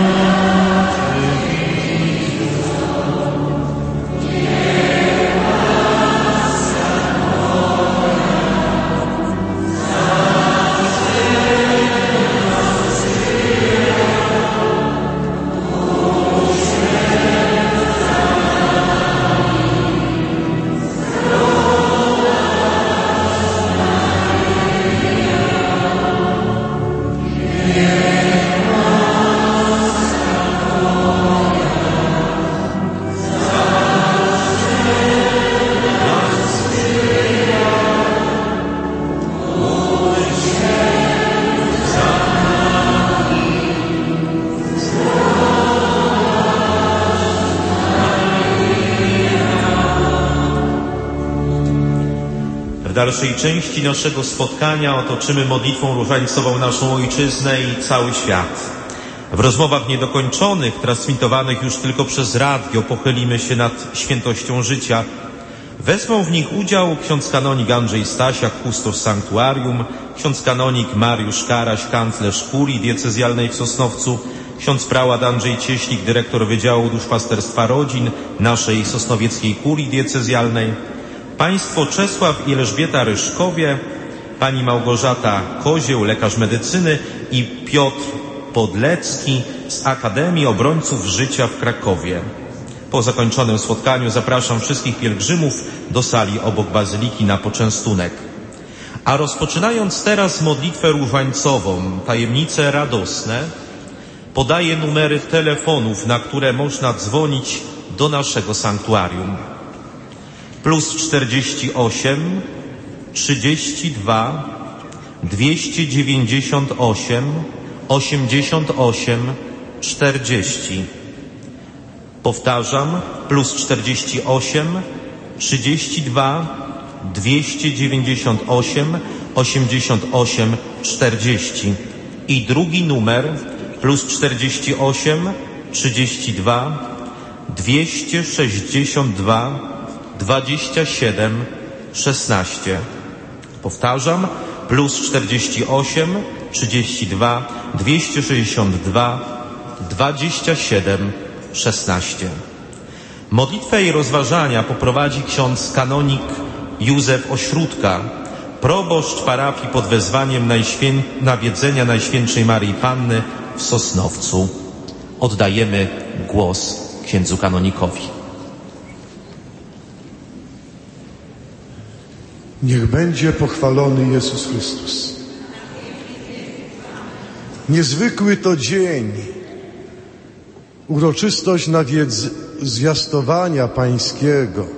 W dalszej części naszego spotkania otoczymy modlitwą różańcową naszą ojczyznę i cały świat. W rozmowach niedokończonych, transmitowanych już tylko przez radio, pochylimy się nad świętością życia. Wezmą w nich udział ksiądz kanonik Andrzej Stasiak, kustosz sanktuarium, ksiądz kanonik Mariusz Karaś, kanclerz kurii diecezjalnej w Sosnowcu, ksiądz prałat Andrzej Cieślik, dyrektor Wydziału Duszpasterstwa Rodzin naszej sosnowieckiej kurii diecezjalnej, państwo Czesław i Elżbieta Ryszkowie, pani Małgorzata Kozieł, lekarz medycyny i Piotr Podlecki z Akademii Obrońców Życia w Krakowie. Po zakończonym spotkaniu zapraszam wszystkich pielgrzymów do sali obok bazyliki na poczęstunek. A rozpoczynając teraz modlitwę różańcową, tajemnice radosne, podaję numery telefonów, na które można dzwonić do naszego sanktuarium. +48 32 298 88 40. Powtarzam, +48 32 298 88 40. I drugi numer +48 32 262 27 16. Powtarzam, +48 32 262 27 16. Modlitwę i rozważania poprowadzi ksiądz kanonik Józef Ośródka, proboszcz parafii pod wezwaniem nawiedzenia Najświętszej Maryi Panny w Sosnowcu. Oddajemy głos księdzu kanonikowi. Niech będzie pochwalony Jezus Chrystus. Niezwykły to dzień, uroczystość zwiastowania Pańskiego,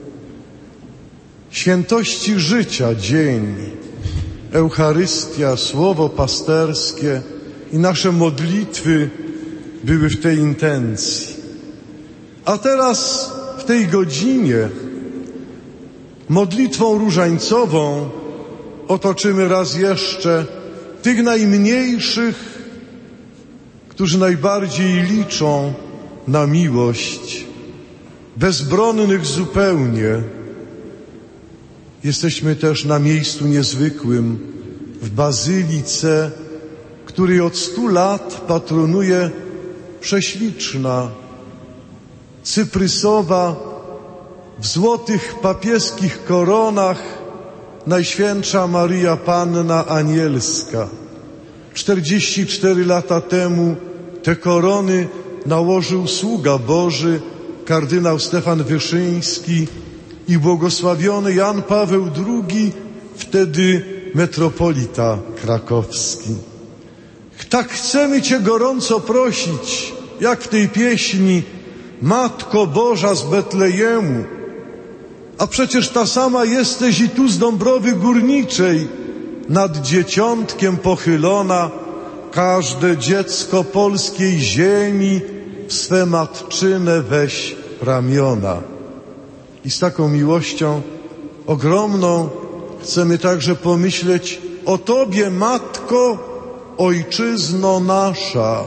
świętości życia dzień, Eucharystia, słowo pasterskie i nasze modlitwy były w tej intencji. A teraz w tej godzinie modlitwą różańcową otoczymy raz jeszcze tych najmniejszych, którzy najbardziej liczą na miłość, bezbronnych zupełnie. Jesteśmy też na miejscu niezwykłym, w bazylice, której od 100 lat patronuje prześliczna, cyprysowa, w złotych papieskich koronach, Najświętsza Maryja Panna Anielska. 44 lata temu te korony nałożył sługa Boży, kardynał Stefan Wyszyński i błogosławiony Jan Paweł II, wtedy metropolita krakowski. Tak chcemy Cię gorąco prosić, jak w tej pieśni, Matko Boża z Betlejemu, a przecież ta sama jesteś i tu z Dąbrowy Górniczej, nad dzieciątkiem pochylona, każde dziecko polskiej ziemi w swe matczyne weź ramiona. I z taką miłością ogromną chcemy także pomyśleć o Tobie, Matko, Ojczyzno nasza.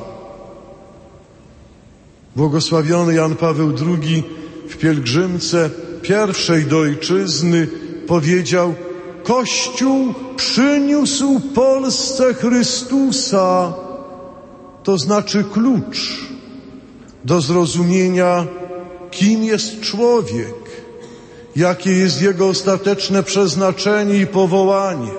Błogosławiony Jan Paweł II w pielgrzymce pierwszej do Ojczyzny powiedział: Kościół przyniósł Polsce Chrystusa, to znaczy klucz do zrozumienia, kim jest człowiek, jakie jest jego ostateczne przeznaczenie i powołanie.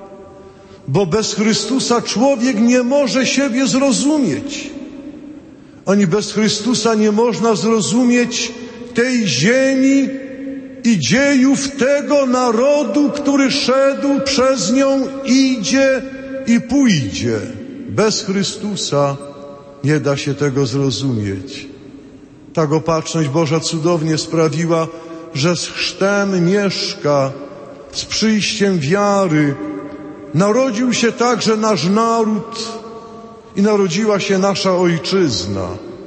Bo bez Chrystusa człowiek nie może siebie zrozumieć. Ani bez Chrystusa nie można zrozumieć tej ziemi i dziejów tego narodu, który szedł przez nią, idzie i pójdzie. Bez Chrystusa nie da się tego zrozumieć. Tak opatrzność Boża cudownie sprawiła, że z chrztem mieszka, z przyjściem wiary narodził się także nasz naród i narodziła się nasza Ojczyzna.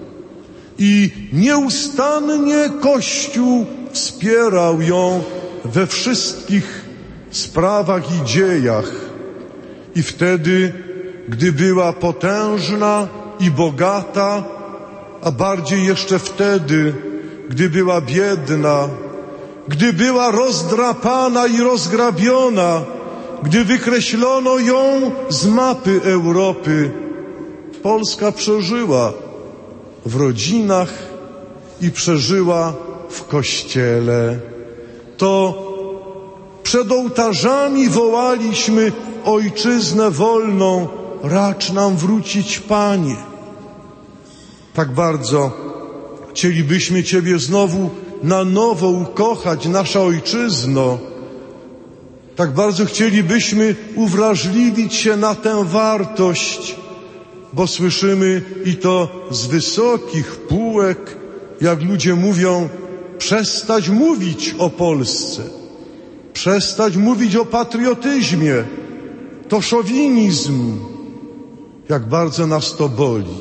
I nieustannie Kościół wspierał ją we wszystkich sprawach i dziejach. I wtedy, gdy była potężna i bogata, a bardziej jeszcze wtedy, gdy była biedna, gdy była rozdrapana i rozgrabiona, gdy wykreślono ją z mapy Europy, Polska przeżyła w rodzinach i przeżyła w Kościele. To przed ołtarzami wołaliśmy: Ojczyznę wolną, racz nam wrócić, Panie. Tak bardzo chcielibyśmy Ciebie znowu na nowo ukochać, nasza Ojczyzno. Tak bardzo chcielibyśmy uwrażliwić się na tę wartość, bo słyszymy i to z wysokich półek, jak ludzie mówią: przestać mówić o Polsce, przestać mówić o patriotyzmie, to szowinizm. Jak bardzo nas to boli.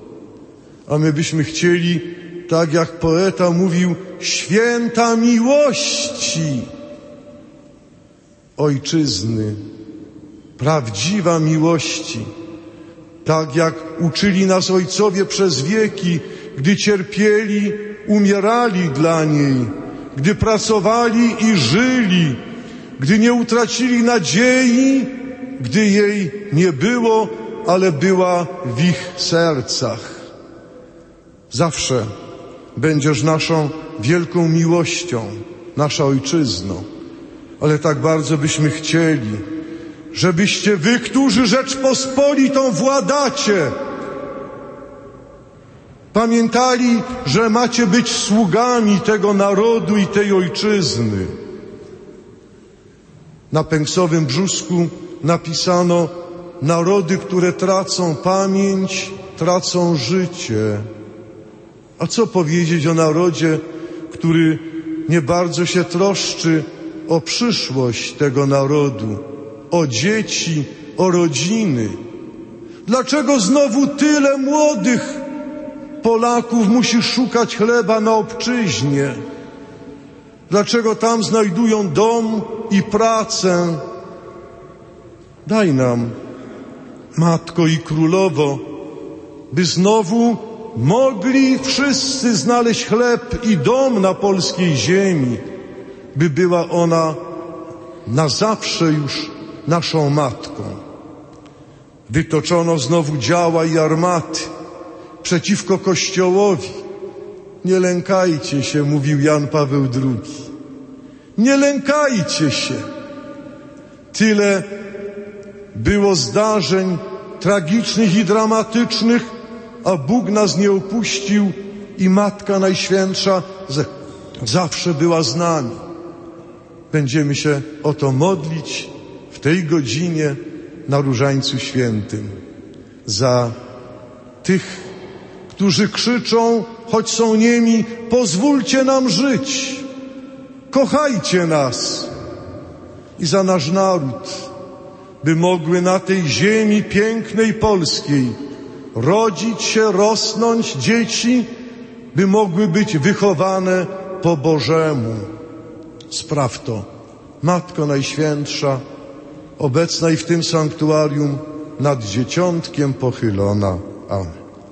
A my byśmy chcieli, tak jak poeta mówił, święta miłości Ojczyzny, prawdziwa miłości. Tak jak uczyli nas ojcowie przez wieki, gdy cierpieli, umierali dla niej, gdy pracowali i żyli, gdy nie utracili nadziei, gdy jej nie było, ale była w ich sercach. Zawsze będziesz naszą wielką miłością, nasza Ojczyzno, ale tak bardzo byśmy chcieli, żebyście wy, którzy Rzeczpospolitą władacie, pamiętali, że macie być sługami tego narodu i tej Ojczyzny. Na Pęksowym Brzusku napisano: narody, które tracą pamięć, tracą życie. A co powiedzieć o narodzie, który nie bardzo się troszczy o przyszłość tego narodu, o dzieci, o rodziny? Dlaczego znowu tyle młodych Polaków musi szukać chleba na obczyźnie? Dlaczego tam znajdują dom i pracę? Daj nam, Matko i Królowo, by znowu mogli wszyscy znaleźć chleb i dom na polskiej ziemi, by była ona na zawsze już naszą Matką. Wytoczono znowu działa i armaty, przeciwko Kościołowi. Nie lękajcie się, mówił Jan Paweł II. Nie lękajcie się. Tyle było zdarzeń tragicznych i dramatycznych, a Bóg nas nie opuścił i Matka Najświętsza zawsze była z nami. Będziemy się o to modlić w tej godzinie na Różańcu Świętym. Za tych, którzy krzyczą, choć są niemi: pozwólcie nam żyć, kochajcie nas. I za nasz naród, by mogły na tej ziemi pięknej polskiej rodzić się, rosnąć dzieci, by mogły być wychowane po Bożemu. Spraw to, Matko Najświętsza, obecna i w tym sanktuarium nad dzieciątkiem pochylona. Amen.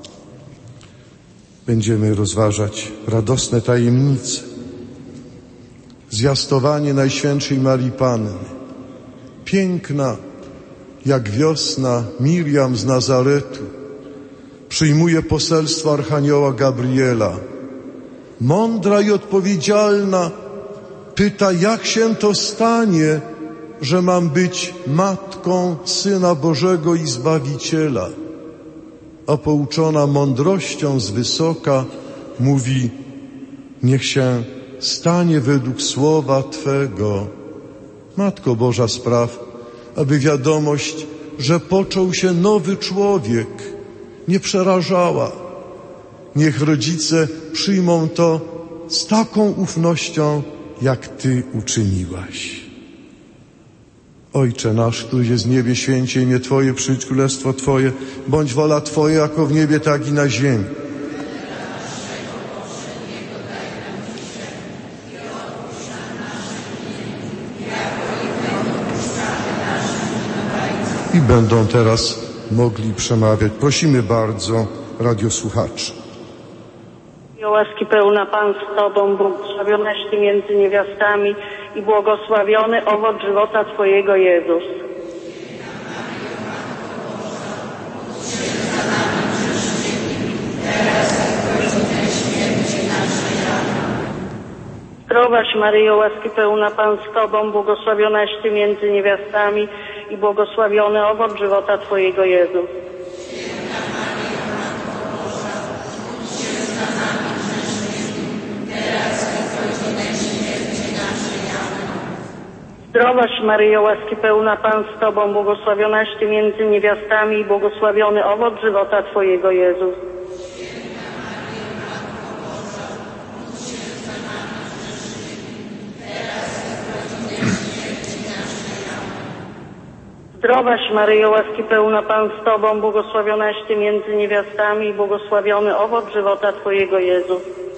Będziemy rozważać radosne tajemnice. Zwiastowanie Najświętszej Marii Panny. Piękna jak wiosna Miriam z Nazaretu przyjmuje poselstwo Archanioła Gabriela. Mądra i odpowiedzialna pyta, jak się to stanie, że mam być matką Syna Bożego i Zbawiciela. A pouczona mądrością z wysoka mówi: niech się stanie według słowa Twego. Matko Boża, spraw, aby wiadomość, że począł się nowy człowiek, nie przerażała. Niech rodzice przyjmą to z taką ufnością, jak Ty uczyniłaś. Ojcze nasz, któryś jest w niebie, święcie imię Twoje, przyjdź królestwo Twoje, bądź wola Twoja, jako w niebie, tak i na ziemi. I będą teraz mogli przemawiać. Prosimy bardzo radiosłuchaczy. Łaski pełna Pan z Tobą, błogosławionaś Ty między niewiastami i błogosławiony owoc żywota Twojego, Jezus. Zdrowaś Maryjo, łaski pełna Pan z Tobą, błogosławionaś Ty między niewiastami i błogosławiony owoc żywota Twojego, Jezus. Zdrowaś Maryjo, łaski pełna Pan z Tobą, błogosławionaś Ty między niewiastami i błogosławiony owoc żywota Twojego, Jezus. Zdrowaś Maryjo, łaski pełna Pan z Tobą, błogosławionaś Ty między niewiastami i błogosławiony owoc żywota Twojego, Jezus.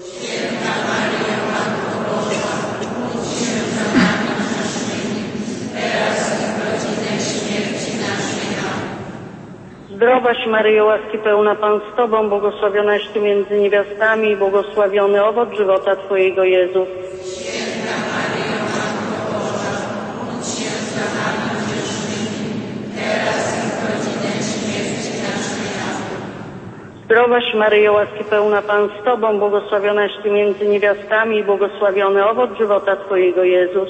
Zdrowaś Maryjo, łaski pełna Pan z Tobą, błogosławionaś Ty między niewiastami i błogosławiony owoc żywota Twojego, Jezus. Zdrowaś Maryjo, łaski pełna Pan z Tobą, błogosławionaś Ty między niewiastami i błogosławiony owoc żywota Twojego, Jezus.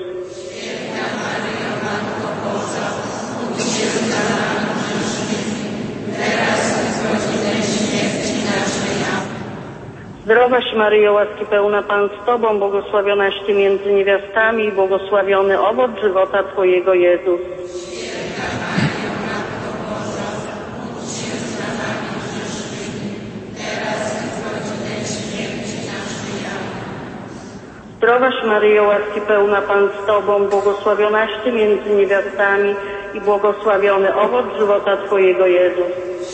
Zdrowaś Maryjo, łaski pełna Pan z Tobą, błogosławionaś Ty między niewiastami i błogosławiony owoc żywota Twojego, Jezus. Zdrowaś Maryjo, łaski pełna Pan z Tobą, błogosławionaś Ty między niewiastami i błogosławiony owoc żywota Twojego, Jezus.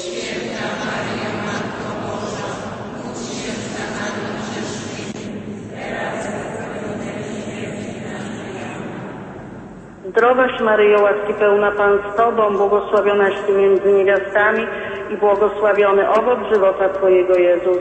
Zdrowaś Maryjo, łaski pełna Pan z Tobą, błogosławionaś Ty między niewiastami i błogosławiony owoc żywota Twojego, Jezus.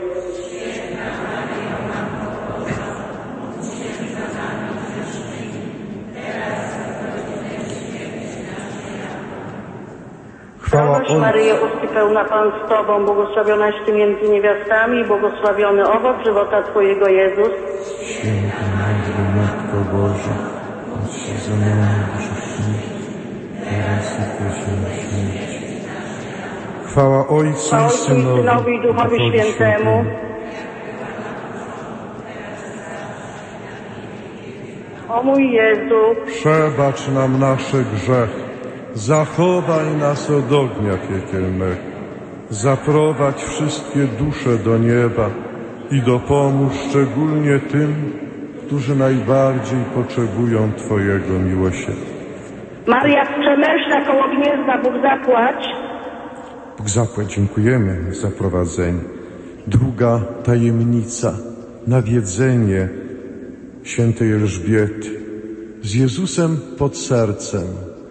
Chwała Maryjo, łaski pełna Pan z Tobą, błogosławionaś Ty między niewiastami i błogosławiony owoc żywota Twojego, Jezus. Święta Maryjo, Matko Boża, módl się za nami grzesznymi, teraz i w godzinę śmierci. Chwała Ojcu i Synowi i Duchowi Świętemu. O mój Jezu, przebacz nam nasze grzechy, zachowaj nas od ognia piekielnego, zaprowadź wszystkie dusze do nieba i dopomóż szczególnie tym, którzy najbardziej potrzebują Twojego miłosierdzia. Maria Przemęczna koło gniezda, Bóg zapłać. Bóg zapłać, dziękujemy za prowadzenie. Druga tajemnica, nawiedzenie świętej Elżbiety. Z Jezusem pod sercem.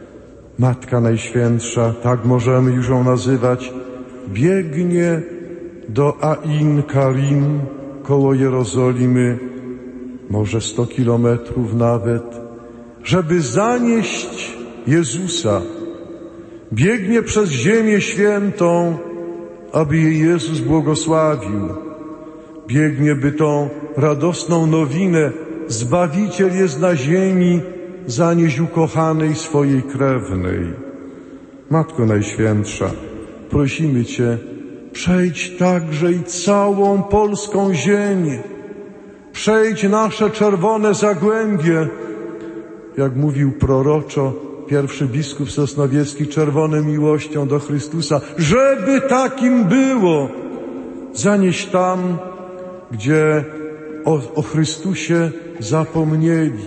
Matka Najświętsza, tak możemy już ją nazywać, biegnie do Ain Karim koło Jerozolimy, może 100 kilometrów nawet, żeby zanieść Jezusa. Biegnie przez ziemię świętą, aby jej Jezus błogosławił. Biegnie, by tą radosną nowinę, Zbawiciel jest na ziemi, zanieść ukochanej swojej krewnej. Matko Najświętsza, prosimy Cię, przejdź także i całą polską ziemię. Przejdź nasze czerwone zagłębie. Jak mówił proroczo pierwszy biskup sosnowiecki, czerwone miłością do Chrystusa, żeby takim było. Zanieś tam, gdzie o Chrystusie zapomnieli.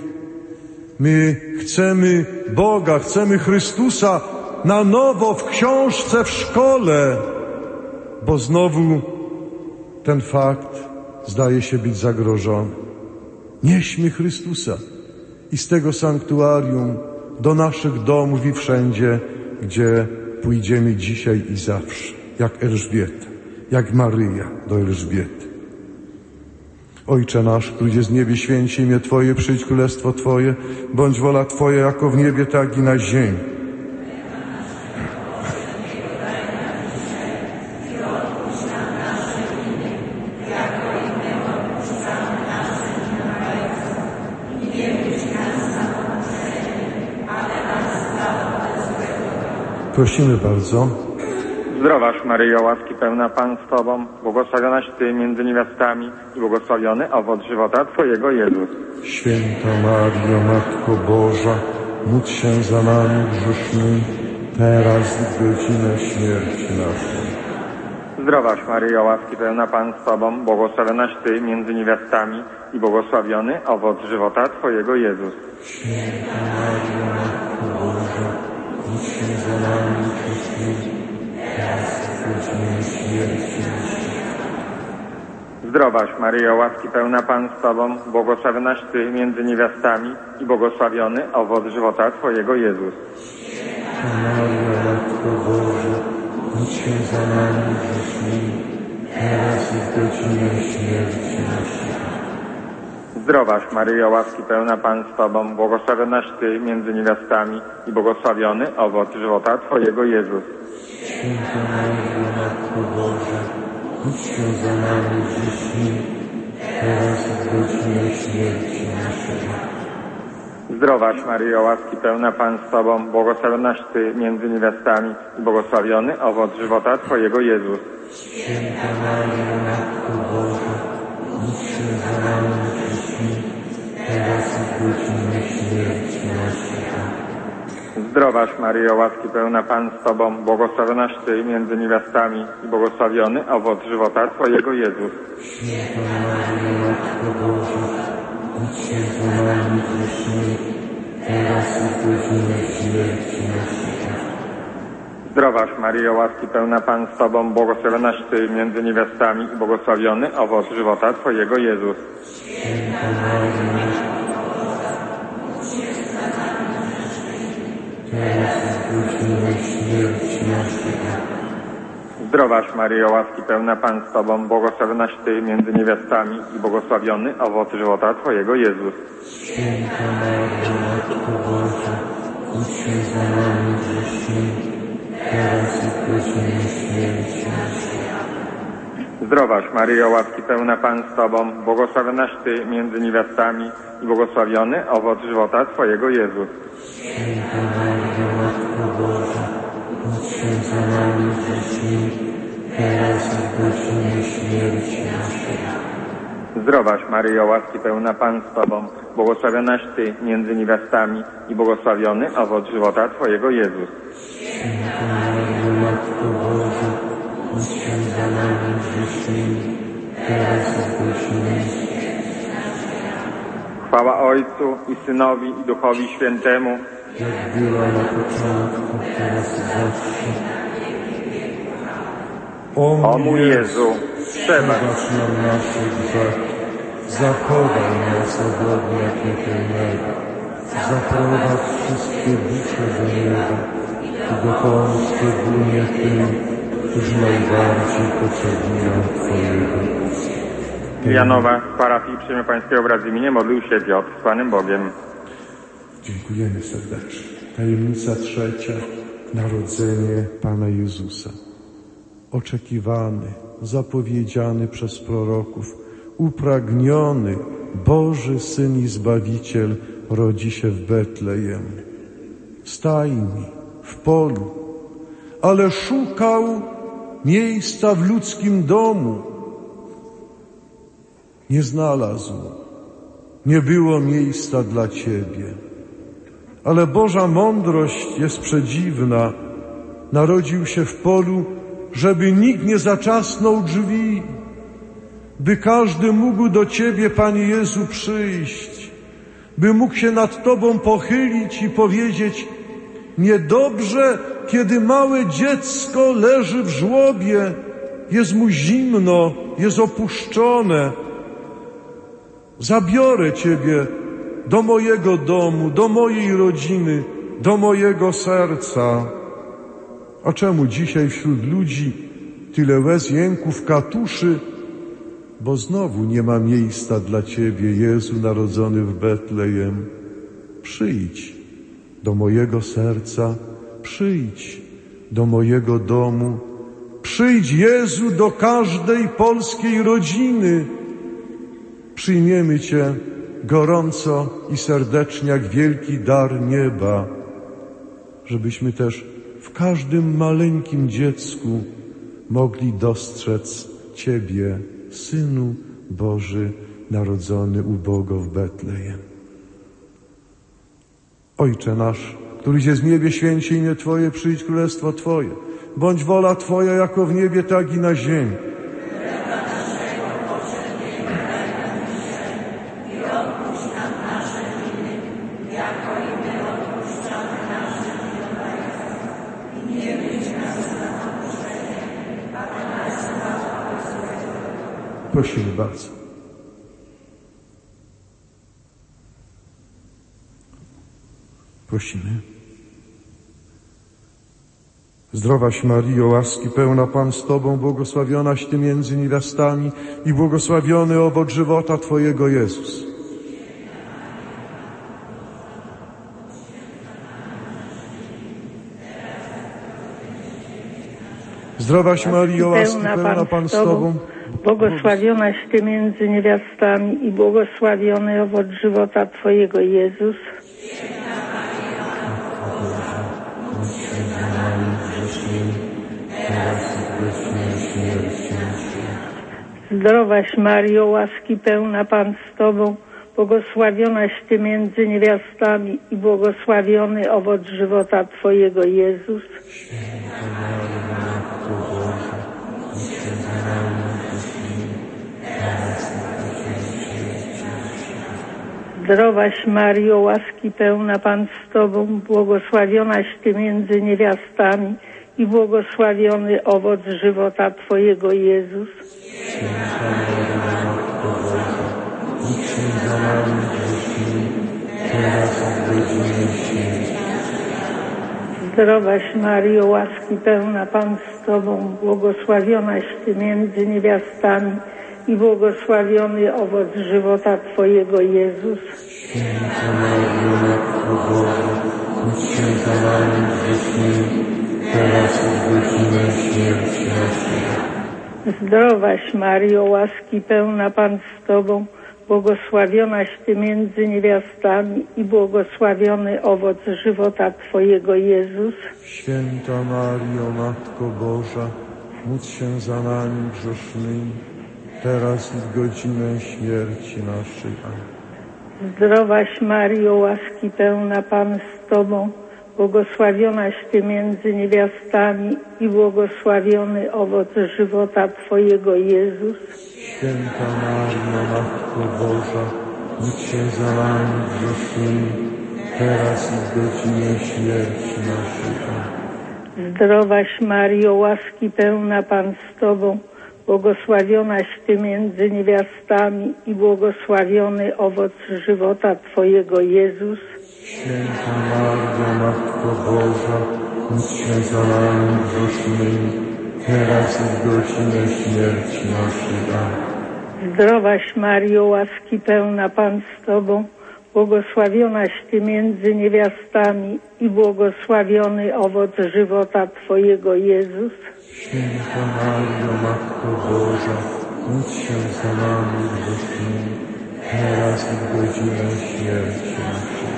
My chcemy Boga, chcemy Chrystusa na nowo w książce, w szkole, bo znowu ten fakt zdaje się być zagrożony. Nieśmy Chrystusa i z tego sanktuarium do naszych domów i wszędzie, gdzie pójdziemy dzisiaj i zawsze, jak Elżbieta, jak Maryja do Elżbiety. Ojcze nasz, któryś jest w niebie, święć się imię Twoje, przyjdź królestwo Twoje, bądź wola Twoja jako w niebie, tak i na ziemi. Prosimy bardzo. Zdrowaś Maryjo, łaski pełna Pan z Tobą, błogosławionaś Ty między niewiastami i błogosławiony owoc żywota Twojego, Jezus. Święta Maryjo, Matko Boża, módl się za nami grzesznymi, teraz i w godzinę śmierci naszej. Zdrowaś Maryjo, łaski pełna Pan z Tobą, błogosławionaś Ty między niewiastami i błogosławiony owoc żywota Twojego, Jezus. Święta Maryjo, Matko Boża, módl się za nami grzesznymi, teraz i w godzinę śmierci naszej. Zdrowaś Maryjo, łaski pełna Pan z Tobą, błogosławionaś Ty między niewiastami i błogosławiony owoc żywota Twojego, Jezus. Święta Maryjo, Matko Boża, módl się za nami grzesznymi, teraz i w godzinę śmierci naszej. Zdrowaś Maryjo, łaski pełna Pan z Tobą, błogosławionaś Ty między niewiastami i błogosławiony owoc żywota Twojego, Jezus. Święta Maryjo, Matko Boża, módl się za nami grzesznymi, teraz i w godzinę śmierci naszej. Zdrowaś Maryjo, łaski pełna Pan z Tobą, błogosławionaś Ty między niewiastami i błogosławiony owoc żywota Twojego, Jezus. Święta Maryjo, Matko Boża, módl się za nami grzesznymi, teraz i w godzinę śmierci naszej. Zdrowaś Maryjo, łaski pełna Pan z Tobą, błogosławionaś Ty między niewiastami i błogosławiony owoc żywota Twojego, Jezus. Święta Maryjo, Matko Boża, módl się za nami grzesznymi, teraz i w godzinę śmierci naszej. Zdrowaś Maryjo, łaski pełna Pan z Tobą, błogosławionaś Ty między niewiastami i błogosławiony owoc żywota Twojego, Jezus. Święta Maryjo, Matko Boża, módl się za nami grzesznymi, teraz i w godzinę śmierci naszej. Zdrowaś Maryjo, łaski pełna Pan z Tobą, błogosławionaś Ty między niewiastami i błogosławiony owoc żywota Twojego, Jezus. Święta Maryjo, Matko Boża, módl się za nami grzesznymi, teraz i w godzinie śmierci naszej. Zdrowaś Maryjo, łaski pełna Pan z Tobą, błogosławionaś Ty między niewiastami i błogosławiony owoc żywota Twojego Jezus. Święta Maryjo, Matko Boża, módl się za nami grzesznymi, teraz i w godzinie śmierci naszej. Zdrowaś Maryjo, łaski pełna Pan z Tobą, błogosławionaś Ty między niewiastami i błogosławiony owoc żywota Twojego Jezus. Święta Maryjo, Matko Boża, módl się za nami grzesznymi, teraz i w godzinie śmierci naszej. Chwała Ojcu i Synowi i Duchowi Świętemu, jak była na początku, teraz i zawsze. O mój Jezu, przebacz nam nasze grzechy, zachowaj nas od ognia piekielnego, zaprowadź wszystkie dusze do nieba i dopomóż szczególnie tym, którzy najbardziej potrzebują Twojego. Janowa z parafii Przyjmy Pańskiego w Radzyminie modlił się Piotr z Panem Bogiem. Dziękujemy serdecznie. Tajemnica trzecia. Narodzenie Pana Jezusa. Oczekiwany, zapowiedziany przez proroków, upragniony Boży Syn i Zbawiciel rodzi się w Betlejem. W stajni, w polu, ale szukał miejsca w ludzkim domu. Nie znalazł, nie było miejsca dla Ciebie. Ale Boża mądrość jest przedziwna. Narodził się w polu, żeby nikt nie zatrzasnął drzwi, by każdy mógł do Ciebie, Panie Jezu, przyjść, by mógł się nad Tobą pochylić i powiedzieć: niedobrze, kiedy małe dziecko leży w żłobie, jest mu zimno, jest opuszczone. Zabiorę Ciebie do mojego domu, do mojej rodziny, do mojego serca. A czemu dzisiaj wśród ludzi tyle łez, jęków, katuszy? Bo znowu nie ma miejsca dla Ciebie, Jezu narodzony w Betlejem. Przyjdź do mojego serca, przyjdź do mojego domu, przyjdź, Jezu, do każdej polskiej rodziny. Przyjmiemy Cię gorąco i serdecznie jak wielki dar nieba, żebyśmy też w każdym maleńkim dziecku mogli dostrzec Ciebie, Synu Boży, narodzony ubogo w Betlejem. Ojcze nasz, któryś jest w niebie, święć się imię Twoje, przyjdź królestwo Twoje. Bądź wola Twoja jako w niebie, tak i na ziemi. Prosimy bardzo. Prosimy. Zdrowaś Maryjo, łaski pełna Pan z Tobą, błogosławionaś Ty między niewiastami i błogosławiony owoc żywota Twojego Jezus. Zdrowaś Maryjo, łaski pełna Pan z Tobą, błogosławionaś Ty między niewiastami i błogosławiony owoc żywota Twojego Jezus. Zdrowaś Maryjo, łaski pełna Pan z Tobą, błogosławionaś Ty między niewiastami i błogosławiony owoc żywota Twojego Jezus. Zdrowaś Maryjo, łaski pełna Pan z Tobą, błogosławionaś Ty między niewiastami i błogosławiony owoc żywota Twojego Jezus. Zdrowaś Maryjo, łaski pełna Pan z Tobą, błogosławionaś Ty między niewiastami i błogosławiony owoc żywota Twojego Jezus. Święta Maryjo, Matko Boża, módl się za nami grzesznymi, teraz i w godzinę śmierci naszej. Zdrowaś Maryjo, łaski pełna Pan z Tobą, błogosławionaś Ty między niewiastami i błogosławiony owoc żywota Twojego, Jezus. Święta Maryjo, Matko Boża, módl się za nami grzesznymi, teraz i w godzinę śmierci naszej. Amen. Zdrowaś Maryjo, łaski pełna Pan z Tobą, błogosławionaś Ty między niewiastami i błogosławiony owoc żywota Twojego, Jezus. Święta Maryjo, Matko Boża, módl się za nami grzesznymi, teraz i w godzinę śmierci naszej. Amen. Zdrowaś Maryjo, łaski pełna Pan z Tobą, błogosławionaś Ty między niewiastami i błogosławiony owoc żywota Twojego, Jezus. Święta Maryjo, Matko Boża, módl się za nami grzesznymi, teraz i w godzinę śmierci naszej. Amen. Zdrowaś Maryjo, łaski pełna Pan z Tobą, błogosławionaś Ty między niewiastami i błogosławiony owoc żywota Twojego, Jezus. Święta Maryjo, Matko Boża, módl się za nami grzesznymi, teraz i w godzinę śmierci naszej.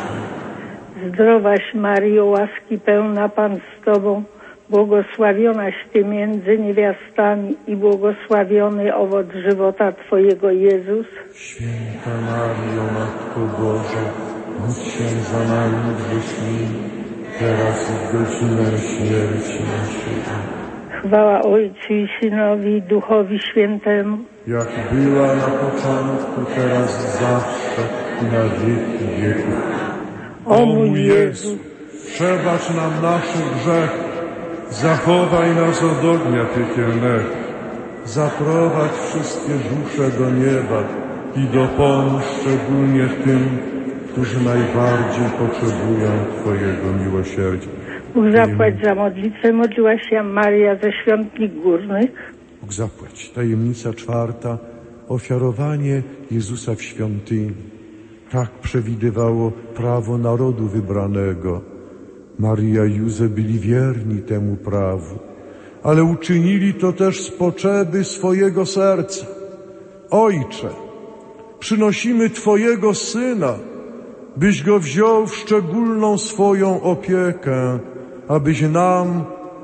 Zdrowaś Maryjo, łaski pełna Pan z Tobą, błogosławionaś Ty między niewiastami i błogosławiony owoc żywota Twojego, Jezus. Święta Maryjo, Matko Boża, módl się za nami grzesznymi, teraz i w godzinę śmierci naszej. Chwała Ojcu i Synowi i Duchowi Świętemu. Jak była na początku, teraz i zawsze i na wieki wieków. O mój Jezu, przebacz nam nasze grzechy, zachowaj nas od ognia piekielnego, zaprowadź wszystkie dusze do nieba i dopomóż szczególnie tym, którzy najbardziej potrzebują Twojego miłosierdzia. Bóg zapłać za modlitwę, modliła się Maria ze Świątni Górnych. Bóg zapłać. Tajemnica czwarta. Ofiarowanie Jezusa w świątyni. Tak przewidywało prawo narodu wybranego. Maria i Józef byli wierni temu prawu, ale uczynili to też z potrzeby swojego serca. Ojcze, przynosimy Twojego Syna, byś Go wziął w szczególną swoją opiekę, abyś nam,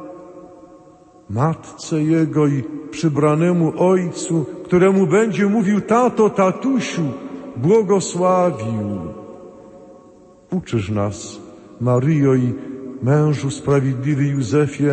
Matce Jego i przybranemu Ojcu, któremu będzie mówił tato, tatusiu, błogosławił. Uczysz nas, Maryjo i mężu sprawiedliwy Józefie,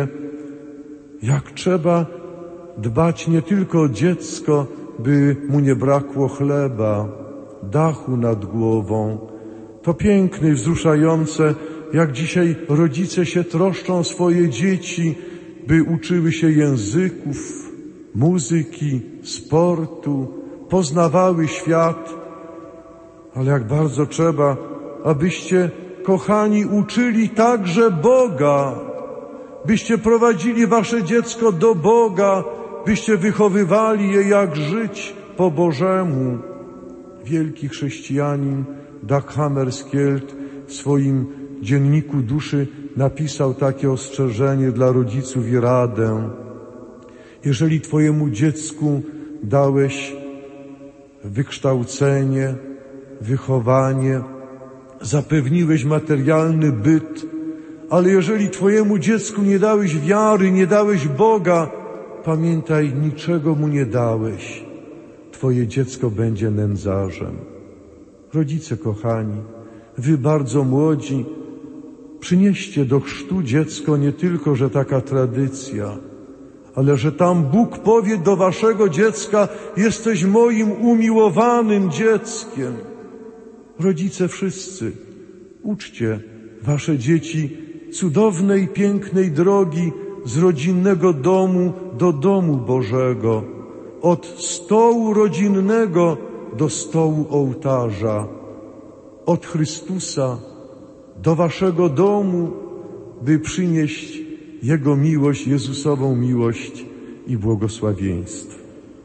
jak trzeba dbać nie tylko o dziecko, by mu nie brakło chleba, dachu nad głową. To piękne i wzruszające, jak dzisiaj rodzice się troszczą o swoje dzieci, by uczyły się języków, muzyki, sportu, poznawały świat. Ale jak bardzo trzeba, abyście, kochani, uczyli także Boga, byście prowadzili wasze dziecko do Boga, byście wychowywali je, jak żyć po Bożemu. Wielki chrześcijanin Dag Hammarskjöld w swoim dzienniku duszy napisał takie ostrzeżenie dla rodziców i radę. Jeżeli Twojemu dziecku dałeś wykształcenie, wychowanie, zapewniłeś materialny byt, ale jeżeli Twojemu dziecku nie dałeś wiary, nie dałeś Boga, pamiętaj, niczego mu nie dałeś. Twoje dziecko będzie nędzarzem. Rodzice kochani, wy bardzo młodzi, przynieście do chrztu dziecko nie tylko, że taka tradycja, ale że tam Bóg powie do waszego dziecka: jesteś moim umiłowanym dzieckiem. Rodzice wszyscy, uczcie wasze dzieci cudownej, pięknej drogi z rodzinnego domu do domu Bożego, od stołu rodzinnego do stołu ołtarza, od Chrystusa do waszego domu, by przynieść Jego miłość, Jezusową miłość i błogosławieństwo.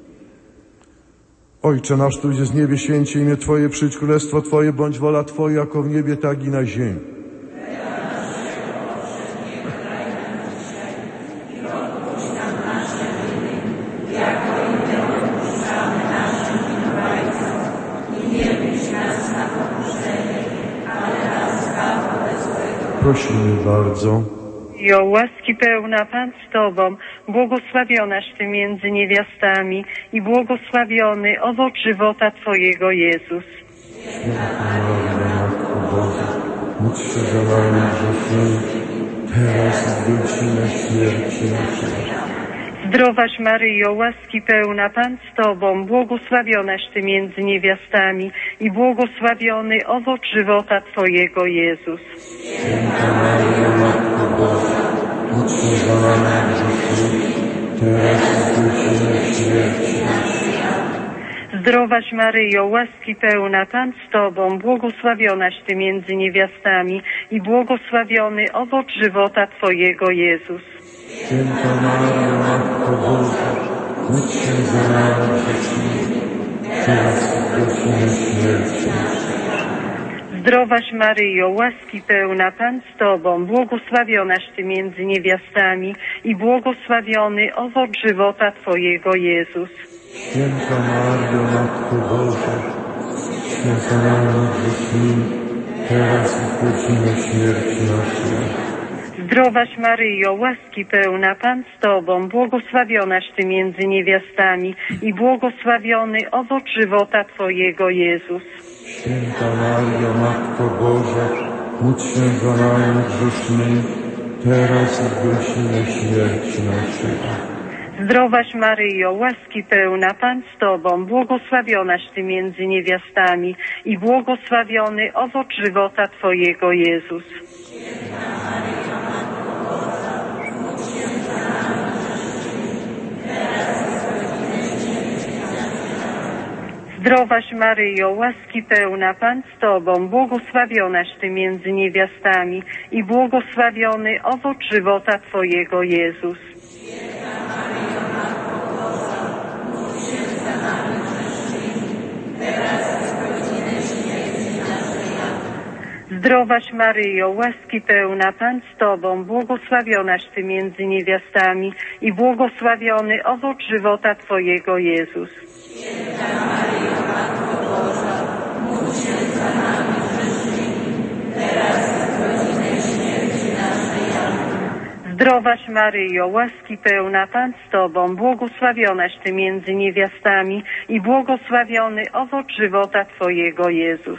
Ojcze nasz, któryś jest w niebie, święcie imię Twoje, przyjdź królestwo Twoje, bądź wola Twoja, jako w niebie, tak i na ziemi. prosimy bardzo. Jo, łaski pełna Pan z Tobą, błogosławionaś Ty między niewiastami i błogosławiony owoc żywota Twojego, Jezus. Matko Boża, módl się za nami grzesznymi, teraz i w godzinę śmierci naszej. Zdrowaś Maryjo, łaski pełna Pan z Tobą, błogosławionaś Ty między niewiastami i błogosławiony owoc żywota Twojego, Jezus. Święta Maryjo, Matko Boża, módl się za nami grzesznymi, teraz i w godzinę śmierci naszej. Zdrowaś Maryjo, łaski pełna Pan z Tobą, błogosławionaś Ty między niewiastami i błogosławiony owoc żywota Twojego, Jezus. Święta Maryjo, Matko Boża, módl się za nami grzesznymi, teraz i w godzinę śmierci naszej. Zdrowaś Maryjo, łaski pełna Pan z Tobą, błogosławionaś Ty między niewiastami i błogosławiony owoc żywota Twojego, Jezus. Święta Maryjo, Matko Boża, módl się za nami grzesznymi, teraz i w godzinę śmierci naszej. Zdrowaś Maryjo, łaski pełna Pan z Tobą, błogosławionaś Ty między niewiastami i błogosławiony owoc żywota Twojego, Jezus. Święta Maryjo, Matko Boża, módl się za nami grzesznymi, teraz i w godzinę śmierci naszej. Zdrowaś Maryjo, łaski pełna Pan z Tobą, błogosławionaś Ty między niewiastami i błogosławiony owoc żywota Twojego, Jezus. Zdrowaś Maryjo, łaski pełna Pan z Tobą, błogosławionaś Ty między niewiastami i błogosławiony owoc żywota Twojego, Jezus. Zdrowaś Maryjo, łaski pełna Pan z Tobą, błogosławionaś Ty między niewiastami i błogosławiony owoc żywota Twojego, Jezus. Zdrowaś Maryjo, łaski pełna Pan z Tobą, błogosławionaś Ty między niewiastami i błogosławiony owoc żywota Twojego, Jezus.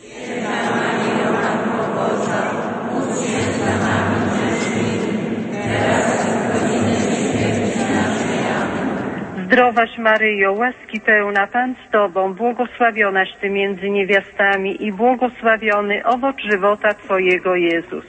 Zdrowaś Maryjo, łaski pełna Pan z Tobą, błogosławionaś Ty między niewiastami i błogosławiony owoc żywota Twojego, Jezus.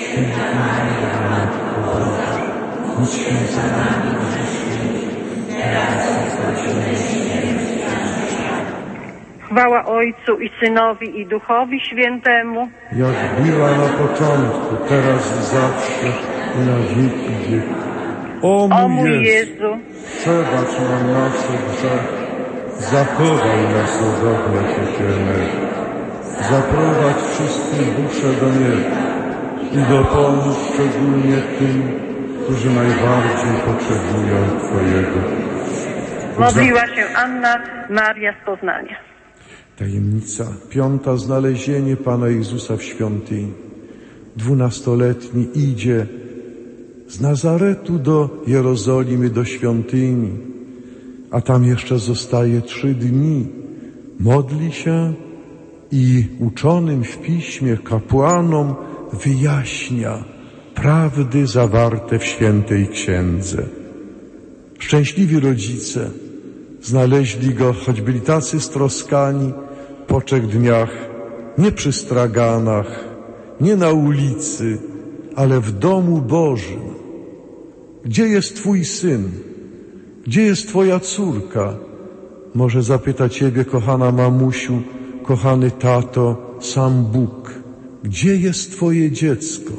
Chwała Ojcu i Synowi i Duchowi Świętemu, jak była na początku, teraz i zawsze i na wieki wieków. O mój Jezu, przebacz nam nasze grzechy, zachowaj nas od ognia piekielnego, zaprowadź wszystkie dusze do nieba i dopomóż szczególnie tym, którzy najbardziej potrzebują Twojego. Modliła się Anna Maria z Poznania. Tajemnica 5. Znalezienie Pana Jezusa w świątyni. 12-letni idzie z Nazaretu do Jerozolimy, do świątyni, a tam jeszcze zostaje 3 dni. Modli się i uczonym w piśmie, kapłanom wyjaśnia prawdy zawarte w świętej księdze. Szczęśliwi rodzice znaleźli go, choć byli tacy stroskani, po 3 dniach, nie przy straganach, nie na ulicy, ale w domu Bożym. Gdzie jest Twój syn? Gdzie jest Twoja córka? Może zapyta Ciebie, kochana mamusiu, kochany tato, sam Bóg. Gdzie jest Twoje dziecko?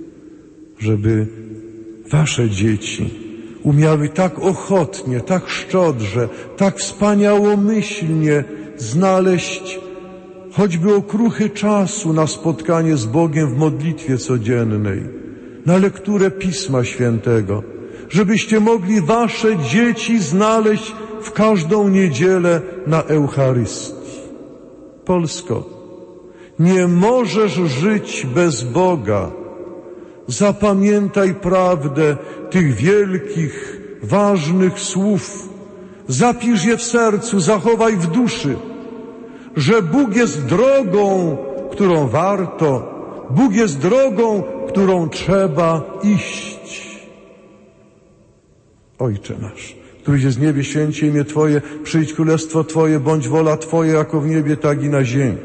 Żeby Wasze dzieci umiały tak ochotnie, tak szczodrze, tak wspaniałomyślnie znaleźć choćby okruchy czasu na spotkanie z Bogiem w modlitwie codziennej, na lekturę Pisma Świętego, żebyście mogli wasze dzieci znaleźć w każdą niedzielę na Eucharystii. Polsko, nie możesz żyć bez Boga, zapamiętaj prawdę tych wielkich, ważnych słów. Zapisz je w sercu, zachowaj w duszy, że Bóg jest drogą, którą warto, Bóg jest drogą, którą trzeba iść. Ojcze nasz, któryś jest w niebie, święć się imię Twoje, przyjdź królestwo Twoje, bądź wola Twoja, jako w niebie, tak i na ziemi.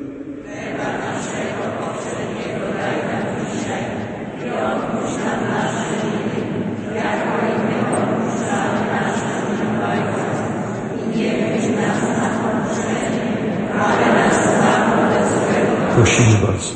Prosimy bardzo.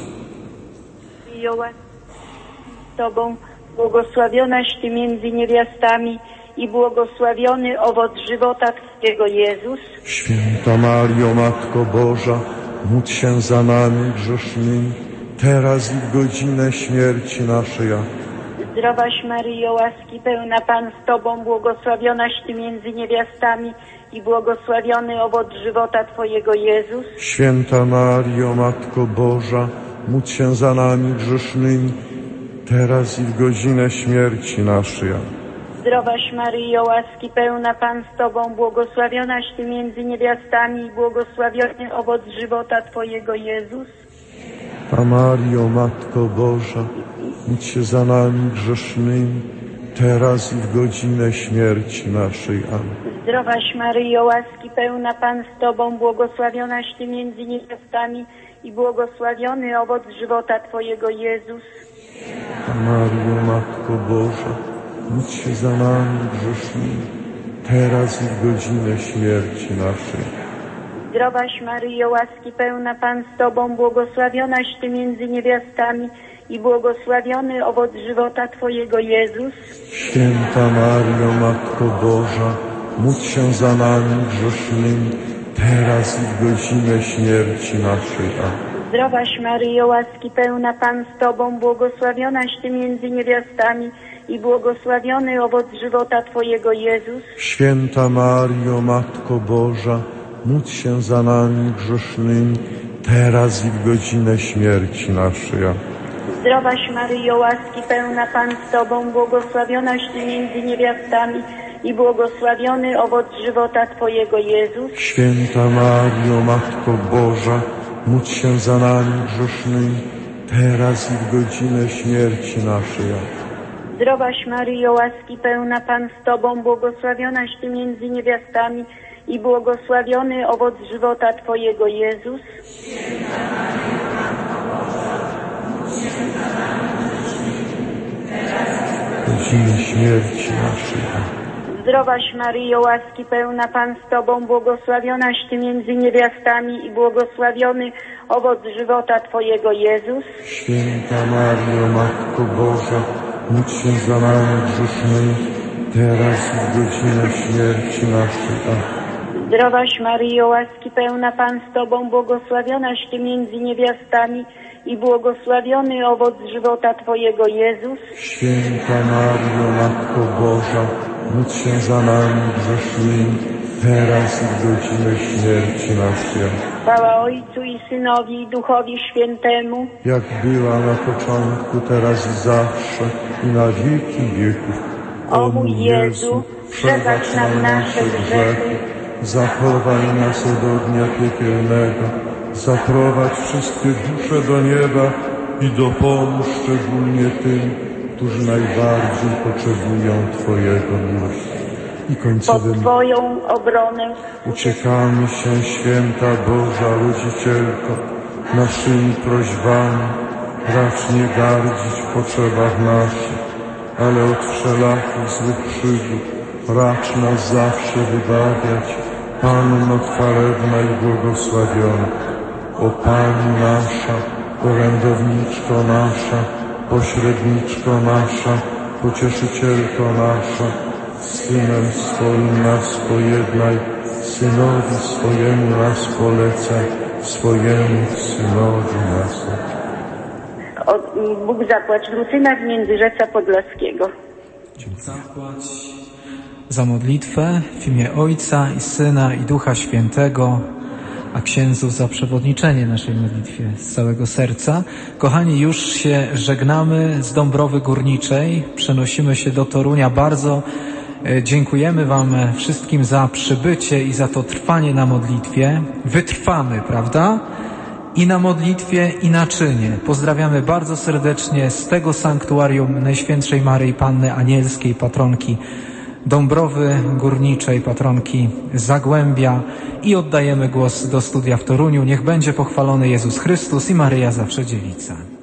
Z Tobą, błogosławionaś Ty między niewiastami i błogosławiony owoc żywota Twojego, Jezus. Święta Mario, Matko Boża, módl się za nami grzesznymi, teraz i w godzinę śmierci naszej. Zdrowaś Maryjo, łaski pełna, Pan z Tobą, błogosławionaś Ty między niewiastami i błogosławiony owoc żywota Twojego, Jezus. Święta Mario, Matko Boża, módl się za nami grzesznymi, teraz i w godzinę śmierci naszej. Zdrowaś Maryjo, łaski pełna, Pan z Tobą, błogosławionaś Ty między niewiastami i błogosławiony owoc żywota Twojego, Jezus. A Mario, Matko Boża, módl się za nami grzesznymi, teraz i w godzinę śmierci naszej. Amen. Zdrowaś Maryjo, łaski pełna, Pan z Tobą, błogosławionaś Ty między niewiastami i błogosławiony owoc żywota Twojego, Jezus. A Mario, Matko Boża, módl się za nami grzesznymi, teraz i w godzinę śmierci naszej. Zdrowaś Maryjo, łaski pełna, Pan z Tobą, błogosławionaś Ty między niewiastami i błogosławiony owoc żywota Twojego, Jezus. Święta Mario, Matko Boża, módl się za nami grzesznymi, teraz i w godzinę śmierci naszej. Amen. Zdrowaś Maryjo, łaski pełna, Pan z Tobą, błogosławionaś Ty między niewiastami i błogosławiony owoc żywota Twojego, Jezus. Święta Mario, Matko Boża, módl się za nami grzesznymi, teraz i w godzinę śmierci naszej. Zdrowaś Maryjo, łaski pełna, Pan z Tobą, błogosławionaś Ty między niewiastami i błogosławiony owoc żywota Twojego, Jezus. Święta Mario, Matko Boża, módl się za nami grzesznymi, teraz i w godzinę śmierci naszej. Zdrowaś Maryjo, łaski pełna, Pan z Tobą, błogosławionaś Ty między niewiastami i błogosławiony owoc żywota Twojego, Jezus. Święta Maryjo, Matko Boża, módl się za nami grzesznymi, teraz i w godzinę śmierci naszej. Zdrowaś Maryjo, łaski pełna, Pan z Tobą, błogosławionaś Ty między niewiastami i błogosławiony owoc żywota Twojego, Jezus. Święta Maryjo, Matko Boża, módl się za nami grzesznymi, teraz i w godzinę śmierci naszej. Amen. Zdrowaś Maryjo, łaski pełna, Pan z Tobą, błogosławionaś Ty między niewiastami i błogosławiony owoc żywota Twojego, Jezus. Święta Maryjo, Matko Boża, módl się za nami grzesznymi, teraz i w godzinę śmierci naszej. Chwała Ojcu i Synowi i Duchowi Świętemu, jak była na początku, teraz i zawsze, i na wieki wieków. O mój Jezu, przebacz nam nasze grzechy, zachowaj nas od ognia piekielnego, zaprowadź wszystkie dusze do nieba i dopomóż szczególnie tym, którzy najbardziej potrzebują Twojego miłosierdzia. I końcowym pod Twoją obronę uciekamy się, Święta Boża Rodzicielko, naszymi prośbami. Racz nie gardzić w potrzebach naszych, ale od wszelakich złych przygód racz nas zawsze wybawiać. Panno chwalebna i błogosławiona, o Pani nasza, orędowniczko nasza, pośredniczko nasza, pocieszycielko nasza, z Synem swoim nas pojednaj, Synowi swojemu nas polecaj, swojemu Synowi nas. Bóg zapłać. Lucyna z Międzyrzeca Podlaskiego. Zapłać za modlitwę w imię Ojca i Syna i Ducha Świętego. a księdzu za przewodniczenie naszej modlitwie z całego serca. Kochani, już się żegnamy z Dąbrowy Górniczej. Przenosimy się do Torunia. Bardzo dziękujemy Wam wszystkim za przybycie i za to trwanie na modlitwie. Wytrwamy, prawda? I na modlitwie, i na czynie. Pozdrawiamy bardzo serdecznie z tego sanktuarium Najświętszej Maryi Panny Anielskiej, patronki Dąbrowy Górniczej, patronki Zagłębia, i oddajemy głos do studia w Toruniu. Niech będzie pochwalony Jezus Chrystus i Maryja Zawsze Dziewica.